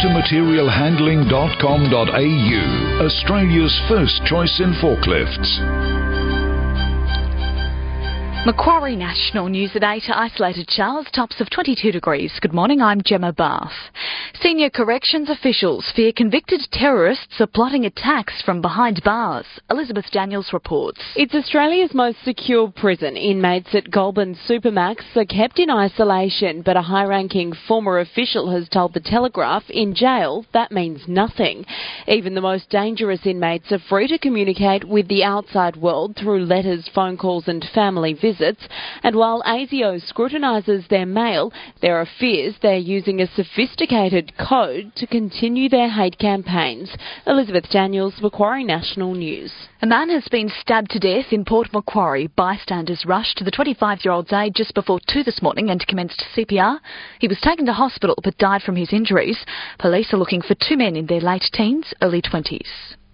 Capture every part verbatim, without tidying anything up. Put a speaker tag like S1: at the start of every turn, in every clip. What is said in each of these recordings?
S1: motor material handling dot com dot a u, Australia's first choice in forklifts.
S2: Macquarie National News at eight. Isolated showers, tops of twenty-two degrees. Good morning, I'm Gemma Bath. Senior corrections officials fear convicted terrorists are plotting attacks from behind bars. Elizabeth Daniels reports.
S3: It's Australia's most secure prison. Inmates at Goulburn Supermax are kept in isolation, but a high-ranking former official has told The Telegraph in jail that means nothing. Even the most dangerous inmates are free to communicate with the outside world through letters, phone calls and family visits. Visits, and while ASIO scrutinises their mail, there are fears they're using a sophisticated code to continue their hate campaigns. Elizabeth Daniels, Macquarie National News.
S2: A man has been stabbed to death in Port Macquarie. Bystanders rushed to the twenty-five-year-old's aid just before two this morning and commenced C P R. He was taken to hospital but died from his injuries. Police are looking for two men in their late teens, early twenties.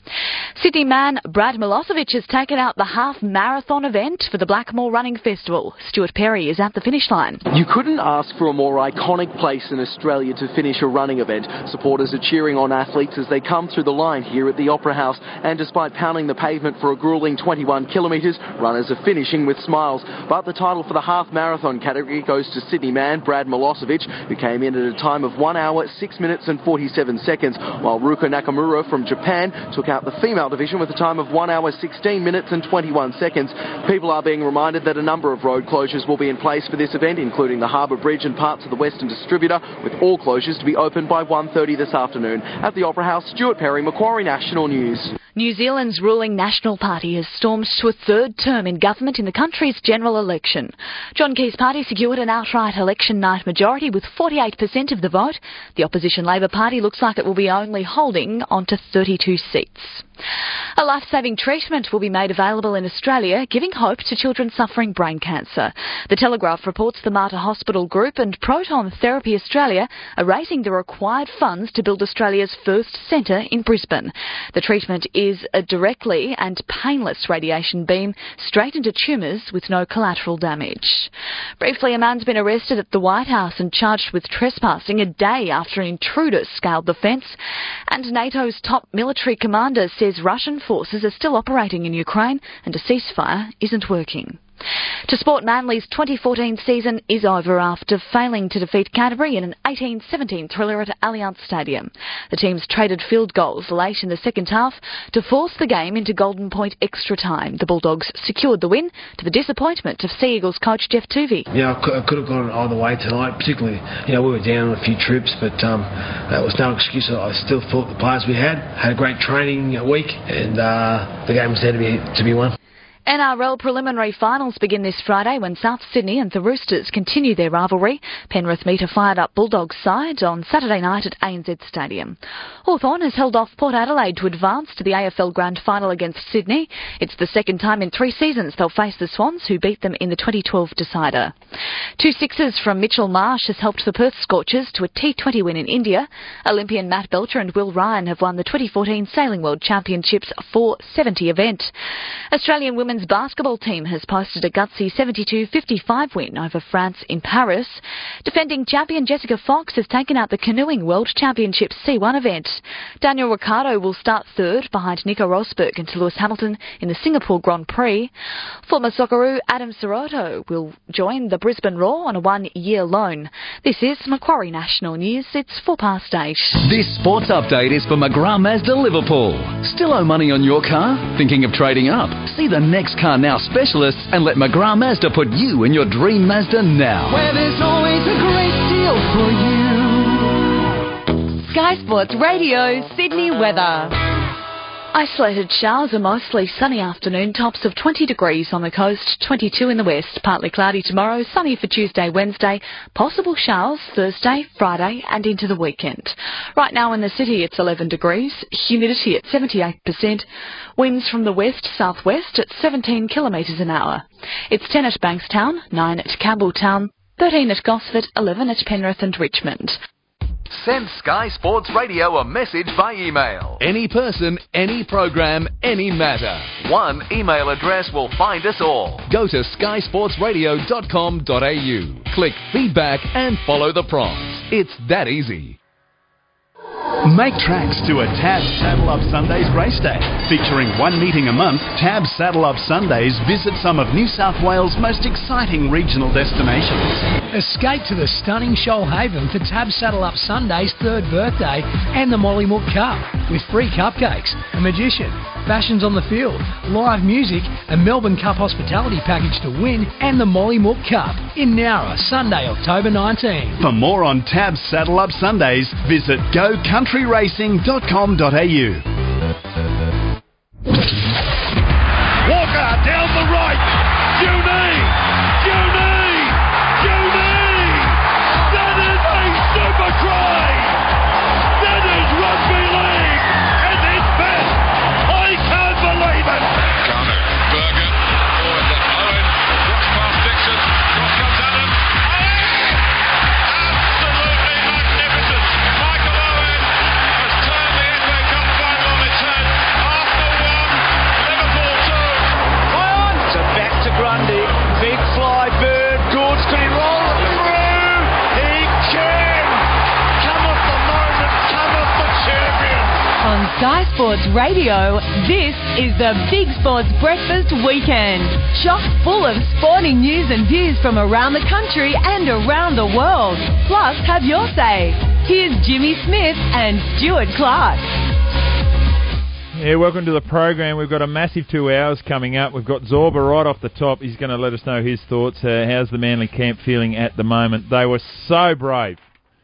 S2: Sydney man Brad Milosevic has taken out the half marathon event for the Blackmore Running Festival. Stuart Perry is at the finish line.
S4: You couldn't ask for a more iconic place in Australia to finish a running event. Supporters are cheering on athletes as they come through the line here at the Opera House, and despite pounding the pavement for a gruelling twenty-one kilometres, runners are finishing with smiles. But the title for the half marathon category goes to Sydney man Brad Milosevic, who came in at a time of one hour, six minutes and forty-seven seconds, while Ruka Nakamura from Japan took out the female division with a time of one hour, sixteen minutes and twenty-one seconds. People are being reminded that a number of road closures will be in place for this event, including the Harbour Bridge and parts of the Western Distributor, with all closures to be open by one thirty this afternoon. At the Opera House, Stuart Perry, Macquarie National News.
S2: New Zealand's ruling National Party has stormed to a third term in government in the country's general election. John Key's party secured an outright election night majority with forty-eight percent of the vote. The opposition Labor Party looks like it will be only holding on to thirty-two seats. A life-saving treatment will be made available in Australia, giving hope to children suffering brain cancer. The Telegraph reports the Mater Hospital Group and Proton Therapy Australia are raising the required funds to build Australia's first centre in Brisbane. The treatment is a directly and painless radiation beam straight into tumours with no collateral damage. Briefly, a man's been arrested at the White House and charged with trespassing a day after an intruder scaled the fence. And NATO's top military commander says Russian forces are still operating in Ukraine and a ceasefire isn't working. To sport, Manly's twenty fourteen season is over after failing to defeat Canterbury in an eighteen seventeen thriller at Allianz Stadium. The teams traded field goals late in the second half to force the game into Golden Point extra time. The Bulldogs secured the win to the disappointment of Sea Eagles coach Jeff Tuvey.
S5: Yeah, I could, I could have gone either way tonight, particularly, you know, we were down on a few trips, but um, that was no excuse. I still thought the players we had had a great training week, and uh, the game was there to be, to be won.
S2: N R L preliminary finals begin this Friday when South Sydney and the Roosters continue their rivalry. Penrith meet a fired-up Bulldogs side on Saturday night at A N Z Stadium. Hawthorn has held off Port Adelaide to advance to the A F L Grand Final against Sydney. It's the second time in three seasons they'll face the Swans, who beat them in the twenty twelve decider. Two sixes from Mitchell Marsh has helped the Perth Scorchers to a T twenty win in India. Olympian Matt Belcher and Will Ryan have won the twenty fourteen Sailing World Championships four seventy event. Australian women's basketball team has posted a gutsy seventy-two fifty-five win over France in Paris. Defending champion Jessica Fox has taken out the Canoeing World Championships C one event. Daniel Ricciardo will start third behind Nico Rosberg and Lewis Hamilton in the Singapore Grand Prix. Former Socceroo Adam Serotto will join the Brisbane Roar on a one-year loan. This is Macquarie National News. It's four past eight.
S6: This sports update is for McGrath Mazda Liverpool. Still owe money on your car? Thinking of trading up? See the Next Car Now specialists and let McGrath Mazda put you in your dream Mazda now.
S7: Where there's always a great deal for you.
S3: Sky Sports Radio, Sydney weather.
S2: Isolated showers, a mostly sunny afternoon, tops of twenty degrees on the coast, twenty-two in the west. Partly cloudy tomorrow, sunny for Tuesday, Wednesday, possible showers Thursday, Friday and into the weekend. Right now in the city it's eleven degrees, humidity at seventy-eight percent, winds from the west southwest at seventeen kilometres an hour. It's ten at Bankstown, nine at Campbelltown, thirteen at Gosford, eleven at Penrith and Richmond.
S6: Send Sky Sports Radio a message by email. Any person, any program, any matter. One email address will find us all. Go to sky sports radio dot com dot a u. Click feedback and follow the prompts. It's that easy.
S8: Make tracks to a Tab Saddle Up Sundays race day. Featuring one meeting a month, Tab Saddle Up Sundays visit some of New South Wales' most exciting regional destinations.
S9: Escape to the stunning Shoalhaven for Tab Saddle Up Sunday's third birthday and the Mollymook Cup, with free cupcakes, a magician, fashions on the field, live music, a Melbourne Cup hospitality package to win, and the Mollymook Cup in Nowra, Sunday, October nineteenth.
S8: For more on Tab Saddle Up Sundays, visit go country racing dot com dot a u.
S10: Walker down the right. Juni! Juni! Juni! That is a super try! That is rugby league at its best! I can't believe it!
S11: Garner, Bergen, forward to Owen, cross past Dixon, cross comes Adam. Owen! Absolutely magnificent! Michael Owen has turned the N W A Cup final on its head. Arsenal one, Liverpool two.
S10: On! So back to Grundy. Big fly, Bird, Goods, can he roll it through? He can! Come off the moment, come off the champion!
S12: On Sky Sports Radio, this is the Big Sports Breakfast Weekend. Chock full of sporting news and views from around the country and around the world. Plus, have your say. Here's Jimmy Smith and Stuart Clark.
S13: Yeah, welcome to the program. We've got a massive two hours coming up. We've got Zorba right off the top. He's going to let us know his thoughts. Uh, how's the Manly camp feeling at the moment? They were so brave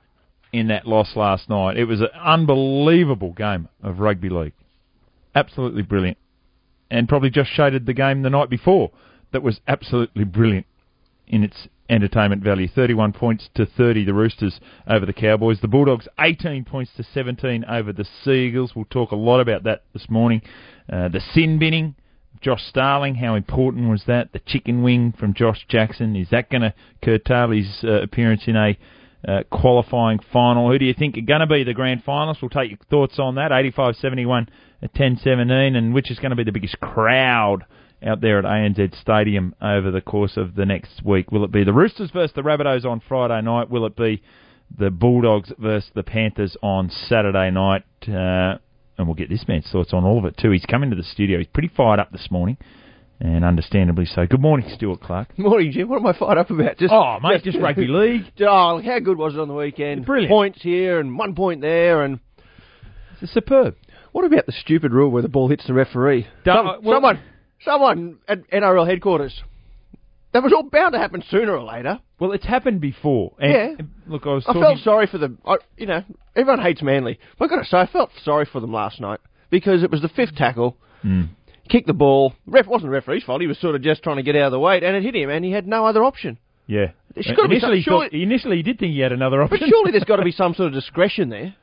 S13: in that loss last night. It was an unbelievable game of rugby league. Absolutely brilliant. And probably just shaded the game the night before that was absolutely brilliant in its entertainment value. thirty-one points to thirty, the Roosters over the Cowboys. The Bulldogs, eighteen points to seventeen over the Sea Eagles. We'll talk a lot about that this morning. Uh, the sin binning, Josh Starling, how important was that? The chicken wing from Josh Jackson, is that going to curtail his uh, appearance in a Uh, qualifying final? Who do you think are going to be the grand finalists? We'll take your thoughts on that. eighty-five seventy-one at ten seventeen, and which is going to be the biggest crowd out there at A N Z Stadium over the course of the next week? Will it be the Roosters versus the Rabbitohs on Friday night? Will it be the Bulldogs versus the Panthers on Saturday night? Uh, and we'll get this man's thoughts on all of it too. He's coming to the studio. He's pretty fired up this morning. And understandably so. Good morning, Stuart Clark.
S14: Morning, Jim. What am I fired up about? Just,
S13: oh, mate, just, just rugby league.
S14: Oh, how good was it on the weekend?
S13: Brilliant.
S14: Points here and one point there, and
S13: it's superb.
S14: What about the stupid rule where the ball hits the referee? Some, uh, well, someone, someone at N R L headquarters. That was all bound to happen sooner or later.
S13: Well, it's happened before. And
S14: yeah.
S13: Look, I was.
S14: I
S13: talking...
S14: felt sorry for them. I, you know, everyone hates Manly. But I've got to say, I felt sorry for them last night because it was the fifth tackle.
S13: Mm.
S14: Kicked the ball. Ref wasn't the referee's fault. He was sort of just trying to get out of the way, and it hit him, and he had no other option.
S13: Yeah.
S14: Uh,
S13: initially,
S14: some, surely,
S13: thought, initially, he did think he had another option.
S14: But surely there's got to be some sort of discretion there.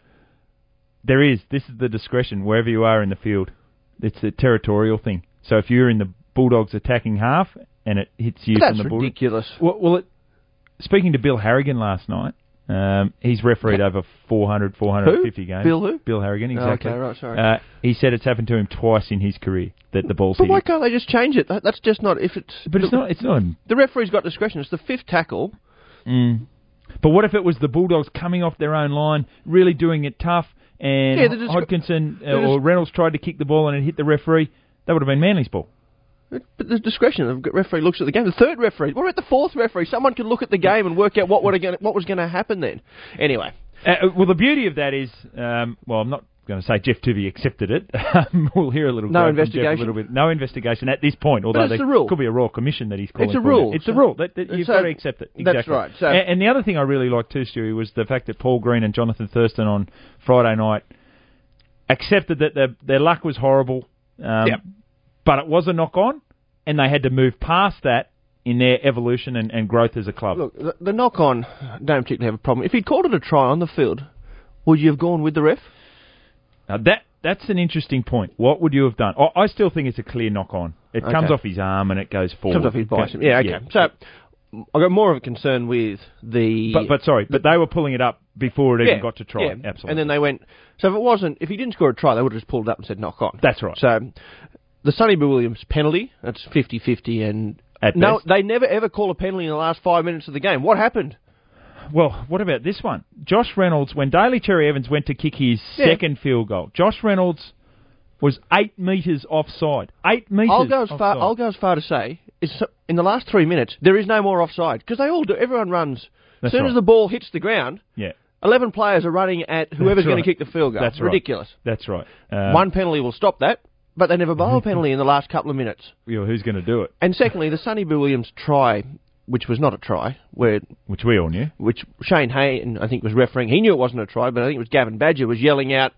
S13: There is. This is the discretion wherever you are in the field. It's a territorial thing. So if you're in the Bulldogs attacking half and it hits you
S14: but
S13: from the
S14: Bulldogs,
S13: Bulldogs,
S14: that's ridiculous.
S13: Well, well it, speaking to Bill Harrigan last night. Um, he's refereed over four hundred, four hundred fifty
S14: who?
S13: games.
S14: Bill who?
S13: Bill Harrigan, exactly.
S14: Oh, okay, right, sorry.
S13: Uh, he said it's happened to him twice in his career that the ball's
S14: But
S13: hit
S14: why
S13: him.
S14: can't they just change it? That, that's just not if it's.
S13: But it's
S14: the,
S13: not. It's not.
S14: The referee's got discretion. It's the fifth tackle.
S13: Mm. But what if it was the Bulldogs coming off their own line, really doing it tough, and
S14: yeah, discre-
S13: Hodkinson uh, or Reynolds tried to kick the ball and it hit the referee? That would have been Manly's ball.
S14: But the discretion. The referee looks at the game. The third referee. What about the fourth referee? Someone could look at the game and work out what would what was going to happen then. Anyway.
S13: Uh, well, the beauty of that is, um, well, I'm not going to say Jeff Tuvey accepted it. we'll hear a little.
S14: No investigation.
S13: From Jeff a little bit. No investigation at this point. Although
S14: but it's
S13: there
S14: the rule.
S13: could be a royal commission that he's calling.
S14: It's a
S13: for
S14: rule.
S13: It. It's
S14: so,
S13: a rule. That, that you've
S14: so,
S13: got to accept it. Exactly.
S14: That's right. So,
S13: and, and the other thing I really liked too, Stewie, was the fact that Paul Green and Jonathan Thurston on Friday night accepted that their, their luck was horrible, um,
S14: yep.
S13: but it was a knock on, and they had to move past that in their evolution and, and growth as a club.
S14: Look, the, the knock on don't particularly have a problem. If he'd called it a try on the field, would you have gone with the ref?
S13: Now that that's an interesting point. What would you have done? I, I still think it's a clear knock on. It
S14: okay.
S13: comes off his arm and it goes forward.
S14: Comes off his bicep. Yeah, okay. Yeah. So I've got more of a concern with the...
S13: But, but sorry, but they were pulling it up before it
S14: yeah,
S13: even got to try.
S14: Yeah.
S13: Absolutely.
S14: And then they went... So if it wasn't... If he didn't score a try, they would have just pulled it up and said knock on.
S13: That's right.
S14: So the Sonny Bill Williams penalty, that's fifty-fifty and...
S13: At
S14: no,
S13: best.
S14: they never ever call a penalty in the last five minutes of the game. What happened?
S13: well, what about this one? Josh Reynolds, when Daly Cherry Evans went to kick his yeah. second field goal, Josh Reynolds was eight metres offside. Eight metres
S14: I'll go as
S13: offside.
S14: far. I'll go as far to say, is in the last three minutes, there is no more offside because they all do. Everyone runs. As soon
S13: right.
S14: as the ball hits the ground,
S13: yeah.
S14: eleven players are running at whoever's
S13: right.
S14: going to kick the field goal.
S13: That's
S14: ridiculous.
S13: Right. That's right. Um,
S14: One penalty will stop that, but they never bowl a penalty in the last couple of minutes.
S13: Yeah, who's going to do it?
S14: And secondly, the Sonny Bill Williams try, which was not a try, where
S13: which we all knew,
S14: which Shane Hayne I think was refereeing. He knew it wasn't a try, but I think it was Gavin Badger was yelling out,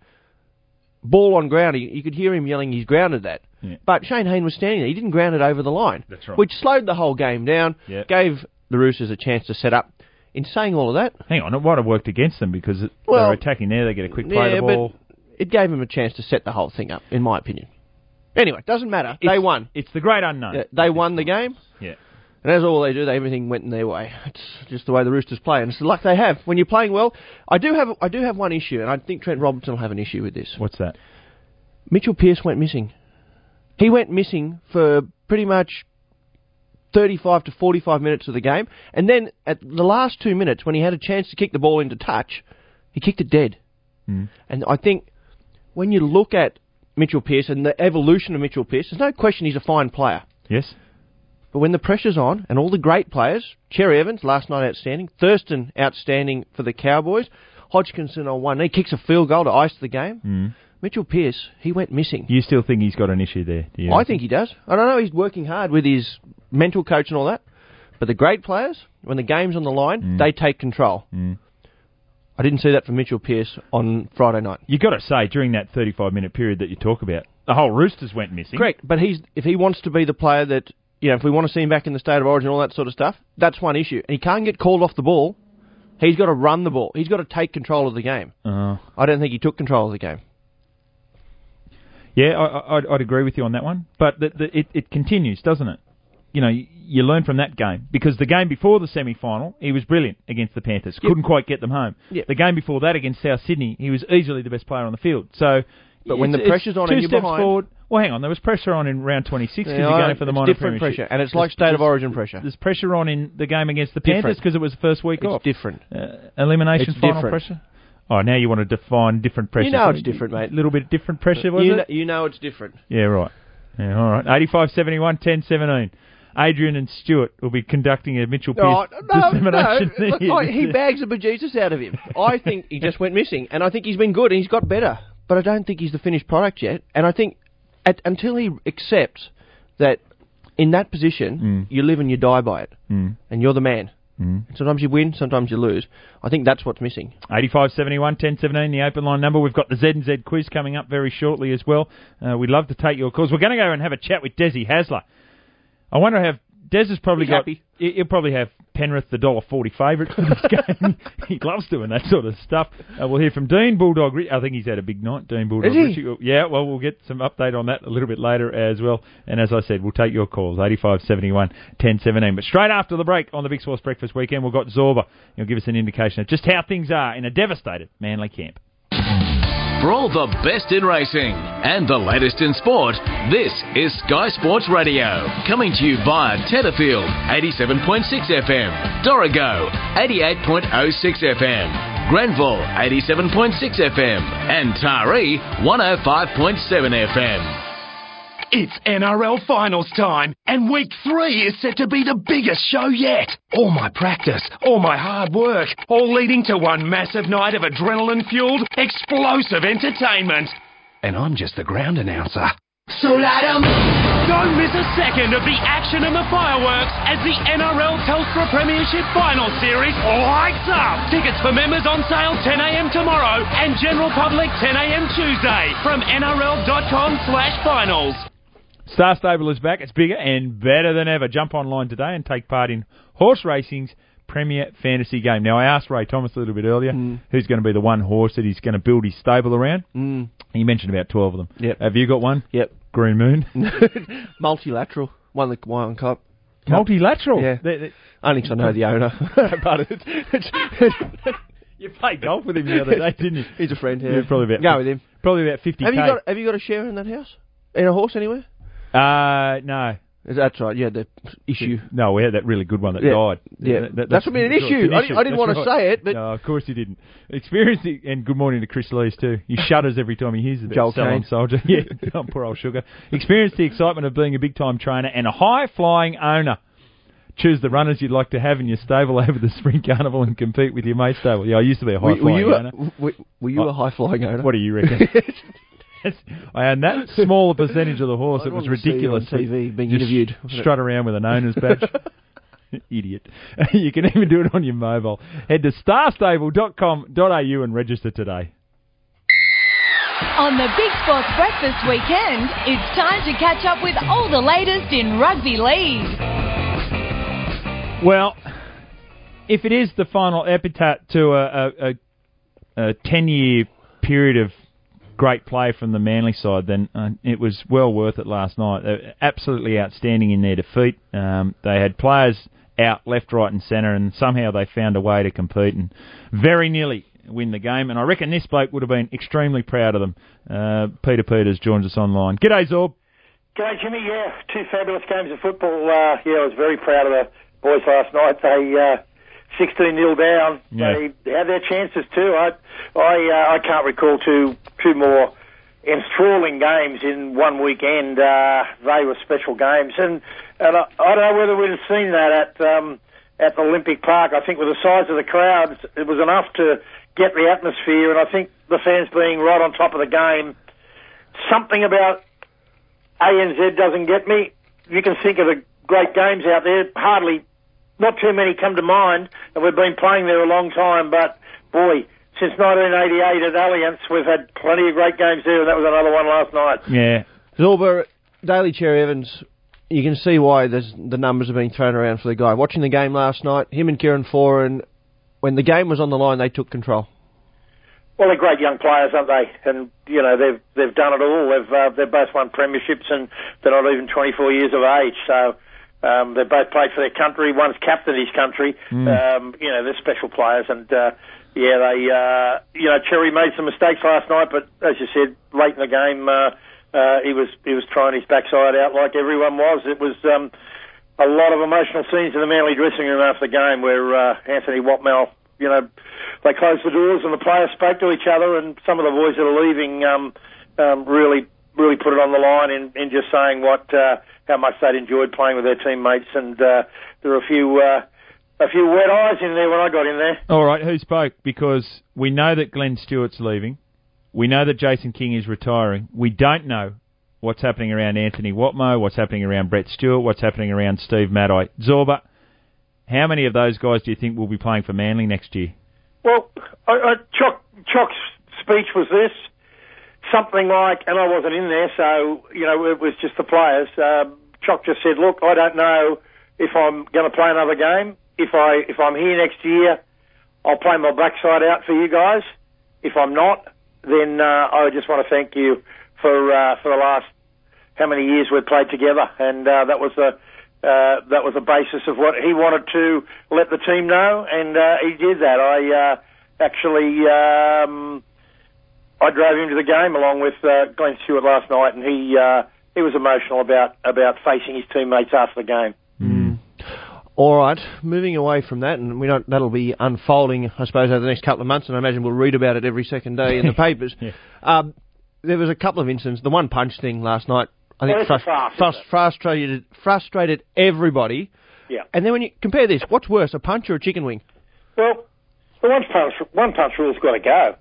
S14: "Ball on ground." He, you could hear him yelling, "He's grounded that."
S13: Yeah.
S14: But Shane Hayne was standing there. He didn't ground it over the line.
S13: That's right.
S14: Which slowed the whole game down,
S13: yeah.
S14: gave the Roosters a chance to set up. In saying all of that...
S13: Hang on, it might have worked against them because it,
S14: well,
S13: they're attacking there, they get a quick play
S14: yeah,
S13: the ball.
S14: But it gave them a chance to set the whole thing up, in my opinion. Anyway, doesn't matter. It's, they won.
S13: It's the great unknown.
S14: Yeah, they won the game.
S13: Yeah.
S14: And that's all they do. They, everything went in their way. It's just the way the Roosters play, and it's the luck they have. When you're playing well, I do have I do have one issue, and I think Trent Robinson will have an issue with this.
S13: What's that?
S14: Mitchell Pearce went missing. He went missing for pretty much thirty-five to forty-five minutes of the game, and then at the last two minutes, when he had a chance to kick the ball into touch, he kicked it dead.
S13: Mm.
S14: And I think when you look at Mitchell Pearce and the evolution of Mitchell Pearce, there's no question he's a fine player.
S13: Yes.
S14: But when the pressure's on, and all the great players, Cherry Evans, last night outstanding, Thurston outstanding for the Cowboys, Hodgkinson on one knee, kicks a field goal to ice the game.
S13: Mm.
S14: Mitchell Pearce, he went missing.
S13: You still think he's got an issue there, do you?
S14: I think he does. I don't know, he's working hard with his mental coach and all that. But the great players, when the game's on the line,
S13: mm.
S14: they take control.
S13: Mm.
S14: I didn't see that from Mitchell Pearce on Friday night.
S13: You got to say, during that thirty-five minute period that you talk about, the whole Roosters went missing.
S14: Correct, but he's if he wants to be the player that, you know, if we want to see him back in the State of Origin and all that sort of stuff, that's one issue. And he can't get called off the ball. He's got to run the ball. He's got to take control of the game.
S13: Uh,
S14: I don't think he took control of the game.
S13: Yeah, I, I, I'd, I'd agree with you on that one. But the, the, it, it continues, doesn't it? You know, you, you learn from that game. Because the game before the semi-final, he was brilliant against the Panthers.
S14: Yep.
S13: Couldn't quite get them home.
S14: Yep.
S13: The game before that against South Sydney, he was easily the best player on the field. So,
S14: But when the pressure's on
S13: two
S14: and you're
S13: steps
S14: behind...
S13: forward. Well, hang on, there was pressure on in round twenty-six because
S14: Yeah,
S13: you're going for the
S14: it's
S13: minor
S14: different
S13: premiership.
S14: pressure, and it's like State of Origin pressure.
S13: There's pressure on in the game against the Panthers because it was the first week
S14: it's
S13: off.
S14: different.
S13: Uh, elimination
S14: It's
S13: final
S14: different.
S13: pressure? Oh, now you want to define different pressure.
S14: You know it's different, mate.
S13: A little bit different pressure, was
S14: you
S13: it?
S14: Know, you know it's different.
S13: Yeah, right. Yeah, all right. eighty-five seventy-one, ten seventeen. Adrian and Stewart will be conducting a Mitchell Pearce
S14: Oh, no,
S13: dissemination.
S14: no. Look, I, he bags the bejesus out of him. I think he just went missing, and I think he's been good, and he's got better. But I don't think he's the finished product yet. And I think at, until he accepts that in that position,
S13: mm.
S14: you live and you die by it,
S13: mm.
S14: and you're the man.
S13: Mm.
S14: Sometimes you win, sometimes you lose. I think that's what's missing.
S13: eighty-five seventy-one, ten seventeen, the open line number. We've got the Z and Z quiz coming up very shortly as well. Uh, we'd love to take your calls. We're going to go and have a chat with Desi Hasler. I wonder how... Des has probably
S14: He's
S13: got...
S14: happy.
S13: He'll probably have Penrith the one dollar forty favourite for this game. He loves doing that sort of stuff. Uh, we'll hear from Dean Bulldog... I think he's had a big night, Dean Bulldog.
S14: Is he?
S13: Richie. Yeah, well, we'll get some update on that a little bit later as well. And as I said, we'll take your calls, eighty-five seventy-one, ten seventeen. But straight after the break on the Big Sports Breakfast Weekend, we've got Zorba. He'll give us an indication of just how things are in a devastated Manly camp.
S6: For all the best in racing and the latest in sport, this is Sky Sports Radio. Coming to you via Tetherfield, eighty-seven point six F M, Dorrigo, eighty-eight point oh six F M, Grenville, eighty-seven point six F M, and Taree, one oh five point seven F M.
S15: It's N R L finals time, and week three is set to be the biggest show yet. All my practice, all my hard work, all leading to one massive night of adrenaline-fueled, explosive entertainment. And I'm just the ground announcer. So light 'em. Don't miss a second of the action and the fireworks as the N R L Telstra Premiership Final Series lights up. Tickets for members on sale ten a m tomorrow and general public ten a m Tuesday from N R L dot com slash finals.
S13: Star Stable is back. It's bigger and better than ever. Jump online today and take part in Horse Racing's Premier Fantasy Game. Now, I asked Ray Thomas a little bit earlier
S14: mm. who's
S13: going to be the one horse that he's going to build his stable around.
S14: Mm.
S13: He mentioned about twelve of them.
S14: Yep.
S13: Have you got one?
S14: Yep.
S13: Green Moon?
S14: Multilateral. Won the one cup.
S13: Multilateral?
S14: Yeah.
S13: They, they,
S14: Only because I know the owner. But it's, it's
S13: you played golf with him the other day, didn't you?
S14: He's a friend, yeah.
S13: yeah probably about
S14: Go with him.
S13: Probably about fifty K.
S14: Have you got Have you got a share in that house? In a horse anywhere?
S13: Uh, no.
S14: That's right, yeah, the issue.
S13: No, we had that really good one that
S14: yeah.
S13: died.
S14: Yeah,
S13: that, that,
S14: that's, that's an issue.
S13: An
S14: I,
S13: issue.
S14: I didn't
S13: that's
S14: want
S13: right.
S14: to say it, but...
S13: No, of course you didn't. Experience the, and good morning to Chris Lees too. He shudders every time he hears about
S14: Joel
S13: Salon
S14: Kane.
S13: Soldier. Yeah, oh, poor old sugar. Experience the excitement of being a big-time trainer and a high-flying owner. Choose the runners you'd like to have in your stable over the Spring Carnival and compete with your mate stable. Yeah, I used to be a high-flying
S14: were, were you
S13: owner.
S14: A, were, were you
S13: I,
S14: a high-flying owner?
S13: What do you reckon? I owned that smaller percentage of the horse.
S14: I
S13: It was
S14: want to see you
S13: ridiculous.
S14: on T V being
S13: Just
S14: interviewed.
S13: Strut around with an owner's badge. Idiot. You can even do it on your mobile. Head to star stable dot com dot a u and register today.
S12: On the Big Sports Breakfast weekend, it's time to catch up with all the latest in rugby league.
S13: Well, if it is the final epitaph to a, a, a, a ten-year period of great play from the Manly side, then uh, it was well worth it last night. They were absolutely outstanding in their defeat. Um, they had players out left, right and centre, and somehow they found a way to compete and very nearly win the game. And I reckon this bloke would have been extremely proud of them. Uh, Peter Peters joins us online. G'day, Zorb.
S16: G'day, Jimmy. Yeah, two fabulous games of football. Uh, yeah, I was very proud of the boys last night. They uh, sixteen nil down.
S13: Yeah.
S16: They had their chances too. I I, uh, I can't recall two two more enthralling games in one weekend. Uh, they were special games, and and I, I don't know whether we'd have seen that at um, at the Olympic Park. I think with the size of the crowds, it was enough to get the atmosphere, and I think the fans being right on top of the game. Something about A N Z doesn't get me. You can think of the great games out there. Hardly, not too many come to mind, and we've been playing there a long time, but boy, since nineteen eighty-eight at Allianz, we've had plenty of great games there, and that was another one last night.
S13: Yeah.
S14: Zorba, Daly Cherry Evans, you can see why there's, the numbers are being thrown around for the guy. Watching the game last night, him and Kieran Foran, when the game was on the line, they took control.
S16: Well, they're great young players, aren't they? And, you know, they've they've done it all. They've uh, they've both won premierships, and they're not even twenty-four years of age, so... Um, they both played for their country. One's captained his country.
S13: Mm.
S16: Um, you know, they're special players, and uh, yeah, they. Uh, you know, Cherry made some mistakes last night, but as you said, late in the game, uh, uh, he was he was trying his backside out like everyone was. It was um, a lot of emotional scenes in the Manly dressing room after the game, where uh, Anthony Watmel, you know, they closed the doors and the players spoke to each other, and some of the boys that are leaving um, um, really really put it on the line in, in just saying what. Uh, how much they'd enjoyed playing with their teammates, and uh, there were a few uh, a few wet eyes in there when I got in there.
S13: All right, who spoke? Because we know that Glenn Stewart's leaving. We know that Jason King is retiring. We don't know what's happening around Anthony Watmo, what's happening around Brett Stewart, what's happening around Steve Maddai. Zorba, how many of those guys do you think will be playing for Manly next year?
S16: Well, I, I, Chock, Chock's speech was this. Something like, and I wasn't in there, so, you know, it was just the players. Um, Chock just said, look, I don't know if I'm going to play another game. If, I, if I'm here next year, I'll play my backside out for you guys. If I'm not, then uh, I just want to thank you for uh, for the last how many years we've played together. And uh, that was the uh, that was the basis of what he wanted to let the team know, and uh, he did that. I uh, actually... Um, I drove him to the game along with uh, Glenn Stewart last night, and he uh, he was emotional about, about facing his teammates after the game.
S14: Mm. All right, moving away from that, and we don't, that'll be unfolding, I suppose, over the next couple of months, and I imagine we'll read about it every second day in the papers.
S13: Yeah.
S14: Um, there was a couple of incidents. The one punch thing last night, I think,
S16: well,
S14: frust-
S16: fast,
S14: frust- frustrated frustrated everybody.
S16: Yeah.
S14: And then when you compare this, what's worse, a punch or a chicken wing?
S16: Well, the one punch one punch rule's got to go.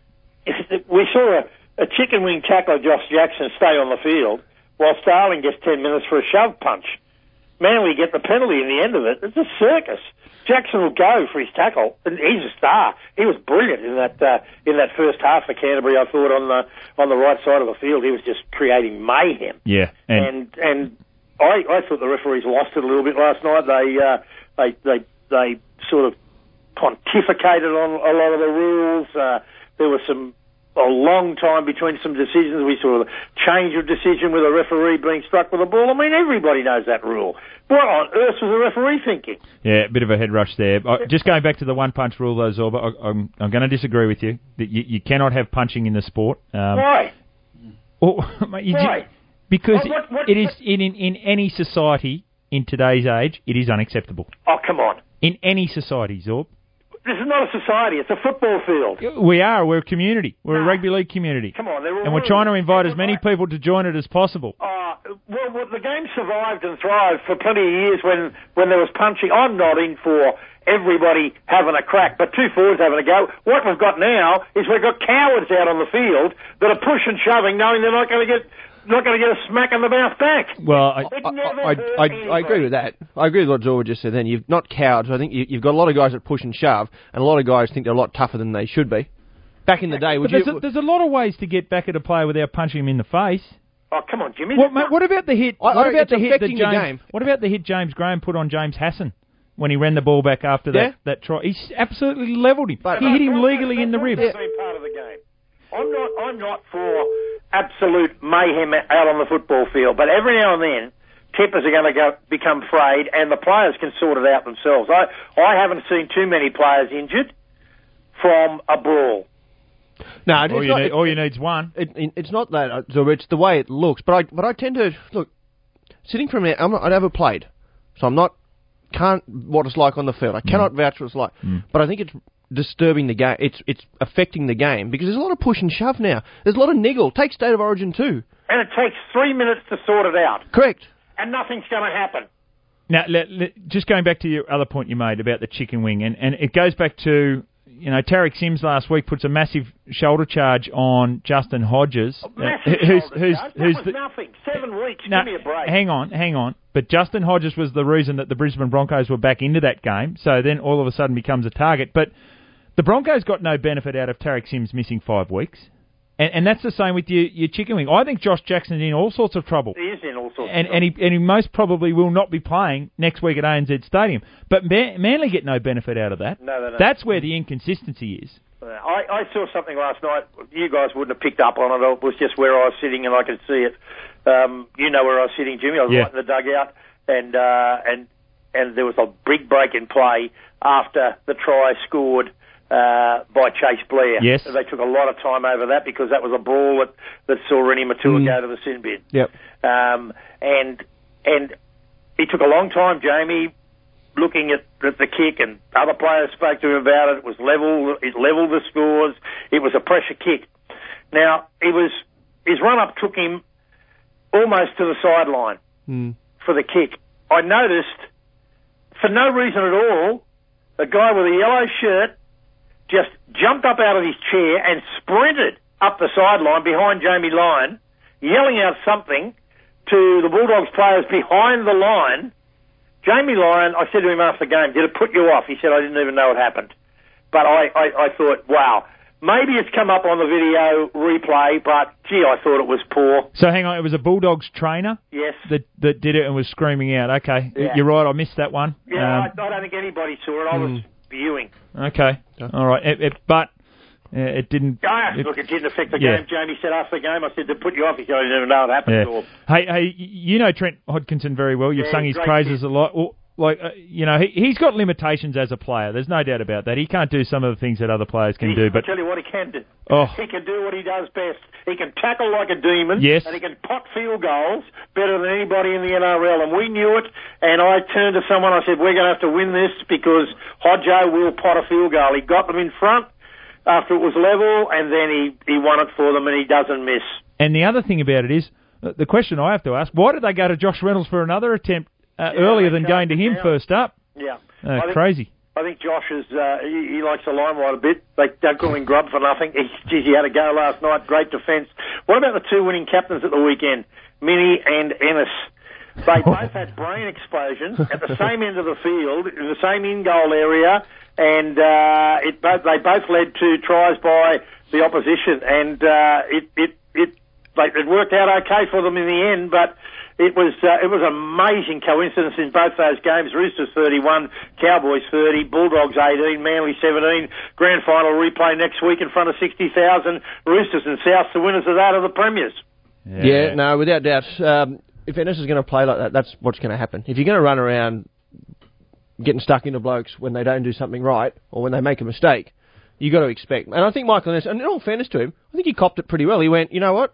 S16: We saw a, a chicken wing tackle of Josh Jackson stay on the field, while Starling gets ten minutes for a shove punch. Manly get the penalty in the end of it. It's a circus. Jackson will go for his tackle, and he's a star. He was brilliant in that uh, in that first half for Canterbury. I thought on the on the right side of the field, he was just creating mayhem.
S13: Yeah,
S16: and and, and I, I thought the referees lost it a little bit last night. They uh, they they they sort of pontificated on a lot of the rules. Uh, there was some. A long time between some decisions. We saw a change of decision with a referee being struck with a ball. I mean, everybody knows that rule. What on earth was the referee thinking?
S13: Yeah, a bit of a head rush there. Uh, just going back to the one-punch rule, though, Zorba, I, I'm, I'm going to disagree with you. That you, you cannot have punching in the sport. Um,
S16: Why?
S13: Well, mate, you
S16: Why?
S13: Ju- Because
S16: Oh, what- what-
S13: it is in, in in any society in today's age, it is unacceptable.
S16: Oh, come on.
S13: In any society, Zorb.
S16: This is not a society. It's a football field.
S13: We are. We're a community. We're a rugby league community.
S16: Come on. They're all
S13: And we're trying to invite as many people to join it as possible.
S16: Uh, well, well, the game survived and thrived for plenty of years when, when there was punching. I'm not in for everybody having a crack, but two forwards having a go. What we've got now is we've got cowards out on the field that are pushing, shoving, knowing they're not going to get not going to get a smack in the mouth back.
S14: Well, I,
S16: It
S14: I,
S16: never
S14: I,
S16: hurt
S14: I,
S16: anybody.
S14: I agree with that. I agree with what Zorba just said then. You've not cowards. I think you, you've got a lot of guys that push and shove, and a lot of guys think they're a lot tougher than they should be. Back in the day, would
S13: But there's,
S14: you...
S13: a, there's a lot of ways to get back at a player without punching him in the face.
S16: Oh, come on, Jimmy.
S13: What, mate, what about the hit?
S14: I-
S13: what
S14: I-
S13: about
S14: it's
S13: the hit that
S14: affecting the
S13: James?
S14: game.
S13: What about the hit James Graham put on James Hassan when he ran the ball back after
S14: Yeah.
S13: that that try? He absolutely levelled him.
S16: But
S13: he hit him
S16: that's-
S13: legally in the
S16: that's
S13: ribs.
S16: also been part of the game. I'm not. I'm not for absolute mayhem out on the football field, but every now and then, tempers are going to go become frayed, and the players can sort it out themselves. I I haven't seen too many players injured from a brawl.
S14: No, it's
S13: all, you
S14: not,
S13: need,
S14: it,
S13: all you need's one.
S14: It, it, it's not that, uh, Zorba, it's the way it looks. But I, but I tend to look sitting from there. I'm not, I never played, so I'm not can't what it's like on the field. I cannot vouch what it's like.
S13: Mm.
S14: But I think it's disturbing the game. It's it's affecting the game because there's a lot of push and shove now. There's a lot of niggle. Take State of Origin too.
S16: And it takes three minutes to sort it out.
S14: Correct.
S16: And nothing's going to happen.
S13: Now, let, let, just going back to your other point you made about the chicken wing, and, and it goes back to, you know, Tarek Sims last week puts a massive shoulder charge on Justin Hodges.
S16: Massive
S13: uh, who's,
S16: shoulder
S13: who's,
S16: charge. That
S13: who's
S16: was
S13: the,
S16: nothing. Seven weeks.
S13: No,
S16: Give me a break.
S13: hang on, hang on. But Justin Hodges was the reason that the Brisbane Broncos were back into that game, so then all of a sudden becomes a target. But the Broncos got no benefit out of Tarek Sims missing five weeks. And, and that's the same with your, your chicken wing. I think Josh Jackson's in all sorts of trouble.
S16: He is in all sorts
S13: And,
S16: of
S13: and, he, and he most probably will not be playing next week at A N Z Stadium. But Man- Manly get no benefit out of that.
S16: No, no, no.
S13: That's where the inconsistency is.
S16: I, I saw something last night. You guys wouldn't have picked up on it. It was just where I was sitting and I could see it. Um, you know where I was sitting, Jimmy. I was
S13: Yeah.
S16: right in the dugout, and uh, and and there was a big break in play after the try scored uh, by Chase Blair.
S13: Yes.
S16: They took a lot of time over that because that was a brawl that, that saw Rennie Matua
S14: Mm.
S16: go to the sin bin.
S14: Yep.
S16: Um, and and it took a long time, Jamie, looking at, at the kick, and other players spoke to him about it. It was level. It levelled the scores. It was a pressure kick. Now, it was his run-up took him almost to the sideline
S14: Mm.
S16: for the kick. I noticed, for no reason at all, a guy with a yellow shirt just jumped up out of his chair and sprinted up the sideline behind Jamie Lyon, yelling out something to the Bulldogs players behind the line. Jamie Lyon, I said to him after the game, did it put you off? He said, I didn't even know it happened. But I, I, I thought, wow, maybe it's come up on the video replay, but gee, I thought it was poor.
S13: So hang on, it was a Bulldogs trainer
S16: Yes.
S13: that that did it and was screaming out. Okay,
S16: Yeah.
S13: you're right, I missed that one.
S16: Yeah,
S13: Um,
S16: I, I don't think anybody saw it. I was viewing.
S13: okay, all right. It, it, but uh, it didn't...
S16: Ah,
S13: it-
S16: look, it didn't affect the
S13: yeah.
S16: game. Jamie said after the game, I said, to put you off. He said, I didn't even know it happened.
S13: Yeah.
S16: Or,
S13: Hey, hey, y- you know Trent Hodkinson very well. You've
S16: Yeah,
S13: sung his
S16: great
S13: praises
S16: kid.
S13: a lot. Well, like, uh, you know, he, he's got limitations as a player. There's no doubt about that. He can't do some of the things that other players can
S16: he,
S13: do. But
S16: I tell you what he can do.
S13: Oh.
S16: He can do what he does best. He can tackle like a demon.
S13: Yes.
S16: And he can pot field goals better than anybody in the N R L. And we knew it. And I turned to someone, I said, we're going to have to win this because Hodjo will pot a field goal. He got them in front after it was level, and then he, he won it for them, and he doesn't miss.
S13: and the other thing about it is, uh, the question I have to ask: why did they go to Josh Reynolds for another attempt uh,
S16: Yeah,
S13: earlier
S16: they
S13: than going to
S16: shoved it
S13: him
S16: down.
S13: first up?
S16: Yeah.
S13: Uh,
S16: I think-
S13: crazy.
S16: I think Josh is, uh, he, he likes the limelight a bit. They don't call him Grub for nothing. He, geez, he had a go last night. Great defence. What about the two winning captains at the weekend? Minnie and Ennis. They both had brain explosions at the same end of the field, in the same in-goal area, and uh, it both, they both led to tries by the opposition, and uh, it, it, it, like, it worked out okay for them in the end, but it was uh, it was an amazing coincidence in both those games. Roosters thirty-one, Cowboys thirty, Bulldogs eighteen, Manly seventeen. Grand final replay next week in front of sixty thousand. Roosters and South, the winners of that are the premiers.
S13: Yeah,
S14: Yeah, no, without doubt. Um, if Ennis is going to play like that, that's what's going to happen. If you're going to run around getting stuck into blokes when they don't do something right or when they make a mistake, you got to expect. And I think Michael Ennis, and in all fairness to him, I think he copped it pretty well. He went, you know what?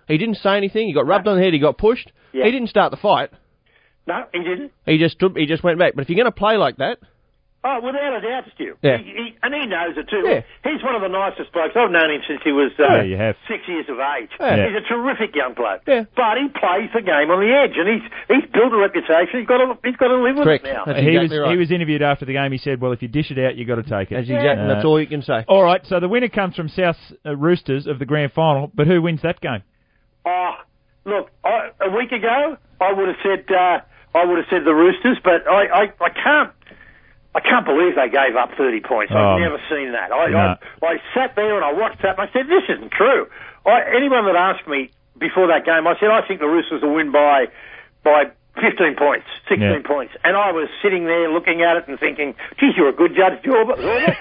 S14: He didn't say anything. He got rubbed on the head. He got pushed.
S16: Yeah.
S14: He didn't start the fight.
S16: No, he didn't.
S14: He just stood, he just went back. But if you're going to play like that,
S16: Oh, without a doubt, Stu.
S14: Yeah.
S16: He, he, and he knows it too.
S14: Yeah.
S16: He's one of the nicest blokes. I've known him since he was uh,
S13: Yeah, you have.
S16: six years of age.
S13: Yeah.
S16: He's a terrific young bloke.
S14: Yeah.
S16: But he plays the game on the edge, and he's he's built a reputation. He's got to he's got to live with
S14: Correct.
S16: it now.
S14: That's
S13: he
S14: exactly
S13: was
S14: right.
S13: he was interviewed after the game. He said, "Well, if you dish it out, you got to take it."
S14: That's exactly.
S13: Uh,
S14: That's all you can say.
S13: All right. So the winner comes from South uh, Roosters of the grand final. But who wins that game?
S16: Oh, look, I, a week ago I would have said uh, I would have said the Roosters, but I, I, I can't. I can't believe they gave up thirty points. I've
S13: Oh.
S16: never seen that. I,
S13: No.
S16: I, I sat there and I watched that and I said, this isn't true. I, anyone that asked me before that game, I said, I think the Roosters will win by by fifteen points, sixteen
S13: Yeah.
S16: points. And I was sitting there looking at it and thinking, geez, you're a good judge, Jorba.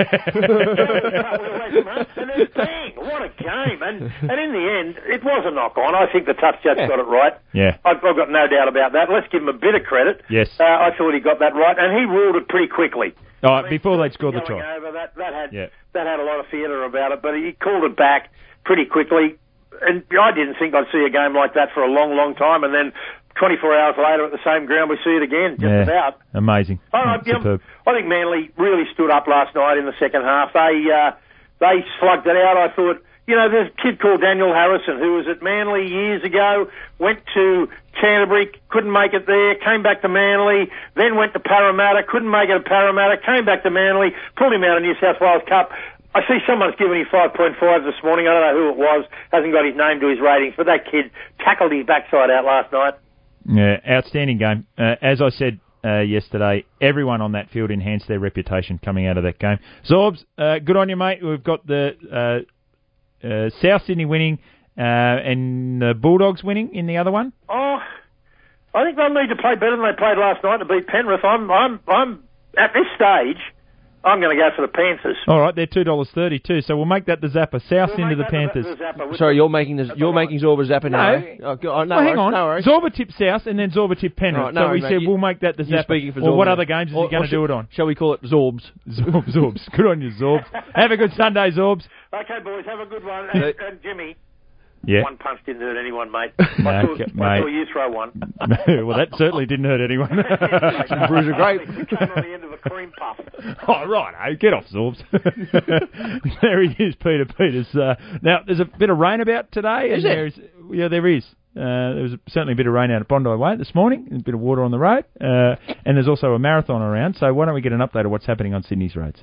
S16: And then bang, what a game. And, and in the end, it was a knock-on. I think the touch judge
S14: Yeah.
S16: got it right.
S13: Yeah.
S16: I've, I've got no doubt about that. Let's give him a bit of credit.
S13: Yes.
S16: Uh, I thought he got that right, and he ruled it pretty quickly.
S13: All right. Before they scored the
S16: Going
S13: try.
S16: over, that, that, had,
S13: Yeah.
S16: that had a lot of theatre about it, but he called it back pretty quickly. And I didn't think I'd see a game like that for a long, long time, and then twenty-four hours later at the same ground, we see it again, just
S13: Yeah.
S16: about.
S13: Amazing.
S16: Oh, I,
S13: Superb.
S16: I think Manly really stood up last night in the second half. They uh, they slugged it out. I thought, you know, there's a kid called Daniel Harrison who was at Manly years ago, went to Canterbury, couldn't make it there, came back to Manly, then went to Parramatta, couldn't make it at Parramatta, came back to Manly, pulled him out of New South Wales Cup. I see someone's given him five point five this morning. I don't know who it was. Hasn't got his name to his ratings, but that kid tackled his backside out last night.
S13: Yeah, outstanding game. Uh, as I said uh, yesterday, everyone on that field enhanced their reputation coming out of that game. Zorbs, uh, good on you, mate. We've got the uh, uh, South Sydney winning uh, and the Bulldogs winning in the other one.
S16: Oh, I think they'll need to play better than they played last night to beat Penrith. I'm, I'm, I'm at this stage. I'm going to go for the Panthers.
S13: All right, they're two dollars thirty too, so we'll make that the Zappa. South
S16: We'll
S13: into
S16: make
S13: the
S16: that
S13: Panthers.
S16: The, the Zappa with
S14: Sorry,
S16: the-
S14: you're making this. You're making Zorba Zappa now. eh? Oh, go- oh, no
S13: well,
S14: worries,
S13: hang on.
S14: no worries.
S13: Zorba tipped South and then Zorba tipped Penrith.
S14: All right, no
S13: so
S14: worries,
S13: we
S14: mate.
S13: said
S14: You-
S13: we'll make that the
S14: You're
S13: Zappa.
S14: speaking for
S13: Well,
S14: Zorba
S13: what
S14: now.
S13: other games is
S14: Or-
S13: he going
S14: or
S13: to do it on?
S14: Shall we call it Zorbs?
S13: Zorbs, Zorbs. Good on you, Zorbs. Have a good Sunday, Zorbs.
S16: Okay, boys, have a good one. And,
S14: Uh,
S16: and Jimmy,
S13: Yeah.
S16: one punch didn't hurt anyone, mate.
S13: No,
S16: I, saw,
S13: okay,
S16: I saw
S13: mate.
S16: you throw one.
S13: Well, that certainly didn't hurt anyone.
S14: Bruiser grape.
S16: It came on the end of a cream puff.
S13: Oh, right, oh, get off, Zorbs. There he is, Peter Peters. Uh, now, there's a bit of rain about today.
S14: Is
S13: and
S14: there?
S13: there is, yeah, there is. Uh, there was certainly a bit of rain out at Bondi Way this morning, a bit of water on the road, uh, and there's also a marathon around, so why don't we get an update of what's happening on Sydney's roads?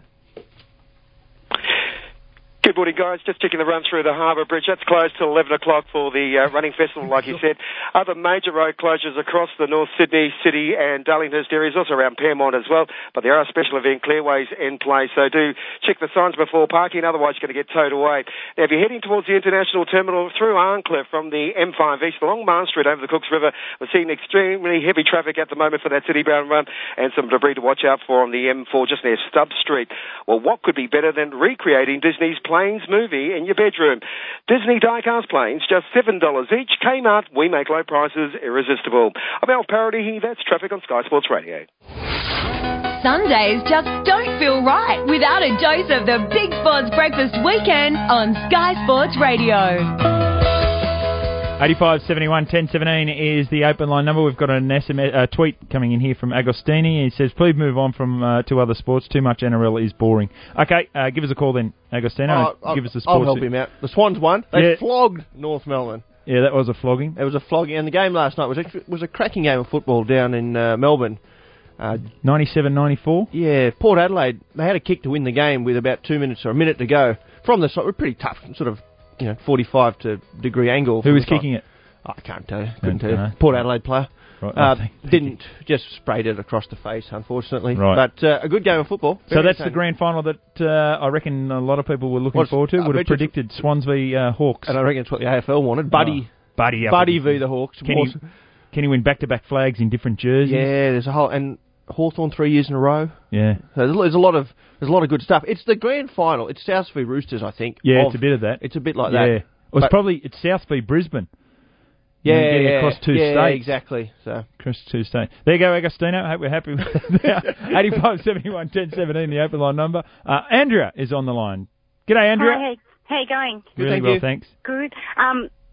S17: Good morning, guys. Just checking the run through the Harbour Bridge. That's closed till eleven o'clock for the uh, running festival, like you said. Other major road closures across the North Sydney City and Darlinghurst areas, also around Paramount as well. But there are special event clearways in place, so do check the signs before parking, otherwise you're going to get towed away. Now, if you're heading towards the International Terminal through Arncliffe from the M five East along Marn Street over the Cooks River, we're seeing extremely heavy traffic at the moment for that city-bound run and some debris to watch out for on the M four just near Stubb Street. Well, what could be better than recreating Disney's Planes movie in your bedroom? Disney die-cast planes, just seven dollars each. Kmart, we make low prices irresistible. I'm Al Parody, that's traffic on Sky Sports Radio.
S12: Sundays just don't feel right without a dose of the Big Sports Breakfast Weekend on Sky Sports Radio.
S13: eighty-five seventy-one ten seventeen is the open line number. We've got an S M S uh, tweet coming in here from Agostini. He says, please move on from uh, to other sports. Too much N R L is boring. Okay, uh, give us a call then, Agostino.
S14: Oh,
S13: give us the
S14: I'll
S13: sports.
S14: help him out. The Swans won. They
S13: Yeah.
S14: flogged North Melbourne.
S13: Yeah, that was a flogging.
S14: It was a flogging, and the game last night was a, was a cracking game of football down in uh, Melbourne. Uh,
S13: ninety-seven ninety-four?
S14: Yeah, Port Adelaide, they had a kick to win the game with about two minutes or a minute to go. From the side, pretty tough, sort of, you know, forty-five to degree angle.
S13: Who was kicking it?
S14: Oh, I can't tell you. Couldn't
S13: Don't
S14: tell you.
S13: know.
S14: Port Adelaide player.
S13: Right,
S14: uh,
S13: thank- thank
S14: didn't, just sprayed it across the face, unfortunately.
S13: Right.
S14: But uh, a good game of football.
S13: So
S14: Very
S13: that's the
S14: entertaining.
S13: grand final that uh, I reckon a lot of people were looking
S14: What's-
S13: forward to.
S14: I
S13: Would have
S14: bet you it's-
S13: predicted Swans v uh, Hawks.
S14: And I reckon it's what the A F L wanted. Buddy.
S13: Oh, Buddy up
S14: Buddy
S13: against
S14: v
S13: them.
S14: the Hawks.
S13: Can he, can he win back-to-back flags in different jerseys?
S14: Yeah, there's a whole... And Hawthorn three years in a row.
S13: Yeah.
S14: So there's, there's a lot of there's a lot of good stuff. It's the grand final. It's South v Roosters, I think.
S13: Yeah,
S14: of-
S13: it's a bit of that.
S14: It's a bit like
S13: yeah.
S14: that.
S13: It was
S14: But-
S13: probably, it's South v Brisbane.
S14: Yeah,
S13: You know, getting
S14: yeah,
S13: across two
S14: yeah,
S13: states.
S14: exactly. So
S13: Across two states. There you go, Agostino. I hope we're happy with that. eighty-five seventy-one ten seventeen, the open line number. Uh, Andrea is on the line. G'day, Andrea.
S18: Hi, hey, how you going?
S13: Really well, thanks.
S18: Good. Um,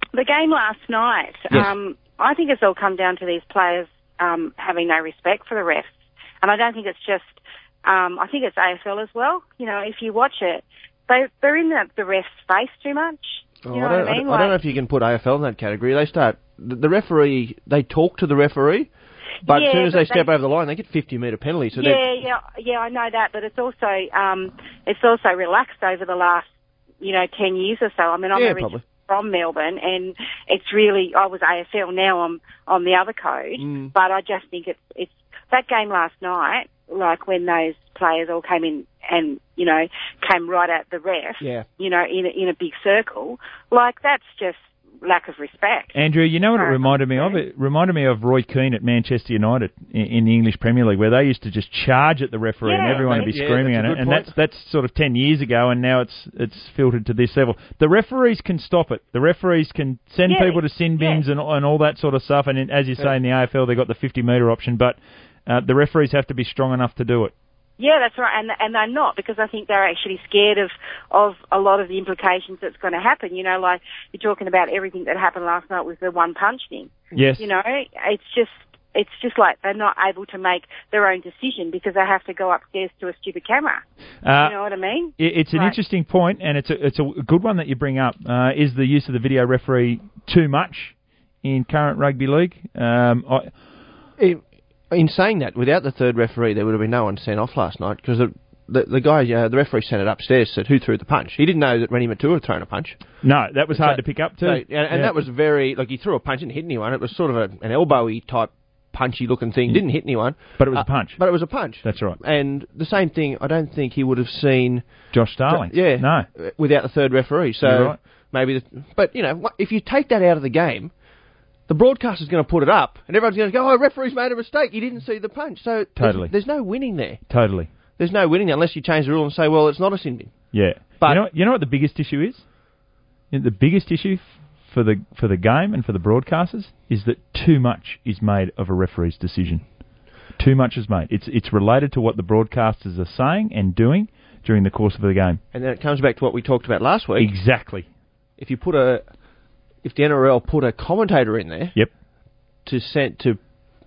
S18: the game last night,
S14: Yes.
S18: um, I think it's all come down to these players um, having no respect for the refs. And I don't think it's just, um, I think it's A F L as well. You know, if you watch it, they, they're in the, the ref's face too much. You
S14: Oh,
S18: know
S14: I, don't,
S18: what I mean?
S14: I, don't, I don't know if you can put A F L in that category. They start, the, the referee, they talk to the referee, but
S18: Yeah,
S14: as soon as
S18: but
S14: they step
S18: they-
S14: over the line, they get fifty metre penalty. So
S18: yeah,
S14: they're-
S18: yeah, yeah, I know that, but it's also um, it's also relaxed over the last, you know, ten years or so. I mean, I'm
S14: Yeah,
S18: originally
S14: probably.
S18: from Melbourne, and it's really I was A F L. Now I'm on the other code,
S14: Mm.
S18: but I just think it's it's that game last night, like when those players all came in and you know came right at the ref,
S14: Yeah.
S18: you know, in a, in a big circle, like that's just lack of respect.
S13: Andrew, you know what it
S18: Sorry.
S13: reminded me of? It reminded me of Roy Keane at Manchester United in, in the English Premier League, where they used to just charge at the referee and
S18: Yeah,
S13: everyone would be
S14: yeah,
S13: screaming
S14: that's
S13: at
S14: a
S13: it.
S14: good
S13: And
S14: point.
S13: that's that's sort of ten years ago, and now it's it's filtered to this level. The referees can stop it. The referees can send
S18: Yeah,
S13: people to sin bins
S18: yeah.
S13: and and all that sort of stuff. And in, as you say,
S14: Yeah.
S13: in the A F L, they've got the fifty metre option, but uh, the referees have to be strong enough to do it.
S18: Yeah, that's right, and and they're not, because I think they're actually scared of of a lot of the implications that's going to happen. You know, like you're talking about everything that happened last night with the one punch thing.
S13: Yes.
S18: You know, it's just it's just like they're not able to make their own decision because they have to go upstairs to a stupid camera.
S13: Uh,
S18: you know what I mean?
S13: It- It's an
S18: Right.
S13: interesting point, and it's a it's a good one that you bring up. Uh, is the use of the video referee too much in current rugby league? Um, I,
S14: In, in saying that, without the third referee, there would have been no one sent off last night because the, the the guy, uh, the referee sent it upstairs, said who threw the punch. He didn't know that Rennie Matua had thrown a punch.
S13: no, that was
S14: So-
S13: hard to pick up too.
S14: So, and, and
S13: Yeah.
S14: that was very, like he threw a punch, didn't hit anyone. It was sort of a, an elbowy type punchy looking thing. Didn't hit anyone.
S13: But it was
S14: Uh,
S13: a punch.
S14: But it was a punch.
S13: That's right.
S14: And the same thing, I don't think he would have seen
S13: Josh Starling.
S14: Yeah,
S13: No.
S14: uh, without the third referee. So
S13: You're right.
S14: maybe, the, but you know, wha- if you take that out of the game, the broadcaster's going to put it up, and everyone's going to go, "Oh, referee's made a mistake. He didn't see the punch." So
S13: Totally.
S14: there's, there's no winning there.
S13: Totally.
S14: There's no winning there unless you change the rule and say, "Well, it's not a sin bin."
S13: Yeah.
S14: But-
S13: you know, you know what the biggest issue is? You know, The biggest issue f- for the for the game and for the broadcasters is that too much is made of a referee's decision. Too much is made. It's it's related to what the broadcasters are saying and doing during the course of the game.
S14: And then it comes back to what we talked about last week.
S13: Exactly.
S14: If you put a, if the N R L put a commentator in there,
S13: Yep.
S14: to send to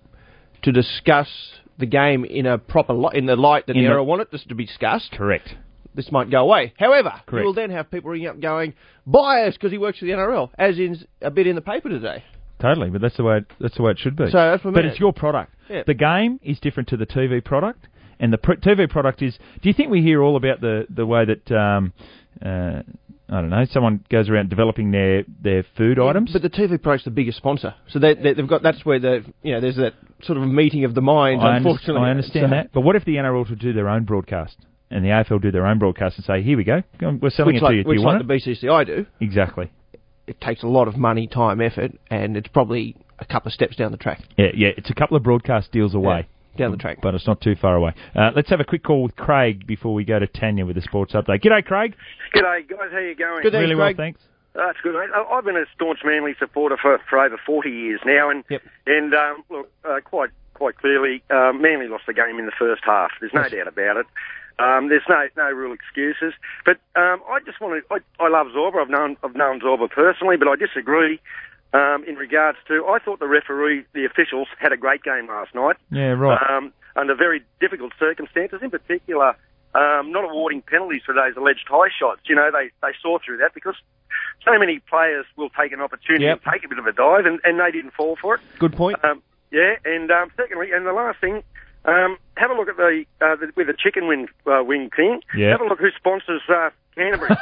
S14: to discuss the game in a proper light, in the light that
S13: In
S14: the
S13: the-
S14: N R L want it this to be discussed,
S13: Correct.
S14: this might go away. However,
S13: Correct.
S14: you will then have people ringing up going, bias because he works for the N R L, as in a bit in the paper today.
S13: Totally, but that's the way it, that's the way it should be.
S14: So that's what I
S13: but
S14: mean.
S13: it's your product.
S14: Yeah.
S13: The game is different to the T V product, and the pr- T V product is. Do you think we hear all about the the way that um, uh, I don't know, someone goes around developing their their food
S14: Yeah,
S13: items?
S14: But the T V product's the biggest sponsor, so they, they, they've got that's where the you know there's that sort of meeting of the minds.
S13: I,
S14: unfortunately,
S13: understand, I understand
S14: So-
S13: that. But what if the N R L would do their own broadcast and the A F L do their own broadcast and say, "Here we go, go on, we're selling
S14: which
S13: it
S14: like,
S13: to you. Do
S14: which
S13: you
S14: like
S13: want
S14: the
S13: it?"
S14: B C C I do.
S13: Exactly.
S14: It takes a lot of money, time, effort, and it's probably a couple of steps down the track.
S13: Yeah, yeah. It's a couple of broadcast deals away.
S14: Down the track.
S13: But it's not too far away. Uh, let's have a quick call with Craig before we go to Tanya with the sports update. G'day, Craig.
S19: G'day, guys. How you going?
S13: Good, really well, thanks.
S19: That's good, mate. I- I've been a staunch Manly supporter for, for over forty years now, and and um, look, uh, quite quite clearly, um, Manly lost the game in the first half. There's no doubt about it. Um, there's no no real excuses. But um, I just want to. I, I love Zorba. I've known I've known Zorba personally, but I disagree. Um, in regards to, I thought the referee, the officials, had a great game last night.
S13: Yeah, right.
S19: Um, under very difficult circumstances, in particular, um, not awarding penalties for those alleged high shots. You know, they, they saw through that because so many players will take an opportunity
S14: Yep.
S19: to take a bit of a dive, and, and they didn't fall for it.
S14: Good point.
S19: Um, yeah, and um, secondly, and the last thing, um, have a look at the, uh, the with the chicken wing, uh, wing thing.
S13: Yeah.
S19: Have a look who sponsors uh, Canterbury.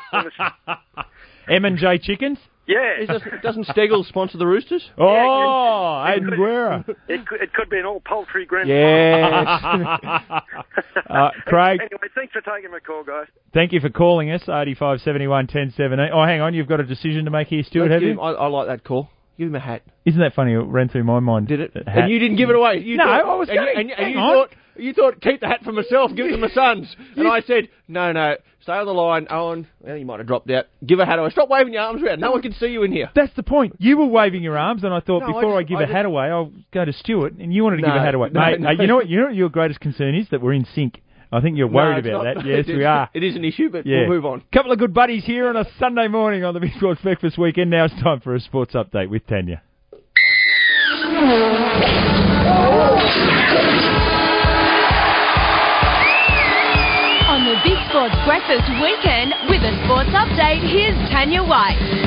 S13: M and J Chickens?
S19: Yeah.
S14: Is this, doesn't Stegel sponsor the Roosters?
S13: Oh,
S19: it
S13: Aidan
S19: could-
S13: Guerra.
S19: It could, it could be an all poultry grand
S14: Yes.
S13: uh, Craig,
S19: Anyway, thanks for taking my call, guys.
S13: thank you for calling us, eighty-five seventy-one ten seventeen. Oh, hang on, you've got a decision to make here, Stuart,
S14: Let's
S13: have
S14: give
S13: you?
S14: him- I, I like that call. Give him a hat.
S13: Isn't that funny? It ran through my mind.
S14: Did it?
S13: Hat.
S14: And you didn't give it away. You
S13: No,
S14: thought,
S13: I was
S14: and, you-
S13: going-
S14: and, you- and
S13: hang
S14: you
S13: on.
S14: thought you thought keep the hat for myself, give it to my sons. And I said, no, no, stay on the line, Owen. Well, you might have dropped out. Give a hat away. Stop waving your arms around. No one can see you in here.
S13: That's the point. You were waving your arms, and I thought
S14: No, I
S13: before I,
S14: just-
S13: give
S14: I
S13: a
S14: just-
S13: hat away, I'll go to Stuart, and you wanted to
S14: No,
S13: give a hat away.
S14: no,
S13: Mate,
S14: no.
S13: uh, you know what? You know what your greatest concern is? That we're in sync. I think you're
S14: No,
S13: worried
S14: it's
S13: about
S14: not.
S13: that. Yes, we are.
S14: It is an issue, but
S13: Yeah.
S14: we'll move on.
S13: Couple of good buddies here on a Sunday morning on the Big Sports Breakfast Weekend. Now it's time for a sports update with Tanya.
S12: On the Big Sports Breakfast Weekend with a sports update, here's Tanya White.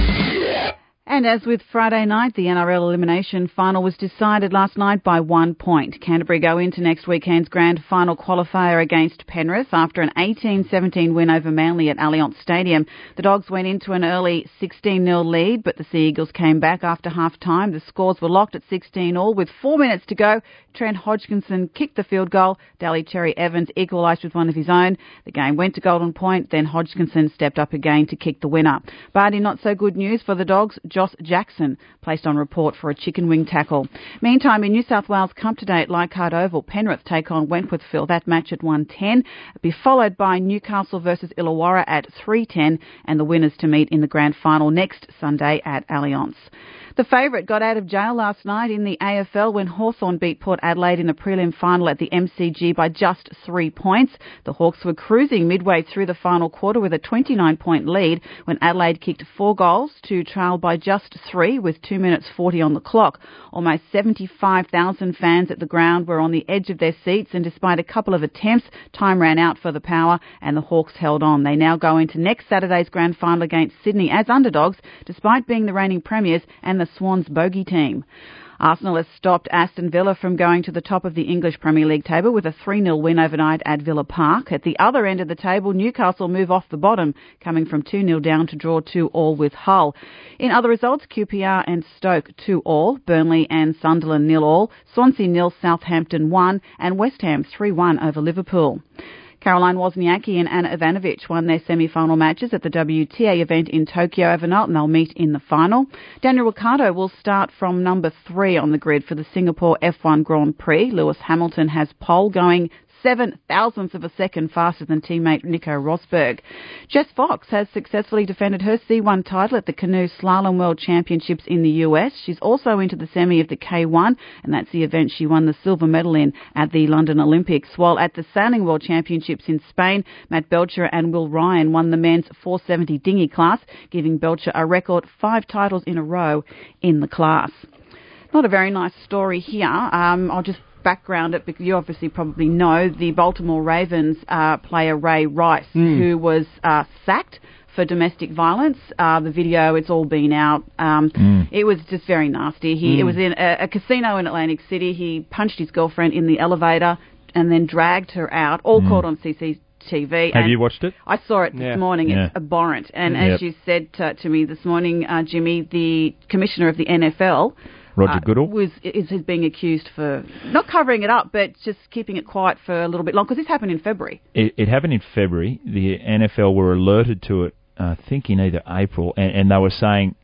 S20: And as with Friday night, the N R L elimination final was decided last night by one point. Canterbury go into next weekend's grand final qualifier against Penrith after an eighteen seventeen win over Manly at Allianz Stadium. The Dogs went into an early sixteen nil lead, but the Sea Eagles came back after half-time. The scores were locked at sixteen all. With four minutes to go, Trent Hodgkinson kicked the field goal. Daly Cherry Evans equalised with one of his own. The game went to golden point, then Hodgkinson stepped up again to kick the winner. But in not so good news for the Dogs, Josh Jackson placed on report for a chicken wing tackle. Meantime, in New South Wales Cup today at Leichhardt Oval, Penrith take on Wentworthville. That match at one ten. It'll be followed by Newcastle versus Illawarra at three ten, and the winners to meet in the grand final next Sunday at Allianz. The favourite got out of jail last night in the A F L when Hawthorn beat Port Adelaide in the prelim final at the M C G by just three points. The Hawks were cruising midway through the final quarter with a twenty-nine point lead when Adelaide kicked four goals to trail by just three with two minutes forty on the clock. Almost seventy-five thousand fans at the ground were on the edge of their seats, and despite a couple of attempts, time ran out for the Power and the Hawks held on. They now go into next Saturday's grand final against Sydney as underdogs, despite being the reigning premiers and the Swans bogey team. Arsenal has stopped Aston Villa from going to the top of the English Premier League table with a three nil win overnight at Villa Park. At the other end of the table, Newcastle move off the bottom, coming from two nil down to draw two all with Hull. In other results, Q P R and Stoke two all, Burnley and Sunderland nil all, Swansea nil, Southampton one, and West Ham three one over Liverpool. Caroline Wozniacki and Anna Ivanovic won their semi-final matches at the W T A event in Tokyo overnight, and they'll meet in the final. Daniel Ricciardo will start from number three on the grid for the Singapore F one Grand Prix. Lewis Hamilton has pole, going seven thousandths of a second faster than teammate Nico Rosberg. Jess Fox has successfully defended her C one title at the Canoe Slalom World Championships in the U S. She's also into the semi of the K one, and that's the event she won the silver medal in at the London Olympics. While at the Sailing World Championships in Spain, Matt Belcher and Will Ryan won the men's four seventy dinghy class, giving Belcher a record five titles in a row in the class. Not a very nice story here. Um, I'll just background it because you obviously probably know the Baltimore Ravens uh, player Ray Rice, mm. who was uh, sacked for domestic violence. Uh, the video, it's all been out. Um, mm. It was just very nasty. He, mm. It was in a, a casino in Atlantic City. He punched his girlfriend in the elevator and then dragged her out, all mm. caught on C C T V.
S13: Have
S20: and
S13: you watched it?
S20: I saw it
S13: yeah.
S20: this morning.
S13: Yeah.
S20: It's abhorrent. And
S13: yep.
S20: as you said to, to me this morning, uh, Jimmy, the commissioner of the N F L,
S13: Roger
S20: uh,
S13: Goodall
S20: was is, is being accused for not covering it up, but just keeping it quiet for a little bit long, because this happened in February.
S13: It, it happened in February. The N F L were alerted to it, I think, in either April, and, and they were saying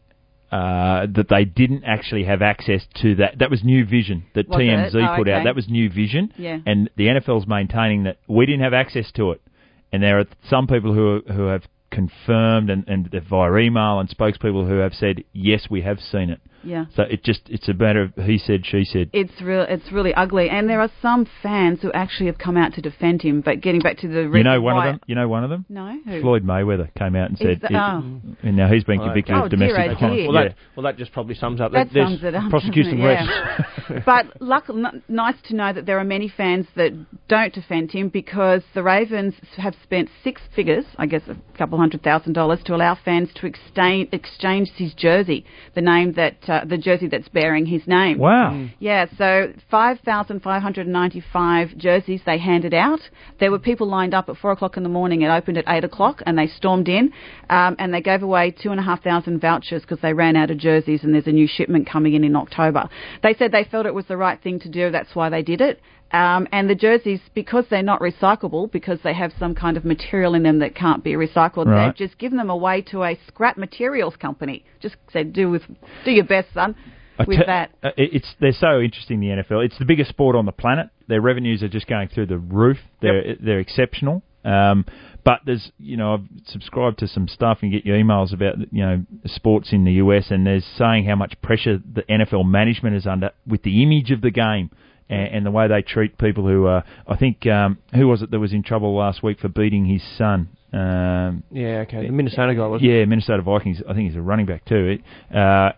S13: uh, that they didn't actually have access to that. That was New Vision that
S20: was
S13: T M Z
S20: oh,
S13: put
S20: okay.
S13: out. That was New Vision,
S20: yeah.
S13: and the N F L's maintaining that we didn't have access to it. And there are some people who who have confirmed, and, and via email, and spokespeople who have said, yes, we have seen it.
S20: Yeah.
S13: So it just it's a matter of he said, she said.
S20: It's real. It's really ugly, and there are some fans who actually have come out to defend him. But getting back to the reason
S13: you know one
S20: why,
S13: of them. You know one of them.
S20: No. Who?
S13: Floyd Mayweather came out and said,
S20: the,
S13: it,
S20: oh.
S13: and now he's been convicted
S20: oh,
S13: of domestic
S20: dear,
S13: violence.
S20: dear.
S14: Well,
S13: yeah.
S14: that, well, that just probably sums up.
S20: That
S14: There's
S20: sums it up.
S14: prosecute some
S20: yeah.
S14: refs.
S20: But luck, n- nice to know that there are many fans that don't defend him, because the Ravens have spent six figures, I guess a couple hundred thousand dollars, to allow fans to exchange, exchange his jersey, the name that uh, the jersey that's bearing his name.
S13: Wow. Mm.
S20: Yeah, so five thousand five hundred ninety-five jerseys they handed out. There were people lined up at four o'clock in the morning. It opened at eight o'clock, and they stormed in, um, and they gave away two and a half thousand vouchers because they ran out of jerseys, and there's a new shipment coming in in October. They said they felt it was the right thing to do. That's why they did it. Um, and the jerseys, because they're not recyclable, because they have some kind of material in them that can't be recycled,
S13: right.
S20: they've just given them away to a scrap materials company. Just said, do with, do your best, son, with
S13: te-
S20: that.
S13: Uh, it's they're so interesting, the N F L. It's the biggest sport on the planet. Their revenues are just going through the roof. They're
S20: yep.
S13: they're exceptional. Um, but there's, you know, I've subscribed to some stuff and get your emails about, you know, sports in the U S, and there's saying how much pressure the N F L management is under with the image of the game. and, and the way they treat people who are, I think, um, who was it that was in trouble last week for beating his son? Um,
S14: yeah, okay, the Minnesota guy, wasn't it?
S13: Yeah, Minnesota Vikings. I think he's a running back too. Uh, uh,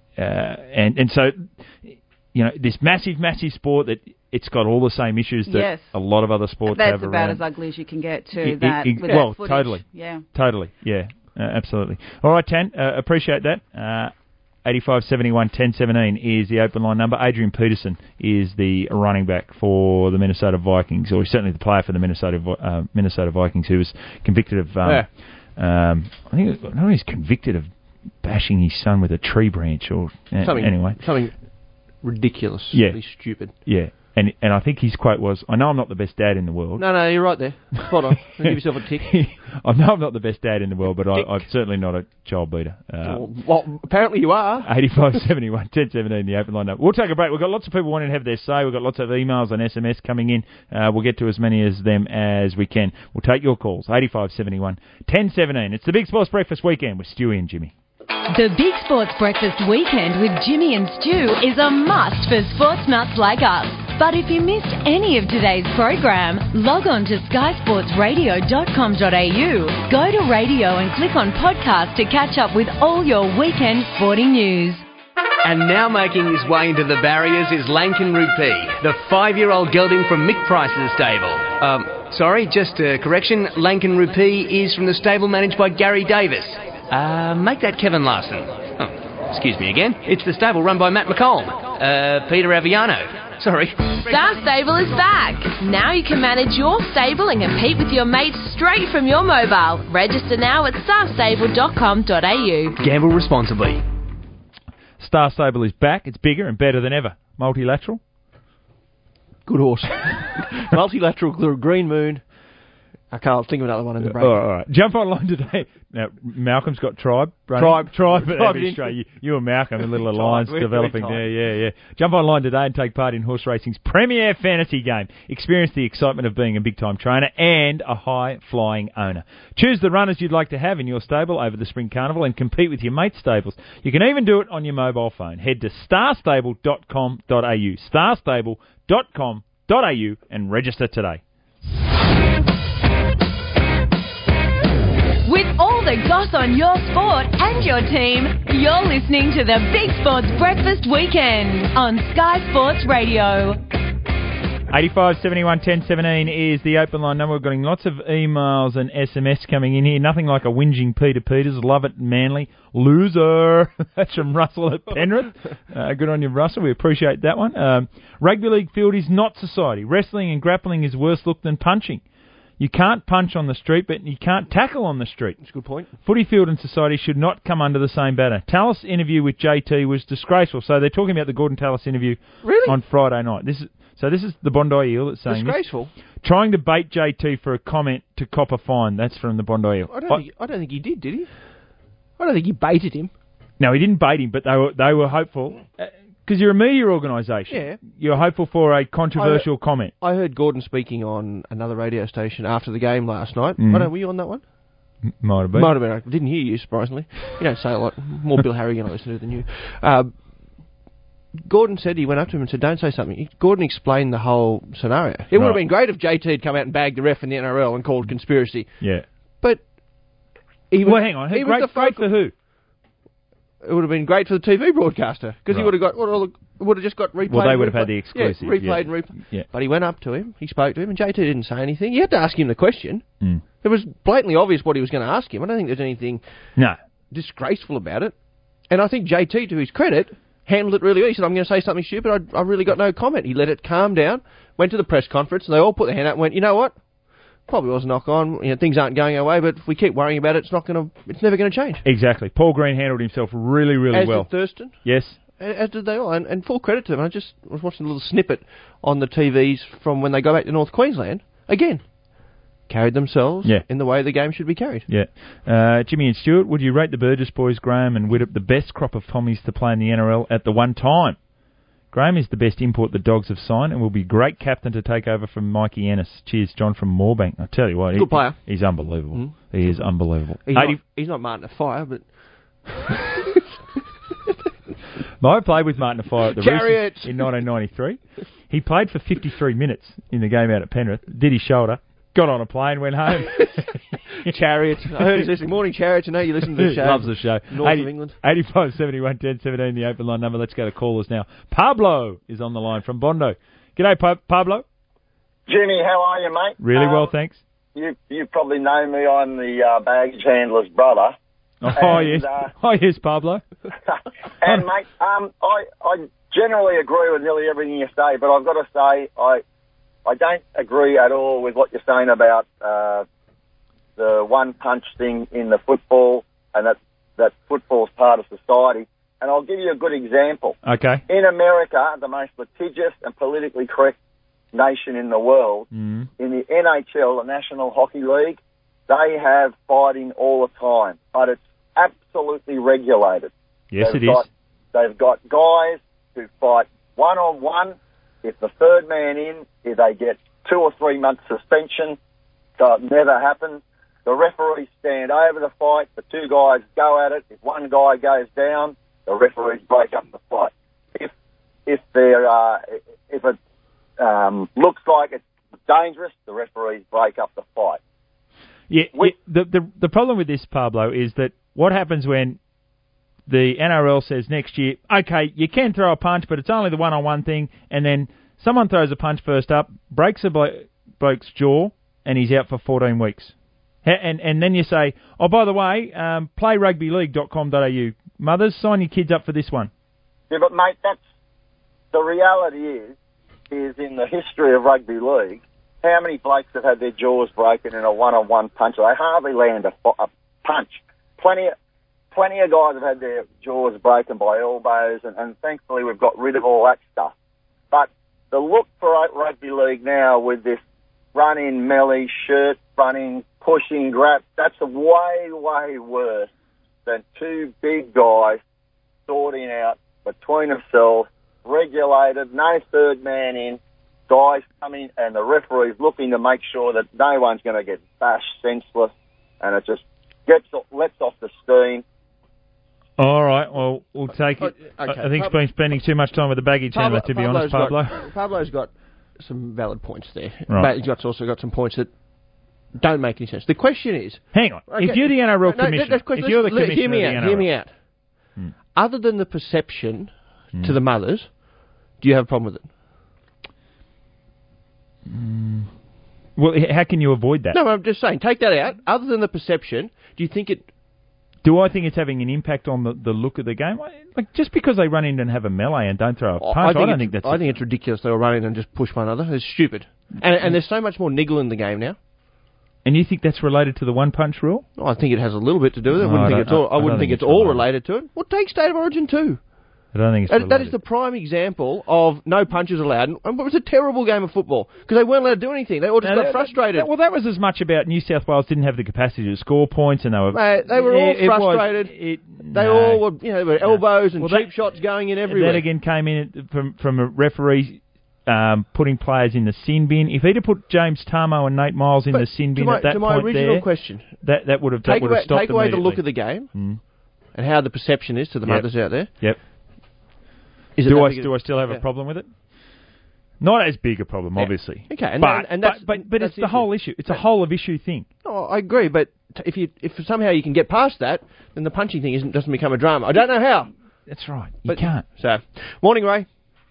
S13: and and so, you know, this massive, massive sport that it's got all the same issues that
S20: yes.
S13: a lot of other sports
S20: That's
S13: have
S20: about
S13: around.
S20: as ugly as you can get to
S13: It-
S20: that.
S13: it-
S20: with
S13: well,
S20: that footage.
S13: totally.
S20: Yeah.
S13: Totally, yeah, uh, absolutely. All right, Tan, uh, appreciate that. Uh, eighty-five seventy-one ten seventeen is the open line number. Adrian Peterson is the running back for the Minnesota Vikings, or certainly the player for the Minnesota Vi- uh, Minnesota Vikings, who was convicted of. Um,
S14: Yeah.
S13: um, I think I don't know he's convicted of bashing his son with a tree branch, or uh,
S14: Something,
S13: anyway,
S14: something ridiculous.
S13: Yeah.
S14: Stupid.
S13: yeah. And and I think his quote was, "I know I'm not the best dad in the world."
S14: No, no, you're right there. Spot on. Give yourself a tick.
S13: I know I'm not the best dad in the world, but I, I'm certainly not a child beater. Uh,
S14: Well, apparently you are.
S13: eighty-five seventy-one ten seventeen, the open line up. We'll take a break. We've got lots of people wanting to have their say. We've got lots of emails and S M S coming in. Uh, we'll get to as many as them as we can. We'll take your calls. eighty-five seventy-one ten seventeen. It's the Big Sports Breakfast Weekend with Stewie and Jimmy.
S12: The Big Sports Breakfast Weekend with Jimmy and Stu is a must for sports nuts like us. But if you missed any of today's program, log on to sky sports radio dot com dot a u, go to radio and click on podcast to catch up with all your weekend sporting news.
S21: And now making his way into the barriers is Lankan Rupee, the five-year-old gelding from Mick Price's stable. Um, sorry, just a correction. Lankan Rupee is from the stable managed by Gary Davis. Uh, make that Kevin Larson. Oh, excuse me again. It's the stable run by Matt McComb. Uh, Peter Aviano. Sorry.
S22: Star Stable is back. Now you can manage your stable and compete with your mates straight from your mobile. Register now at star stable dot com dot a u.
S21: Gamble responsibly.
S13: Star Stable is back. It's bigger and better than ever. Multilateral.
S14: Good horse. Multilateral, Green Moon. I can't think of another one in the break.
S13: All right, all right. Jump online today. Now, Malcolm's got Tribe. Running.
S14: Tribe.
S13: Tribe. But
S14: Tribe
S13: that'd be
S14: in.
S13: straight. You, you and Malcolm, a little
S14: Tribe.
S13: alliance
S14: We're-
S13: developing
S14: we're
S13: there. Yeah, yeah. Jump online today and take part in horse racing's premier fantasy game. Experience the excitement of being a big-time trainer and a high-flying owner. Choose the runners you'd like to have in your stable over the Spring Carnival and compete with your mates' stables. You can even do it on your mobile phone. Head to star stable dot com dot a u. star stable dot com dot a u and register today.
S12: With all the goss on your sport and your team, you're listening to the Big Sports Breakfast Weekend on Sky Sports Radio.
S13: eighty-five seventy-one ten seventeen is the open line number. We're getting lots of emails and S M S coming in here. Nothing like a whinging Peter Peters. Love it, Manly. Loser. That's from Russell at Penrith. Uh, good on you, Russell. We appreciate that one. Um, rugby league field is not society. Wrestling and grappling is worse look than punching. You can't punch on the street, but you can't tackle on the street.
S14: That's a good point.
S13: Footy field and society should not come under the same banner. Tallis' interview with J T was disgraceful. So they're talking about the Gordon Tallis interview
S14: really?
S13: on Friday night. This is So this is the Bondi Eel that's saying
S14: disgraceful.
S13: This. Trying to bait J T for a comment to cop a fine. That's from the Bondi Eel.
S14: I don't, think, I don't think he did, did he? I don't think he baited him.
S13: No, he didn't bait him, but they were they were hopeful. Because you're a media organisation.
S14: Yeah.
S13: You're hopeful for a controversial
S14: I,
S13: comment.
S14: I heard Gordon speaking on another radio station after the game last night.
S13: Mm.
S14: I don't, were you on that one?
S13: M- might have been.
S14: Might have been. I didn't hear you, surprisingly. You don't say a lot. More Bill Harrigan I listen to than you. Uh, Gordon said, he went up to him and said, don't say something. He, Gordon explained the whole scenario. It
S13: Right.
S14: would have been great if J T had come out and bagged the ref in the N R L and called conspiracy.
S13: Yeah.
S14: But... He was,
S13: well, hang on.
S14: he
S13: Great,
S14: was the
S13: great for who?
S14: It would have been great for the T V broadcaster because
S13: Right.
S14: he would have got well, would have just got replayed.
S13: Well, they
S14: and
S13: would have had
S14: replayed.
S13: the exclusive.
S14: Yeah, replayed
S13: yeah.
S14: and replayed.
S13: Yeah.
S14: But he went up to him, he spoke to him, and J T didn't say anything. You had to ask him the question.
S13: Mm.
S14: It was blatantly obvious what he was going to ask him. I don't think there's anything
S13: no
S14: disgraceful about it. And I think J T, to his credit, handled it really well. He said, I'm going to say something stupid. I, I really got no comment. He let it calm down, went to the press conference, and they all put their hand up and went, you know what? Probably was a knock on. You know, things aren't going our way, but if we keep worrying about it, it's not going to. It's never going to change.
S13: Exactly. Paul Green handled himself really, really
S14: As
S13: well.
S14: did Thurston.
S13: Yes.
S14: As did they all, and, and full credit to them. I just was watching a little snippet on the T Vs from when they go back to North Queensland. Again, carried themselves
S13: Yeah.
S14: in the way the game should be carried.
S13: Yeah. Uh, Jimmy and Stuart, would you rate the Burgess boys, Graham and Widdop, the best crop of Tommies to play in the N R L at the one time? Graham is the best import the Dogs have signed and will be great captain to take over from Mikey Ennis. Cheers, John from Moorebank. I tell you what,
S14: Good
S13: he,
S14: player.
S13: He's unbelievable.
S14: Mm.
S13: He is unbelievable.
S14: He's, not,
S13: eighty
S14: he's not Martin a fire, but...
S13: I played with Martin Afire at the
S14: Chariot.
S13: Roosters in nineteen ninety-three. He played for fifty-three minutes in the game out at Penrith, did his shoulder, got on a plane, went home.
S14: Chariot. I heard he's listening. Morning, Chariot. I know you listen to the show.
S13: Loves the show.
S14: North
S13: eighty,
S14: of England.
S13: eighty-five seventy-one ten seventeen, the open line number. Let's go to callers now. Pablo is on the line from Bondo. G'day, pa- Pablo.
S1: Jimmy, how are you, mate?
S13: Really
S1: um,
S13: well, thanks.
S1: You you probably know me. I'm the uh, baggage handler's brother.
S13: Oh,
S1: and,
S13: yes.
S1: Uh,
S13: oh, yes, Pablo.
S1: and, mate, um, I, I generally agree with nearly everything you say, but I've got to say I I don't agree at all with what you're saying about uh, the one-punch thing in the football and that, that football's part of society. And I'll give you a good example.
S13: Okay.
S1: In America, the most litigious and politically correct nation in the world,
S13: Mm.
S1: in the N H L, the National Hockey League, they have fighting all the time, but it's absolutely regulated.
S13: Yes,
S1: they've
S13: it
S1: got,
S13: is.
S1: They've got guys who fight one-on-one. If the third man in, if they get two or three months suspension, so it never happens. The referees stand over the fight. The two guys go at it. If one guy goes down, the referees break up the fight. If if there uh, if it um, looks like it's dangerous, the referees break up the fight.
S13: Yeah, yeah, the, the the problem with this, Pablo, is that what happens when the N R L says next year, okay, you can throw a punch, but it's only the one-on-one thing, and then someone throws a punch first up, breaks a blo- bloke's jaw, and he's out for fourteen weeks. And and then you say, oh, by the way, um, play rugby league dot com dot a u. Mothers, sign your kids up for this one.
S1: Yeah, but, mate, that's the reality is, is in the history of rugby league, how many blokes have had their jaws broken in a one-on-one punch? They hardly land a, a punch. Plenty of, plenty of guys have had their jaws broken by elbows, and, and thankfully we've got rid of all that stuff. But the look for rugby league now with this run-in, melee, shirt, running, pushing, grab, that's way, way worse than two big guys sorting out between themselves, regulated, no third man in, guys coming and the referee's looking to make sure that no one's going to get bashed senseless, and it just gets lets off the steam.
S13: All right, well, we'll take it.
S14: Okay.
S13: I think he's been spending too much time with the baggage handler, to be
S14: Pablo's
S13: honest, Pablo.
S14: Got, Pablo's got some valid points there.
S13: Right.
S14: But he's got, also got some points that don't make any sense. The question is...
S13: Hang on.
S14: Okay,
S13: if you're the N R L
S14: no,
S13: commissioner,
S14: that, that
S13: if you're the
S14: look,
S13: commissioner
S14: hear me
S13: of the
S14: out,
S13: N R L...
S14: hear me out.
S13: Hmm.
S14: Other than the perception
S13: Hmm.
S14: to the mothers, do you have a problem with it?
S13: Mm. Well, h- how can you avoid that?
S14: No, I'm just saying, take that out. Other than the perception, do you think it...
S13: Do I think it's having an impact on the, the look of the game? Like, just because they run in and have a melee and don't throw a punch, I,
S14: I, think
S13: I don't
S14: it's-
S13: think that's...
S14: I think it's ridiculous they'll run in and just push one another. It's stupid. And, and there's so much more niggle in the game now.
S13: And you think that's related to the one-punch rule?
S14: Oh, I think it has a little bit to do with it. I
S13: No,
S14: wouldn't
S13: I
S14: think
S13: don't-
S14: it's all. I,
S13: I
S14: wouldn't
S13: don't
S14: think,
S13: think
S14: it's
S13: it's
S14: all
S13: related.
S14: related to it. Well, take State of Origin too.
S13: I don't think it's
S14: That, that
S13: related.
S14: is the prime example of no punches allowed. And it was a terrible game of football because they weren't allowed to do anything. They all just
S13: Now,
S14: got
S13: that-
S14: frustrated.
S13: that- well, that was as much about New South Wales didn't have the capacity to score points, and they were...
S14: Mate, they were all
S13: It- it was-
S14: frustrated.
S13: it-
S14: they
S13: no.
S14: all were, you know, there were elbows and
S13: Well,
S14: cheap
S13: that-
S14: shots going in everywhere.
S13: That again came in from from a referee um, putting players in the sin bin. If he'd have put James Tarmo and Nate Miles in
S14: But
S13: the sin
S14: to
S13: bin
S14: my-
S13: at that
S14: to my
S13: point
S14: original
S13: there,
S14: question,
S13: that that would have that
S14: take
S13: would
S14: away,
S13: have stopped
S14: take away the look of
S13: immediately.
S14: the game
S13: Mm.
S14: and how the perception is to the
S13: Yep.
S14: mothers out there.
S13: Yep.
S14: Is it
S13: do
S14: that
S13: I
S14: big a-
S13: do I still have
S14: yeah.
S13: a problem with it? Not as big a problem,
S14: Yeah.
S13: obviously.
S14: Okay, and
S13: but,
S14: that- and that's-
S13: but, but, but
S14: that's
S13: it's
S14: the
S13: the
S14: issue.
S13: whole issue. It's a whole of issue thing.
S14: No, I agree, but t- if you if somehow you can get past that, then the punching thing isn't doesn't become a drama. I don't know how.
S13: That's right. You
S14: But,
S13: can't.
S14: So, morning, Ray.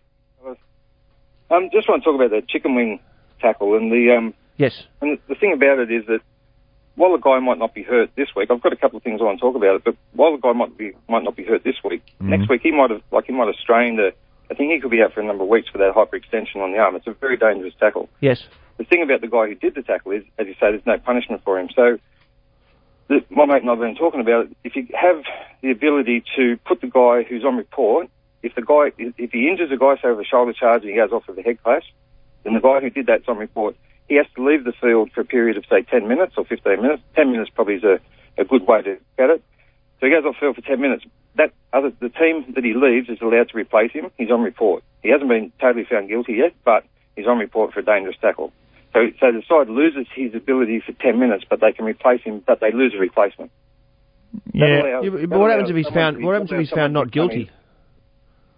S4: Um, just want to talk about the chicken wing tackle and the um.
S14: Yes.
S4: And the thing about it is that while the guy might not be hurt this week, I've got a couple of things I want to talk about it. But while the guy might be might not be hurt this week,
S13: Mhm.
S4: next week he might have like he might have strained a. I think he could be out for a number of weeks for that hyperextension on the arm. It's a very dangerous tackle.
S14: Yes.
S4: The thing about the guy who did the tackle is, as you say, there's no punishment for him. So, the, my mate and I have been talking about it. If you have the ability to put the guy who's on report, if the guy, if he injures a guy, say with a shoulder charge and he goes off with a head clash, then the guy who did that's on report, he has to leave the field for a period of, say, ten minutes or fifteen minutes. ten minutes probably is a, a good way to look at it. So he goes off field for ten minutes. That other, the team that he leaves is allowed to replace him. He's on report. He hasn't been totally found guilty yet, but he's on report for a dangerous tackle. So, so the side loses his ability for ten minutes, but they can replace him, but they lose a replacement.
S13: Yeah.
S4: allows-
S14: Yeah, but
S4: that
S14: what happens
S4: allows
S14: if he's
S4: someone
S14: found?
S4: to be-
S14: What happens if he's
S4: someone
S14: found not
S4: to be punished.
S14: guilty?